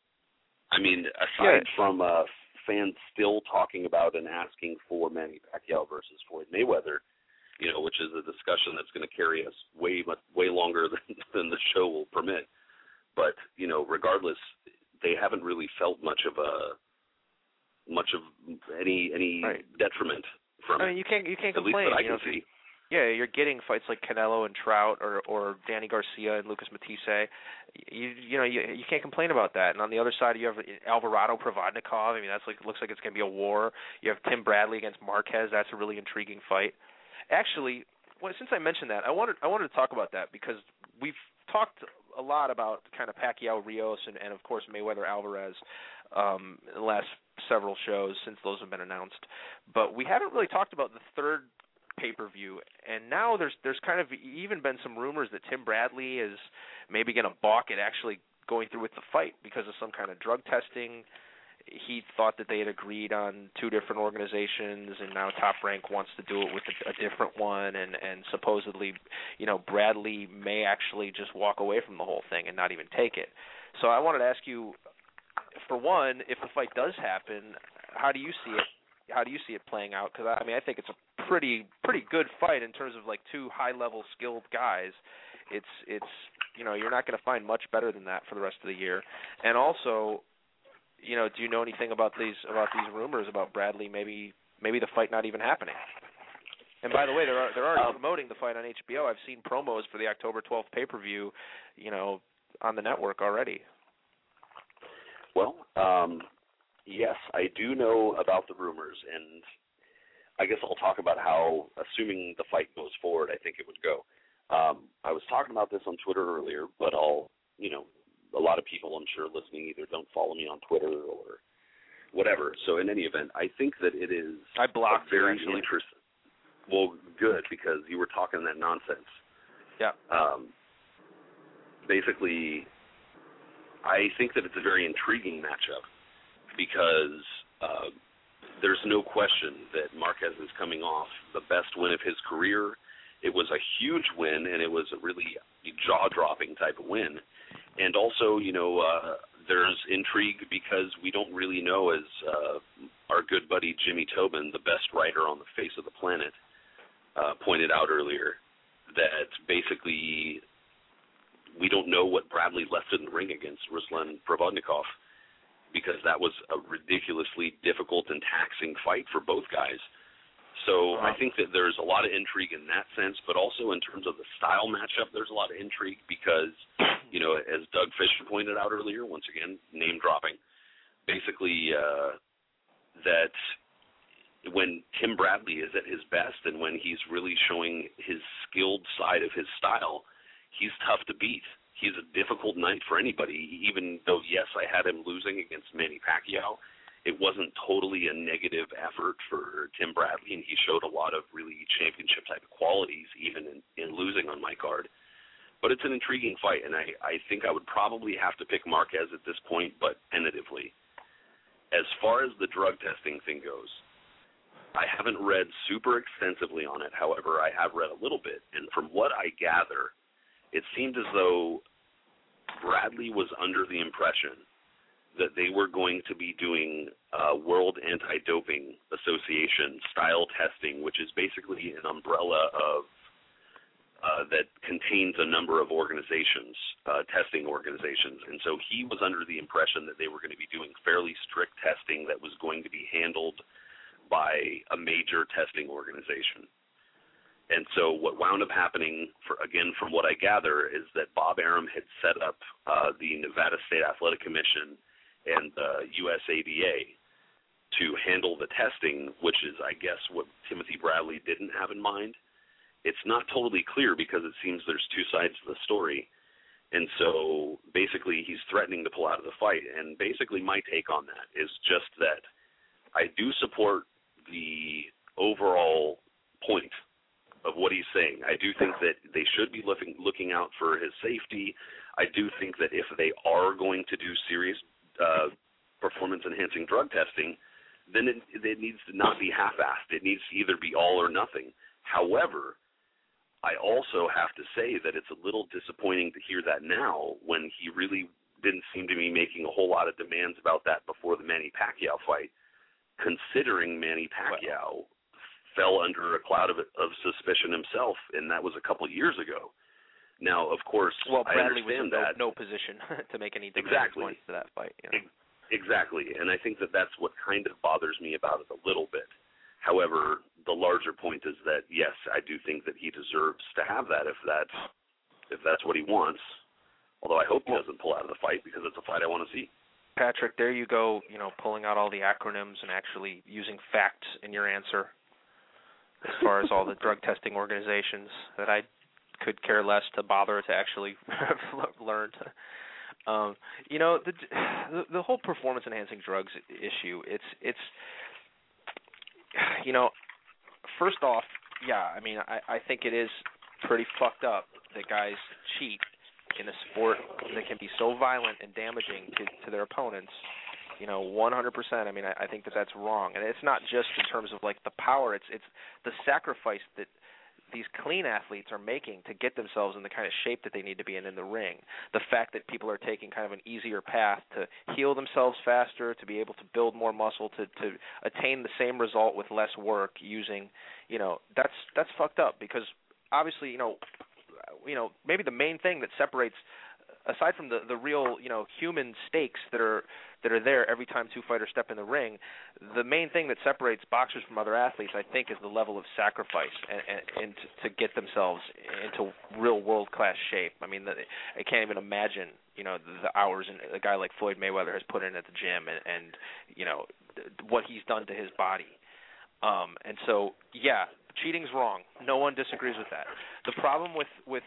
I mean, aside yeah. from uh, fans still talking about and asking for Manny Pacquiao versus Floyd Mayweather, you know, which is a discussion that's going to carry us way, much, way longer than, than the show will permit. But, you know, regardless, they haven't really felt much of a, much of any, any right. detriment. From I mean, you can't you can't At complain. Least that I you know, can see. Yeah, you're getting fights like Canelo and Trout, or or Danny Garcia and Lucas Matisse. You you know you you can't complain about that. And on the other side, you have Alvarado Provodnikov. I mean, that's like looks like it's going to be a war. You have Tim Bradley against Marquez. That's a really intriguing fight. Actually, well, since I mentioned that, I wanted I wanted to talk about that because we've talked a lot about kind of Pacquiao Rios and, and of course Mayweather Alvarez um, in the last several shows since those have been announced, but we haven't really talked about the third pay-per-view. And now there's there's kind of even been some rumors that Tim Bradley is maybe going to balk at actually going through with the fight because of some kind of drug testing. He thought that they had agreed on two different organizations, and now Top Rank wants to do it with a, a different one, and, and supposedly, you know, Bradley may actually just walk away from the whole thing and not even take it. So I wanted to ask you, for one, if the fight does happen, how do you see it? How do you see it playing out? Because I mean, I think it's a pretty pretty good fight in terms of like two high-level skilled guys. It's it's you know you're not going to find much better than that for the rest of the year, and also. You know, do you know anything about these about these rumors about Bradley maybe maybe the fight not even happening? And by the way, they're they're already um, promoting the fight on H B O. I've seen promos for the October twelfth pay-per-view, you know, on the network already. Well, um, yes, I do know about the rumors, and I guess I'll talk about how, assuming the fight goes forward, I think it would go. Um, I was talking about this on Twitter earlier, but I'll, you know, a lot of people, I'm sure, listening either don't follow me on Twitter or whatever. So in any event, I think that it is I blocked very you, interesting. Well, good, because you were talking that nonsense. Yeah. Um, basically, I think that it's a very intriguing matchup because uh, there's no question that Marquez is coming off the best win of his career. It was a huge win, and it was a really jaw-dropping type of win. And also, you know, uh, there's intrigue because we don't really know, as uh, our good buddy Jimmy Tobin, the best writer on the face of the planet, uh, pointed out earlier, that basically we don't know what Bradley left in the ring against Ruslan Provodnikov because that was a ridiculously difficult and taxing fight for both guys. So I think that there's a lot of intrigue in that sense, but also in terms of the style matchup, there's a lot of intrigue because, you know, as Doug Fisher pointed out earlier, once again, name dropping, basically uh, that when Tim Bradley is at his best and when he's really showing his skilled side of his style, he's tough to beat. He's a difficult night for anybody, even though, yes, I had him losing against Manny Pacquiao. it wasn't totally a negative effort for Tim Bradley, and he showed a lot of really championship-type qualities, even in, in losing on my card. But it's an intriguing fight, and I, I think I would probably have to pick Marquez at this point, but tentatively. As far as the drug testing thing goes, I haven't read super extensively on it. However, I have read a little bit, and from what I gather, it seemed as though Bradley was under the impression that they were going to be doing uh, World Anti-Doping Association style testing, which is basically an umbrella of uh, that contains a number of organizations, uh, testing organizations. And so he was under the impression that they were going to be doing fairly strict testing that was going to be handled by a major testing organization. And so what wound up happening, for, again, from what I gather, is that Bob Arum had set up uh, the Nevada State Athletic Commission and the U S A D A to handle the testing, which is, I guess, what Timothy Bradley didn't have in mind. It's not totally clear because it seems there's two sides to the story. And so basically he's threatening to pull out of the fight. And basically my take on that is just that I do support the overall point of what he's saying. I do think that they should be looking, looking out for his safety. I do think that if they are going to do serious Uh, performance-enhancing drug testing, then it, it needs to not be half-assed. It needs to either be all or nothing. However, I also have to say that it's a little disappointing to hear that now when he really didn't seem to be making a whole lot of demands about that before the Manny Pacquiao fight, considering Manny Pacquiao fell under a cloud of, of suspicion himself, and that was a couple of years ago. Now, of course, well, Bradley I understand was in no, that. no position to make any exactly. points to that fight. You know? Exactly, and I think that that's what kind of bothers me about it a little bit. However, the larger point is that, yes, I do think that he deserves to have that if that's, if that's what he wants, although I hope he doesn't pull out of the fight because it's a fight I want to see. Patrick, there you go, you know, pulling out all the acronyms and actually using facts in your answer as far as all the drug testing organizations that I could care less to bother to actually learn. Um, you know, the, the the whole performance-enhancing drugs issue. It's it's you know, first off, yeah, I mean, I, I think it is pretty fucked up that guys cheat in a sport that can be so violent and damaging to, to their opponents. You know, one hundred percent. I mean, I, I think that that's wrong, and it's not just in terms of like the power. It's it's the sacrifice that these clean athletes are making to get themselves in the kind of shape that they need to be in in the ring. The fact that people are taking kind of an easier path to heal themselves faster, to be able to build more muscle, to, to attain the same result with less work using, you know, that's that's fucked up because obviously, you know, you know, maybe the main thing that separates, aside from the, the real, you know, human stakes that are that are there every time two fighters step in the ring, the main thing that separates boxers from other athletes, I think, is the level of sacrifice and, and, and to, to get themselves into real world-class shape. I mean, the, I can't even imagine, you know, the, the hours and a guy like Floyd Mayweather has put in at the gym and, and you know, what he's done to his body. Um, and so, yeah, cheating's wrong. No one disagrees with that. The problem with, with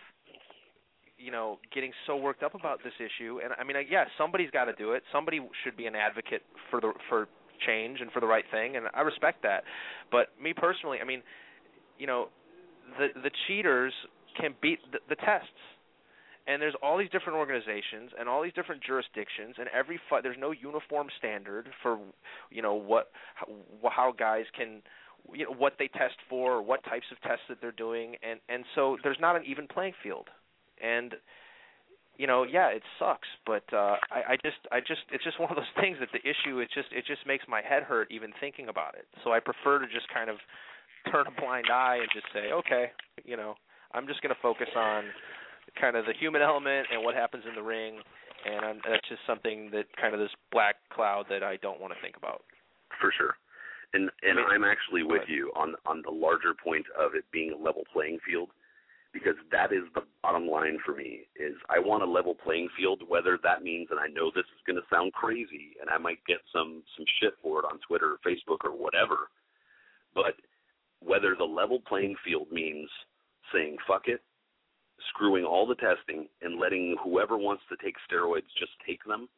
you know, getting so worked up about this issue, and I mean, yeah, somebody's got to do it. Somebody should be an advocate for the for change and for the right thing, and I respect that. But me personally, I mean, you know, the the cheaters can beat the, the tests, and there's all these different organizations and all these different jurisdictions, and every fight there's no uniform standard for, you know, what how, how guys can, you know, what they test for, or what types of tests that they're doing, and and so there's not an even playing field. And, you know, yeah, it sucks, but uh, I, I just, I just, it's just one of those things that the issue, it just, it just makes my head hurt even thinking about it. So I prefer to just kind of turn a blind eye and just say, okay, you know, I'm just going to focus on kind of the human element and what happens in the ring, and I'm, that's just something that kind of this black cloud that I don't want to think about. For sure. And and I mean, I'm actually with you on on the larger point of it being a level playing field. Because that is the bottom line for me, is I want a level playing field, whether that means, and I know this is going to sound crazy, and I might get some, some shit for it on Twitter or Facebook or whatever, but whether the level playing field means saying, fuck it, screwing all the testing and letting whoever wants to take steroids just take them,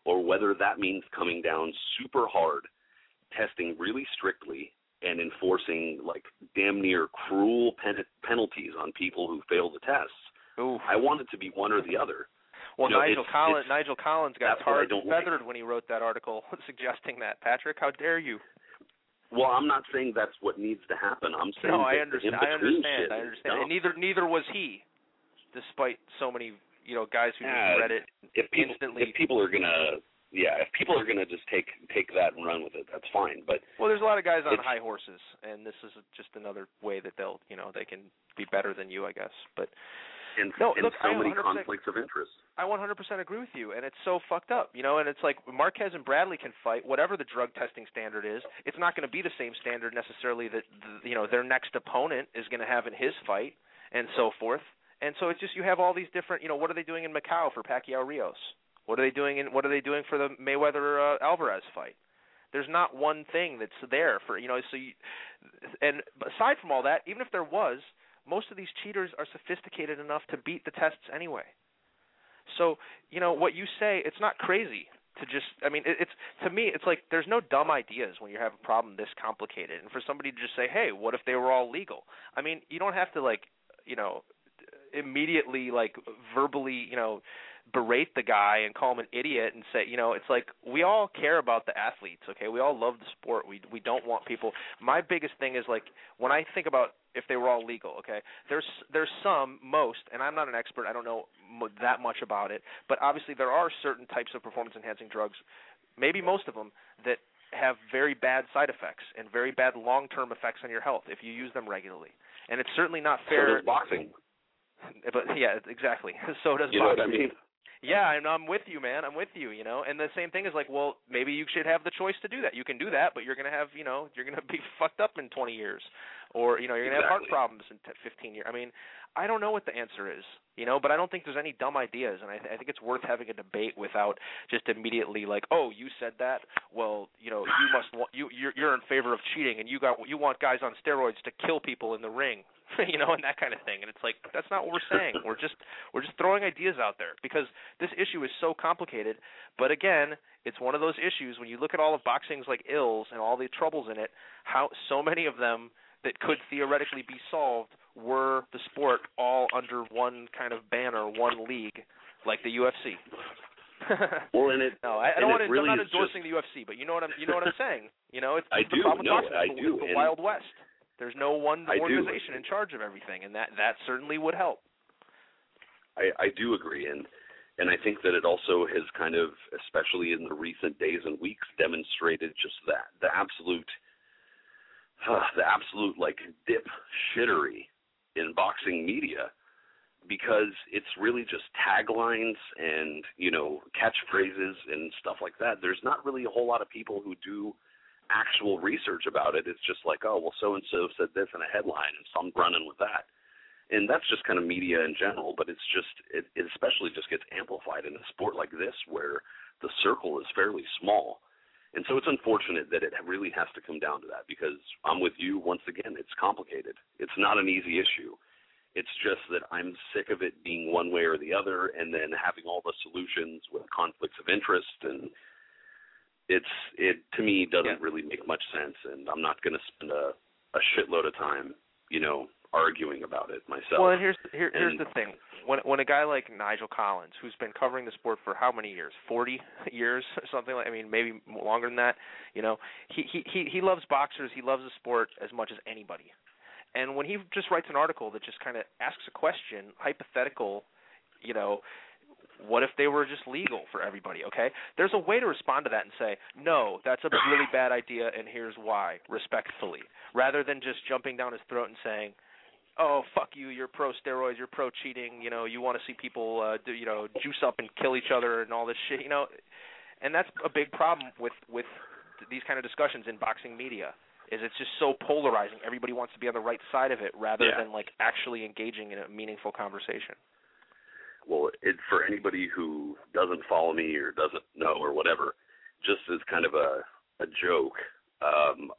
or whether that means coming down super hard, testing really strictly, and enforcing like damn near cruel pen- penalties on people who fail the tests. Ooh. I want it to be one or the other. Well, you know, Nigel it's, Collins, it's, Nigel Collins got that's what I tarred don't and feathered like. when he wrote that article suggesting that. Patrick, how dare you? Well, I'm not saying that's what needs to happen. I'm saying no, I that understand. the I in-between understand. shit I is understand. dumb. And neither neither was he, despite so many you know guys who Yeah, just read it if people, instantly. If people are gonna, yeah, if people are gonna just take take that and run with it, that's fine. But well, there's a lot of guys on it's, high horses, and this is just another way that they'll you know they can be better than you, I guess. But and, no, and look, so I many one hundred percent conflicts of interest. I one hundred percent agree with you, and it's so fucked up, you know, and it's like Marquez and Bradley can fight whatever the drug testing standard is. It's not going to be the same standard necessarily that, the, you know, their next opponent is going to have in his fight and so forth. And so it's just you have all these different, you know, what are they doing in Macau for Pacquiao Rios? What are they doing in, what are they doing for the Mayweather uh, Alvarez fight? There's not one thing that's there for, you know, so you, and aside from all that, even if there was, most of these cheaters are sophisticated enough to beat the tests anyway. So, you know, what you say, it's not crazy to just, I mean, it, it's, to me, it's like there's no dumb ideas when you have a problem this complicated. And for somebody to just say, hey, what if they were all legal? I mean, you don't have to, like, you know, immediately, like, verbally, you know, berate the guy and call him an idiot and say, you know, it's like we all care about the athletes, okay? We all love the sport. We we don't want people. My biggest thing is, like, when I think about if they were all legal, okay, there's there's some, most, and I'm not an expert, I don't know m- that much about it, but obviously there are certain types of performance-enhancing drugs, maybe most of them, that have very bad side effects and very bad long-term effects on your health if you use them regularly. And it's certainly not fair. So does boxing. But yeah, exactly. So does you know boxing. what I mean? Yeah, and I'm with you, man. I'm with you, you know. And the same thing is like, well, maybe you should have the choice to do that. You can do that, but you're going to have, you know, you're going to be fucked up in twenty years. Or, you know, you're going to exactly. have heart problems in fifteen years. I mean, I don't know what the answer is, you know, but I don't think there's any dumb ideas. And I, th- I think it's worth having a debate without just immediately like, oh, you said that? Well, you know, you must want, you, you're, you're in favor of cheating, and you got you want guys on steroids to kill people in the ring. You know, and that kind of thing. And it's like, that's not what we're saying. We're just we're just throwing ideas out there because this issue is so complicated. But again, it's one of those issues when you look at all of boxing's like ills and all the troubles in it, how so many of them that could theoretically be solved were the sport all under one kind of banner, one league, like the U F C. Well, and it no, I, I don't want to. Really I'm not endorsing just... the U F C, but you know what I'm. You know what I'm saying. You know, it's, I it's the do. problem with No, boxing. I It's the, do. it's the and... Wild West. There's no one I organization do. in charge of everything, and that, that certainly would help. I, I do agree, and and I think that it also has kind of, especially in the recent days and weeks, demonstrated just that the absolute, uh, the absolute like dip shittery in boxing media, because it's really just taglines and you know catchphrases and stuff like that. There's not really a whole lot of people who do actual research about it. It's just like, oh, well, so-and-so said this in a headline, and so I'm running with that. And that's just kind of media in general, but it's just, it, it especially just gets amplified in a sport like this where the circle is fairly small. And so it's unfortunate that it really has to come down to that because I'm with you, once again, it's complicated. It's not an easy issue. It's just that I'm sick of it being one way or the other and then having all the solutions with conflicts of interest, and It's it to me doesn't yeah. really make much sense, and I'm not going to spend a, a shitload of time, you know, arguing about it myself. Well, and here's here, here's and, the thing: when when a guy like Nigel Collins, who's been covering the sport for how many years? Forty years, or something like. I mean, maybe longer than that. You know, he he he he loves boxers. He loves the sport as much as anybody. And when he just writes an article that just kind of asks a question, hypothetical, you know. What if they were just legal for everybody, okay? There's a way to respond to that and say, no, that's a really bad idea, and here's why, respectfully, rather than just jumping down his throat and saying, oh, fuck you, you're pro-steroids, you're pro-cheating, you know, you want to see people, uh, do, you know, juice up and kill each other and all this shit, you know. And that's a big problem with, with these kind of discussions in boxing media, is it's just so polarizing. Everybody wants to be on the right side of it rather yeah. than, like, actually engaging in a meaningful conversation. Well, it, for anybody who doesn't follow me or doesn't know or whatever, just as kind of a, a joke, um,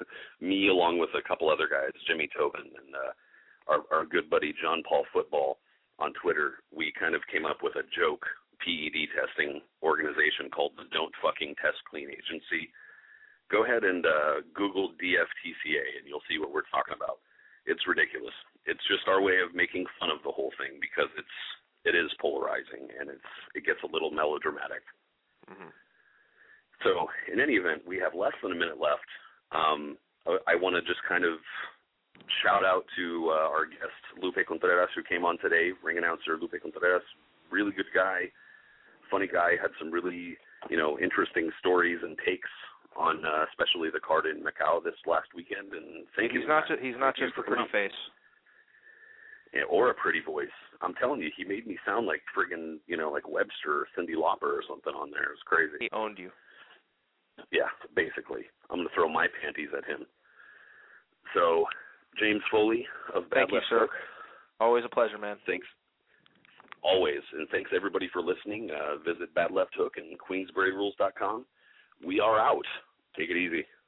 me along with a couple other guys, Jimmy Tobin and uh, our, our good buddy John Paul Football on Twitter, we kind of came up with a joke P E D testing organization called the Don't Fucking Test Clean Agency. Go ahead and uh, Google D F T C A, and you'll see what we're talking about. It's ridiculous. It's just our way of making fun of the whole thing because it's it is polarizing and it's it gets a little melodramatic. Mm-hmm. So in any event, we have less than a minute left. Um, I, I want to just kind of shout out to uh, our guest Lupe Contreras, who came on today, ring announcer Lupe Contreras. Really good guy, funny guy, had some really, you know, interesting stories and takes on uh, especially the card in Macau this last weekend. And thank he's you. Not ju- he's not thank just a pretty face. Yeah, or a pretty voice. I'm telling you, he made me sound like friggin', you know, like Webster or Cyndi Lauper or something on there. It was crazy. He owned you. Yeah, basically. I'm going to throw my panties at him. So, James Foley of Bad Thank you, Left sir. Hook. Always a pleasure, man. Thanks. Always. And thanks, everybody, for listening. Uh, visit Bad Left Hook and Queensbury Rules dot com. We are out. Take it easy.